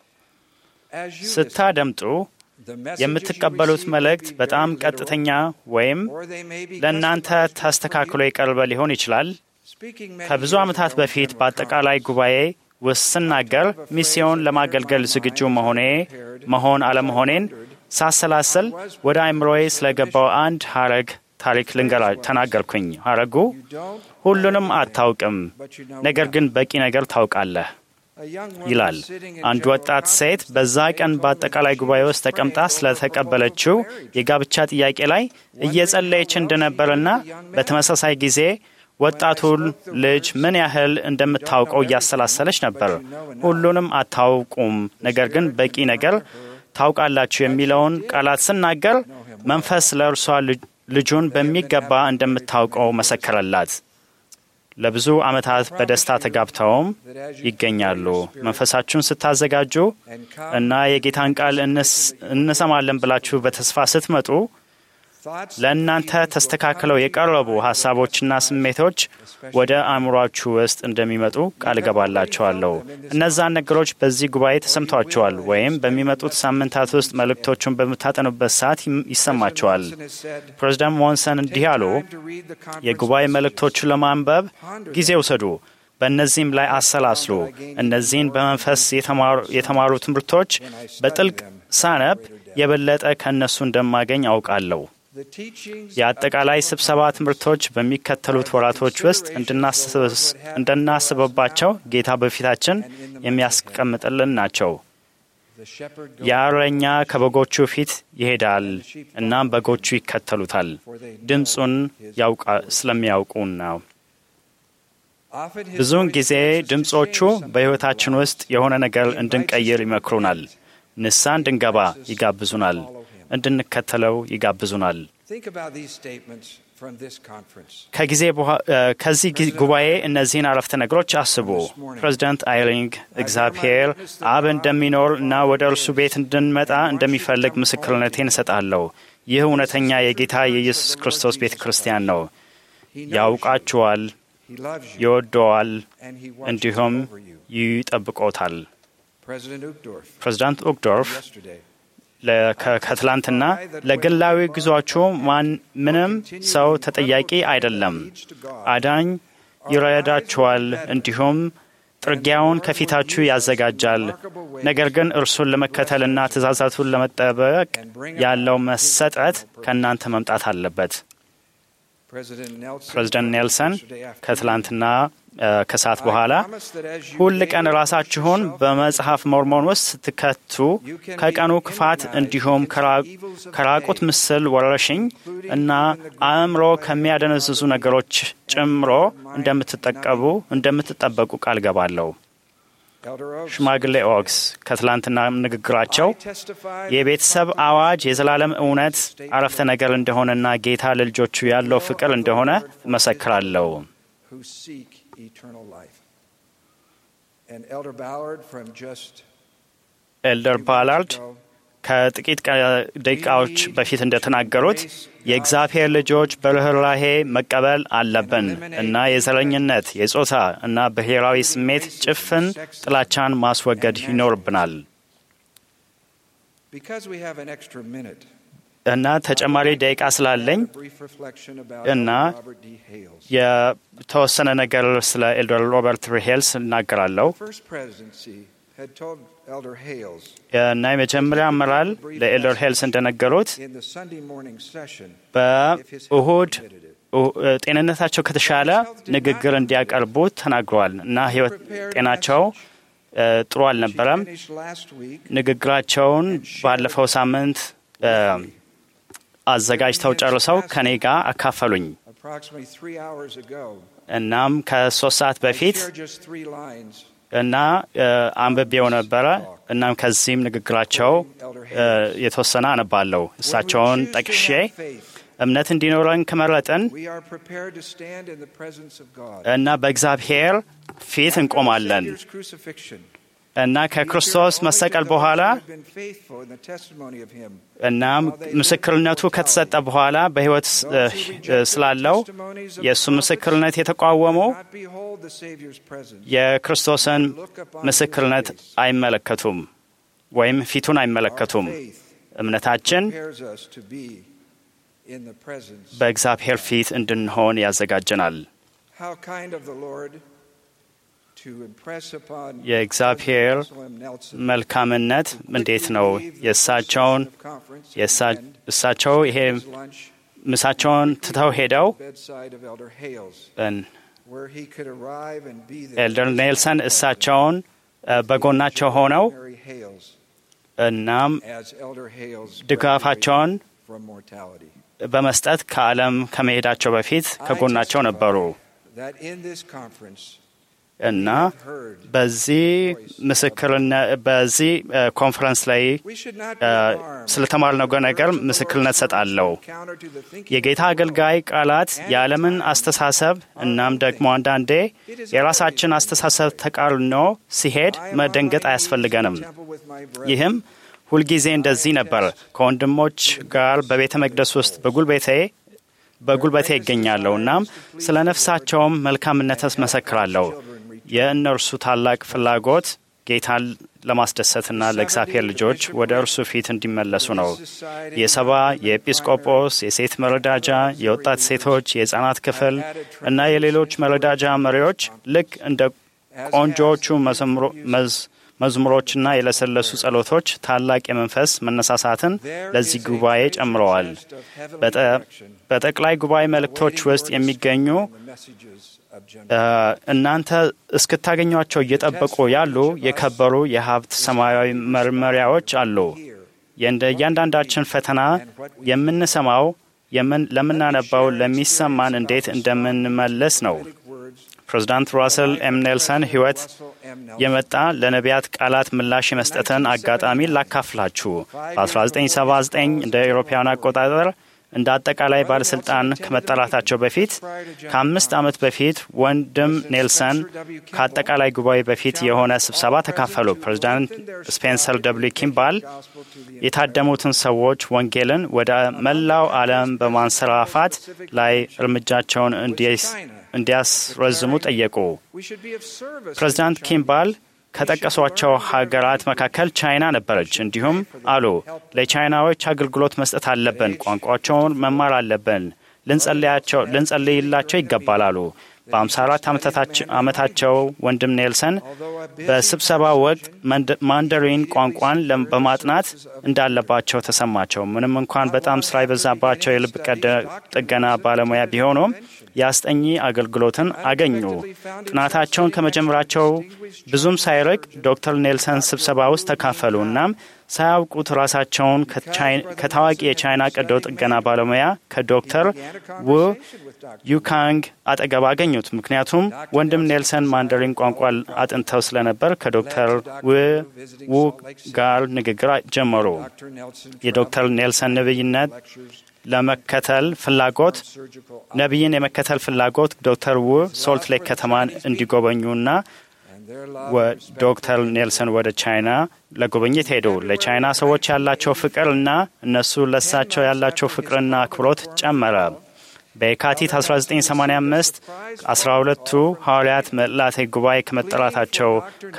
ስታደምጡ የምትቀበሉት መልእክት በጣም ቀጥተኛ ወይም ለእናንተ ተስተካክሎ የቀረበ ሊሆን ይችላል። ከብዙ ዓመታት በፊት በአጠቃላይ ጉባኤ ውስጥ ስናገር ሚስዮን ለማገልገል ዝግጁ መሆኔ መሆን አለመሆኔን ሳሰላሰል ወደ አእምሮዬ ስለገባው አንድ ሐረግ ታሪክ ልንገራ ተናገርኩኝ። ሐረጉ ሁሉንም አታውቅም፣ ነገር ግን በቂ ነገር ታውቃለህ ይላል። አንድ ወጣት ሴት በዛ ቀን በአጠቃላይ ጉባኤ ውስጥ ተቀምጣ ስለተቀበለችው የጋብቻ ጥያቄ ላይ እየጸለየች እንደነበርና በተመሳሳይ ጊዜ ወጣቱ ልጅ ምን ያህል እንደምታውቀው እያሰላሰለች ነበር። ሁሉንም አታውቁም፣ ነገር ግን በቂ ነገር ታውቃላችሁ የሚለውን ቃላት ስናገር መንፈስ ለእርሷ ልጁን በሚገባ እንደምታውቀው መሰከረላት። ለብዙ ዓመታት በደስታ ተጋብተውም ይገኛሉ። መንፈሳችሁን ስታዘጋጁ እና የጌታን ቃል እንሰማለን ብላችሁ በተስፋ ስትመጡ ለእናንተ ተስተካክለው የቀረቡ ሐሳቦችና ስሜቶች ወደ አእምሯችሁ ውስጥ እንደሚመጡ ቃል እገባላችኋለሁ። እነዛን ነገሮች በዚህ ጉባኤ ተሰምቷችኋል ወይም በሚመጡት ሳምንታት ውስጥ መልእክቶቹን በምታጠኑበት ሰዓት ይሰማችኋል። ፕሬዝዳንት ሞንሰን እንዲህ አሉ፣ የጉባኤ መልእክቶቹን ለማንበብ ጊዜ ውሰዱ፣ በእነዚህም ላይ አሰላስሉ። እነዚህን በመንፈስ የተማሩ ትምህርቶች በጥልቅ ሳነብ የበለጠ ከእነሱ እንደማገኝ አውቃለሁ። የአጠቃላይ ስብሰባ ትምህርቶች በሚከተሉት ወራቶች ውስጥ እንድናስብባቸው ጌታ በፊታችን የሚያስቀምጥልን ናቸው። የእረኛ ከበጎቹ ፊት ይሄዳል፣ እናም በጎቹ ይከተሉታል፣ ድምፁን ስለሚያውቁ ነው። ብዙውን ጊዜ ድምፆቹ በሕይወታችን ውስጥ የሆነ ነገር እንድንቀይር ይመክሩናል፣ ንስሐ እንድንገባ ይጋብዙናል፣ እንድንከተለው ይጋብዙናል። ከጊዜ ከዚህ ጉባኤ እነዚህን አረፍተ ነገሮች አስቡ። ፕሬዝዳንት አይሪንግ እግዚአብሔር አብ እንደሚኖር እና ወደ እርሱ ቤት እንድንመጣ እንደሚፈልግ ምስክርነቴን እሰጣለሁ። ይህ እውነተኛ የጌታ የኢየሱስ ክርስቶስ ቤተ ክርስቲያን ነው። ያውቃችኋል፣ ይወደዋል፣ እንዲሁም ይጠብቆታል። ፕሬዝዳንት ኡግዶርፍ ከትላንትና ለግላዊ ጉዟችሁ ምንም ሰው ተጠያቂ አይደለም። አዳኝ ይረዳችኋል፣ እንዲሁም ጥርጊያውን ከፊታችሁ ያዘጋጃል። ነገር ግን እርሱን ለመከተልና ትእዛዛቱን ለመጠበቅ ያለው መሰጠት ከእናንተ መምጣት አለበት። ፕሬዝዳንት ኔልሰን ከትላንትና ከሰዓት በኋላ ሁል ቀን ራሳችሁን በመጽሐፍ ሞርሞን ውስጥ ስትከቱ ከቀኑ ክፋት እንዲሁም ከራቁት ምስል ወረርሽኝ እና አእምሮ ከሚያደነዝዙ ነገሮች ጨምሮ እንደምትጠቀቡ እንደምትጠበቁ ቃል ገባለሁ። ሽማግሌ ኦክስ ከትላንትና ንግግራቸው የቤተሰብ አዋጅ የዘላለም እውነት አረፍተ ነገር እንደሆነና ጌታ ለልጆቹ ያለው ፍቅር እንደሆነ መሰክራለሁ። ኤልደር ባላርድ ከጥቂት ደቂቃዎች በፊት እንደተናገሩት የእግዚአብሔር ልጆች በርህራሄ መቀበል አለብን እና የዘረኝነት፣ የጾታ እና ብሔራዊ ስሜት ጭፍን ጥላቻን ማስወገድ ይኖርብናል። እና ተጨማሪ ደቂቃ ስላለኝ እና የተወሰነ ነገር ስለ ኤልደር ሮበርት ሄልስ እናገራለሁ። እና የመጀመሪያ አመራር ለኤልደር ሄልስ እንደነገሩት በእሁድ ጤንነታቸው ከተሻለ ንግግር እንዲያቀርቡ ተናግረዋል እና ህይወት ጤናቸው ጥሩ አልነበረም። ንግግራቸውን ባለፈው ሳምንት አዘጋጅተው ጨርሰው ከኔ ጋር አካፈሉኝ። እናም ከሶስት ሰዓት በፊት እና አንብቤው ነበረ። እናም ከዚህም ንግግራቸው የተወሰነ አነባለሁ። እሳቸውን ጠቅሼ እምነት እንዲኖረን ከመረጥን እና በእግዚአብሔር ፊት እንቆማለን እና ከክርስቶስ መሰቀል በኋላ እናም ምስክርነቱ ከተሰጠ በኋላ በህይወት ስላለው የእሱ ምስክርነት የተቃወመው የክርስቶስን ምስክርነት አይመለከቱም ወይም ፊቱን አይመለከቱም። እምነታችን በእግዚአብሔር ፊት እንድንሆን ያዘጋጀናል። የእግዚአብሔር መልካምነት እንዴት ነው? የእሳቸውን እሳቸው ይሄ ምሳቸውን ትተው ሄደው ኤልደር ኔልሰን እሳቸውን በጎናቸው ሆነው እናም ድጋፋቸውን በመስጠት ከዓለም ከመሄዳቸው በፊት ከጎናቸው ነበሩ እና በዚህ ምስክርነት በዚህ ኮንፈረንስ ላይ ስለተማርነው ነገር ምስክርነት ሰጣለሁ። የጌታ አገልጋይ ቃላት የዓለምን አስተሳሰብ እናም ደግሞ አንዳንዴ የራሳችን አስተሳሰብ ተቃርኖ ሲሄድ መደንገጥ አያስፈልገንም። ይህም ሁልጊዜ እንደዚህ ነበር። ከወንድሞች ጋር በቤተ መቅደስ ውስጥ በጉልበቴ በጉልበቴ ይገኛለሁ እናም ስለ ነፍሳቸውም መልካምነት መሰክራለሁ። የእነርሱ ታላቅ ፍላጎት ጌታን ለማስደሰትና ለእግዚአብሔር ልጆች ወደ እርሱ ፊት እንዲመለሱ ነው። የሰባ የኤጲስቆጶስ፣ የሴት መረዳጃ፣ የወጣት ሴቶች፣ የሕፃናት ክፍል እና የሌሎች መረዳጃ መሪዎች ልክ እንደ ቆንጆዎቹ መዝሙሮችና የለሰለሱ ጸሎቶች ታላቅ የመንፈስ መነሳሳትን ለዚህ ጉባኤ ጨምረዋል። በጠቅላይ ጉባኤ መልእክቶች ውስጥ የሚገኙ እናንተ እስክታገኟቸው እየጠበቁ ያሉ የከበሩ የሀብት ሰማያዊ መመሪያዎች አሉ። የእንደ እያንዳንዳችን ፈተና የምንሰማው ለምናነባው ለሚሰማን እንዴት እንደምንመለስ ነው። ፕሬዚዳንት ራሰል ኤም ኔልሰን ሕይወት የመጣ ለነቢያት ቃላት ምላሽ የመስጠትን አጋጣሚ ላካፍላችሁ። በ1979 እንደ አውሮፓውያን አቆጣጠር እንደ አጠቃላይ ባለስልጣን ከመጠራታቸው በፊት ከአምስት ዓመት በፊት ወንድም ኔልሰን ከአጠቃላይ ጉባኤ በፊት የሆነ ስብሰባ ተካፈሉ። ፕሬዚዳንት ስፔንሰር ደብሊው ኪምባል የታደሙትን ሰዎች ወንጌልን ወደ መላው ዓለም በማንሰራፋት ላይ እርምጃቸውን እንዲያስረዝሙ ጠየቁ። ፕሬዚዳንት ኪምባል ከጠቀሷቸው ሀገራት መካከል ቻይና ነበረች። እንዲሁም አሉ፣ ለቻይናዎች አገልግሎት መስጠት አለብን፣ ቋንቋቸውን መማር አለብን፣ ልንጸልይላቸው ይገባል አሉ። በአምሳ አራት ዓመታቸው ወንድም ኔልሰን በስብሰባ ወቅት ማንደሪን ቋንቋን በማጥናት እንዳለባቸው ተሰማቸው። ምንም እንኳን በጣም ስራ የበዛባቸው የልብ ጥገና ባለሙያ ቢሆኑም የአስጠኚ አገልግሎትን አገኙ። ጥናታቸውን ከመጀመራቸው ብዙም ሳይርቅ ዶክተር ኔልሰን ስብሰባ ውስጥ ተካፈሉ። እናም ሳያውቁት ራሳቸውን ከታዋቂ የቻይና ቀዶ ጥገና ባለሙያ ከዶክተር ው ዩካንግ አጠገብ አገኙት። ምክንያቱም ወንድም ኔልሰን ማንደሪን ቋንቋ አጥንተው ስለነበር ከዶክተር ው ጋር ንግግር ጀመሩ። የዶክተር ኔልሰን ነብይነት ለመከተል ፍላጎት ነብይን የመከተል ፍላጎት ዶክተር ው ሶልት ሌክ ከተማን እንዲጎበኙና ዶክተር ኔልሰን ወደ ቻይና ለጉብኝት ሄዱ። ለቻይና ሰዎች ያላቸው ፍቅርና እነሱ ለሳቸው ያላቸው ፍቅርና አክብሮት ጨመረ። በየካቲት አስራ ዘጠኝ ሰማንያ አምስት አስራ ሁለቱ ሐዋርያት ምልዓተ ጉባኤ ከመጠራታቸው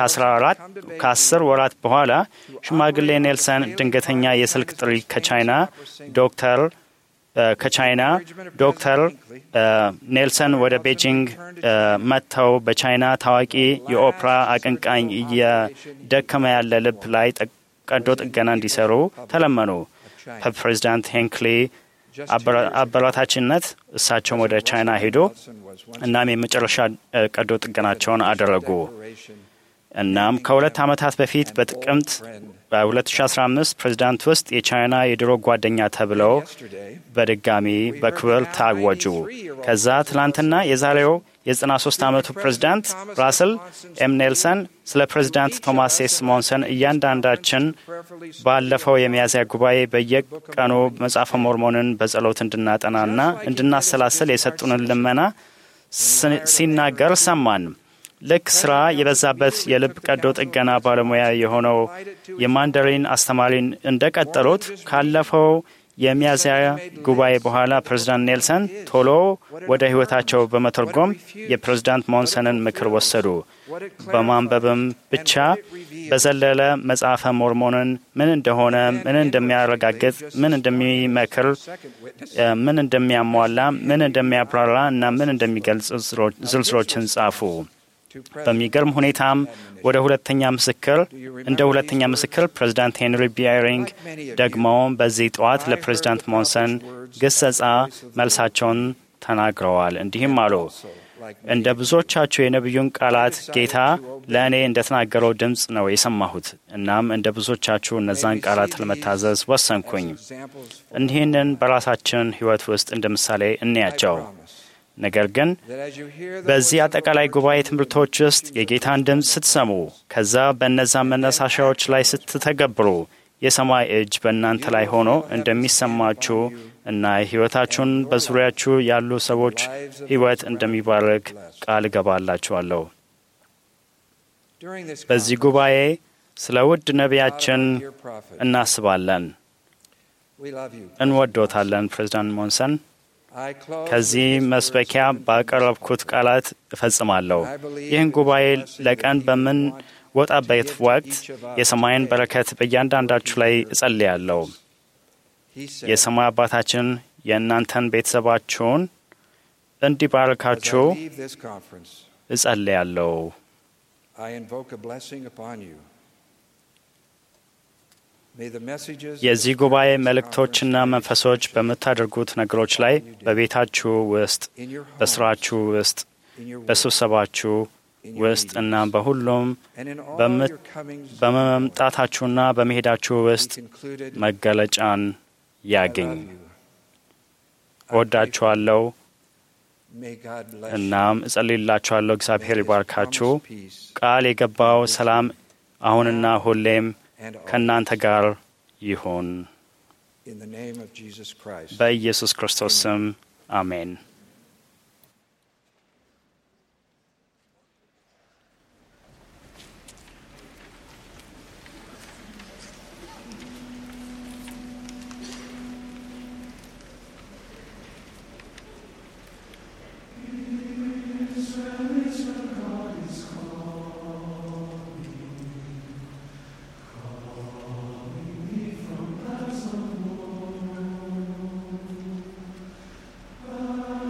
ከአስር ወራት በኋላ ሽማግሌ ኔልሰን ድንገተኛ የስልክ ጥሪ ከቻይና ዶክተር ከቻይና ዶክተር ኔልሰን ወደ ቤጂንግ መጥተው በቻይና ታዋቂ የኦፕራ አቀንቃኝ እየደከመ ያለ ልብ ላይ ቀዶ ጥገና እንዲሰሩ ተለመኑ። ፕሬዚዳንት ሄንክሊ አበረታችነት እሳቸውም ወደ ቻይና ሄዶ እናም የመጨረሻ ቀዶ ጥገናቸውን አደረጉ። እናም ከሁለት ዓመታት በፊት በጥቅምት በ2015 ፕሬዚዳንት ውስጥ የቻይና የድሮ ጓደኛ ተብለው በድጋሚ በክብር ታወጁ። ከዛ ትላንትና የዛሬው የዘጠና ሦስት ዓመቱ ፕሬዚዳንት ራስል ኤም ኔልሰን ስለ ፕሬዚዳንት ቶማስ ኤስ ሞንሰን እያንዳንዳችን ባለፈው የሚያዝያ ጉባኤ በየቀኑ መጽሐፈ ሞርሞንን በጸሎት እንድናጠናና እንድናሰላስል የሰጡንን ልመና ሲናገር ሰማን። ልክ ስራ የበዛበት የልብ ቀዶ ጥገና ባለሙያ የሆነው የማንደሪን አስተማሪን እንደቀጠሉት ካለፈው የሚያዝያ ጉባኤ በኋላ ፕሬዚዳንት ኔልሰን ቶሎ ወደ ሕይወታቸው በመተርጎም የፕሬዚዳንት ሞንሰንን ምክር ወሰዱ። በማንበብም ብቻ በዘለለ መጽሐፈ ሞርሞንን ምን እንደሆነ፣ ምን እንደሚያረጋግጥ፣ ምን እንደሚመክር፣ ምን እንደሚያሟላ፣ ምን እንደሚያብራራ እና ምን እንደሚገልጽ ዝርዝሮችን ጻፉ። በሚገርም ሁኔታም ወደ ሁለተኛ ምስክር እንደ ሁለተኛ ምስክር ፕሬዚዳንት ሄንሪ ቢያሪንግ ደግሞ በዚህ ጠዋት ለፕሬዚዳንት ሞንሰን ግሰጻ መልሳቸውን ተናግረዋል። እንዲህም አሉ። እንደ ብዙዎቻችሁ የነቢዩን ቃላት ጌታ ለእኔ እንደተናገረው ድምፅ ነው የሰማሁት። እናም እንደ ብዙዎቻችሁ እነዛን ቃላት ለመታዘዝ ወሰንኩኝ። እንዲህንን በራሳችን ሕይወት ውስጥ እንደ ምሳሌ እንያቸው። ነገር ግን በዚህ አጠቃላይ ጉባኤ ትምህርቶች ውስጥ የጌታን ድምፅ ስትሰሙ፣ ከዛ በእነዛ መነሳሻዎች ላይ ስትተገብሩ የሰማይ እጅ በእናንተ ላይ ሆኖ እንደሚሰማችሁ እና ሕይወታችሁን በዙሪያችሁ ያሉ ሰዎች ሕይወት እንደሚባርክ ቃል እገባላችኋለሁ። በዚህ ጉባኤ ስለ ውድ ነቢያችን እናስባለን። እንወዶታለን። ፕሬዚዳንት ሞንሰን ከዚህ መስበኪያ ባቀረብኩት ቃላት እፈጽማለሁ። ይህን ጉባኤ ለቀን በምን ወጣበት ወቅት የሰማይን በረከት በእያንዳንዳችሁ ላይ እጸልያለሁ። የሰማይ አባታችን የእናንተን ቤተሰባችሁን እንዲባርካችሁ እጸልያለሁ። የዚህ ጉባኤ መልእክቶችና መንፈሶች በምታደርጉት ነገሮች ላይ በቤታችሁ ውስጥ፣ በስራችሁ ውስጥ፣ በስብሰባችሁ ውስጥ እና በሁሉም በመምጣታችሁና በመሄዳችሁ ውስጥ መገለጫን ያገኝ። እወዳችኋለሁ። እናም እጸልይላችኋለሁ። እግዚአብሔር ይባርካችሁ። ቃል የገባው ሰላም አሁንና ሁሌም ከእናንተ ጋር ይሁን። በኢየሱስ ክርስቶስ ስም አሜን። Oh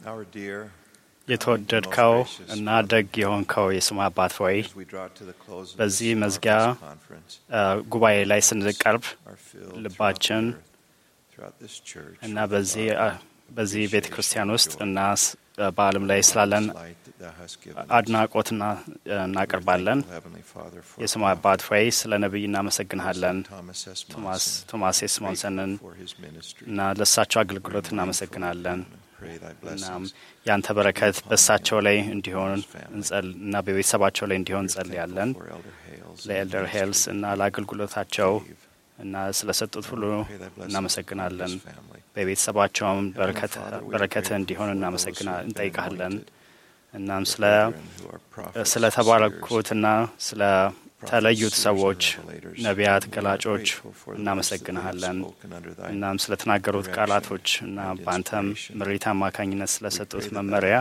የተወደድከው እና ደግ የሆንከው የስሙ አባት ሆይ በዚህ መዝጊያ ጉባኤ ላይ ስንቀርብ ልባችን እና በዚህ በዚህ ቤተ ክርስቲያን ውስጥ እና በዓለም ላይ ስላለን አድናቆትና እናቀርባለን። የስሙ አባት ሆይ ስለ ነቢይ እናመሰግንሃለን። ቶማስ ቶማስ ስሞንሰንን እና ለሳቸው አገልግሎት እናመሰግናለን። እናም ያንተ በረከት በሳቸው ላይ እንዲሆን እና በቤተሰባቸው ላይ እንዲሆን እንጸልያለን። ለኤልደር ሄልስ እና ለአገልግሎታቸው እና ስለሰጡት ሁሉ እናመሰግናለን። በቤተሰባቸውም በረከት እንዲሆን እናመሰግና እንጠይቃለን። እናም ስለ ስለ ተባረኩትና ስለ ተለዩት ሰዎች ነቢያት፣ ገላጮች እናመሰግናለን። እናም ስለ ተናገሩት ቃላቶች እና በአንተም ምሪት አማካኝነት ስለሰጡት መመሪያ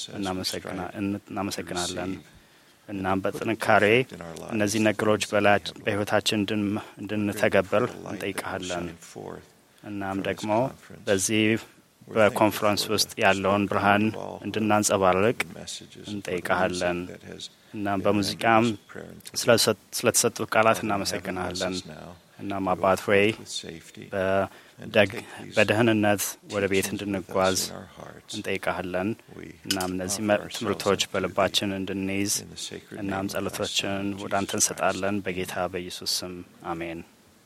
እናመሰግናለን። እናም በጥንካሬ እነዚህ ነገሮች በሕይወታችን እንድንተገብር እንጠይቃለን። እናም ደግሞ በዚህ በኮንፈረንስ ውስጥ ያለውን ብርሃን እንድናንጸባርቅ እንጠይቃለን። እናም በሙዚቃም ስለተሰጡት ቃላት እናመሰግናለን። እናም አባት ሆይ በደህንነት ወደ ቤት እንድንጓዝ እንጠይቃለን። እናም እነዚህ ትምህርቶች በልባችን እንድንይዝ እናም ጸሎቶችን ወደ አንተ እንሰጣለን። በጌታ በኢየሱስ ስም አሜን።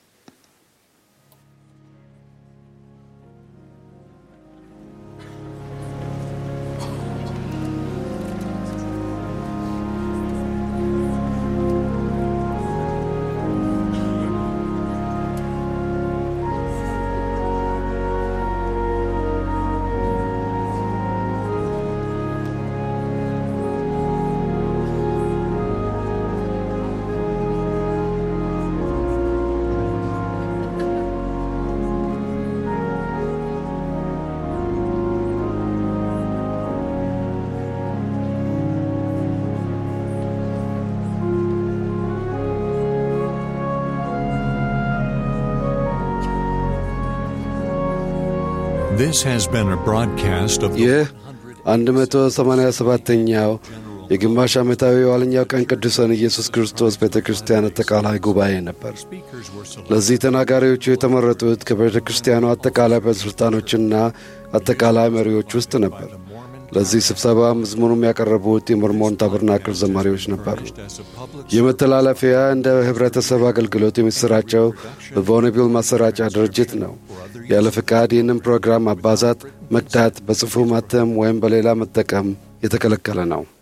This has been a broadcast of the ይህ አንድ መቶ ሰማንያ ሰባተኛው የግማሽ ዓመታዊ የኋለኛው ቀን ቅዱሳን ኢየሱስ ክርስቶስ ቤተ ክርስቲያን አጠቃላይ ጉባኤ ነበር። ለዚህ ተናጋሪዎቹ የተመረጡት ከቤተ ክርስቲያኑ አጠቃላይ ባለሥልጣኖችና አጠቃላይ መሪዎች ውስጥ ነበር። ለዚህ ስብሰባ መዝሙሩም ያቀረቡት የሞርሞን ታበርናክል ዘማሪዎች ነበሩ። የመተላለፊያ እንደ ህብረተሰብ አገልግሎት የሚሰራጨው በቮነቪል ማሰራጫ ድርጅት ነው። ያለ ፍቃድ ይህንን ፕሮግራም ማባዛት፣ መቅዳት፣ በጽሑፍ ማተም ወይም በሌላ መጠቀም የተከለከለ ነው።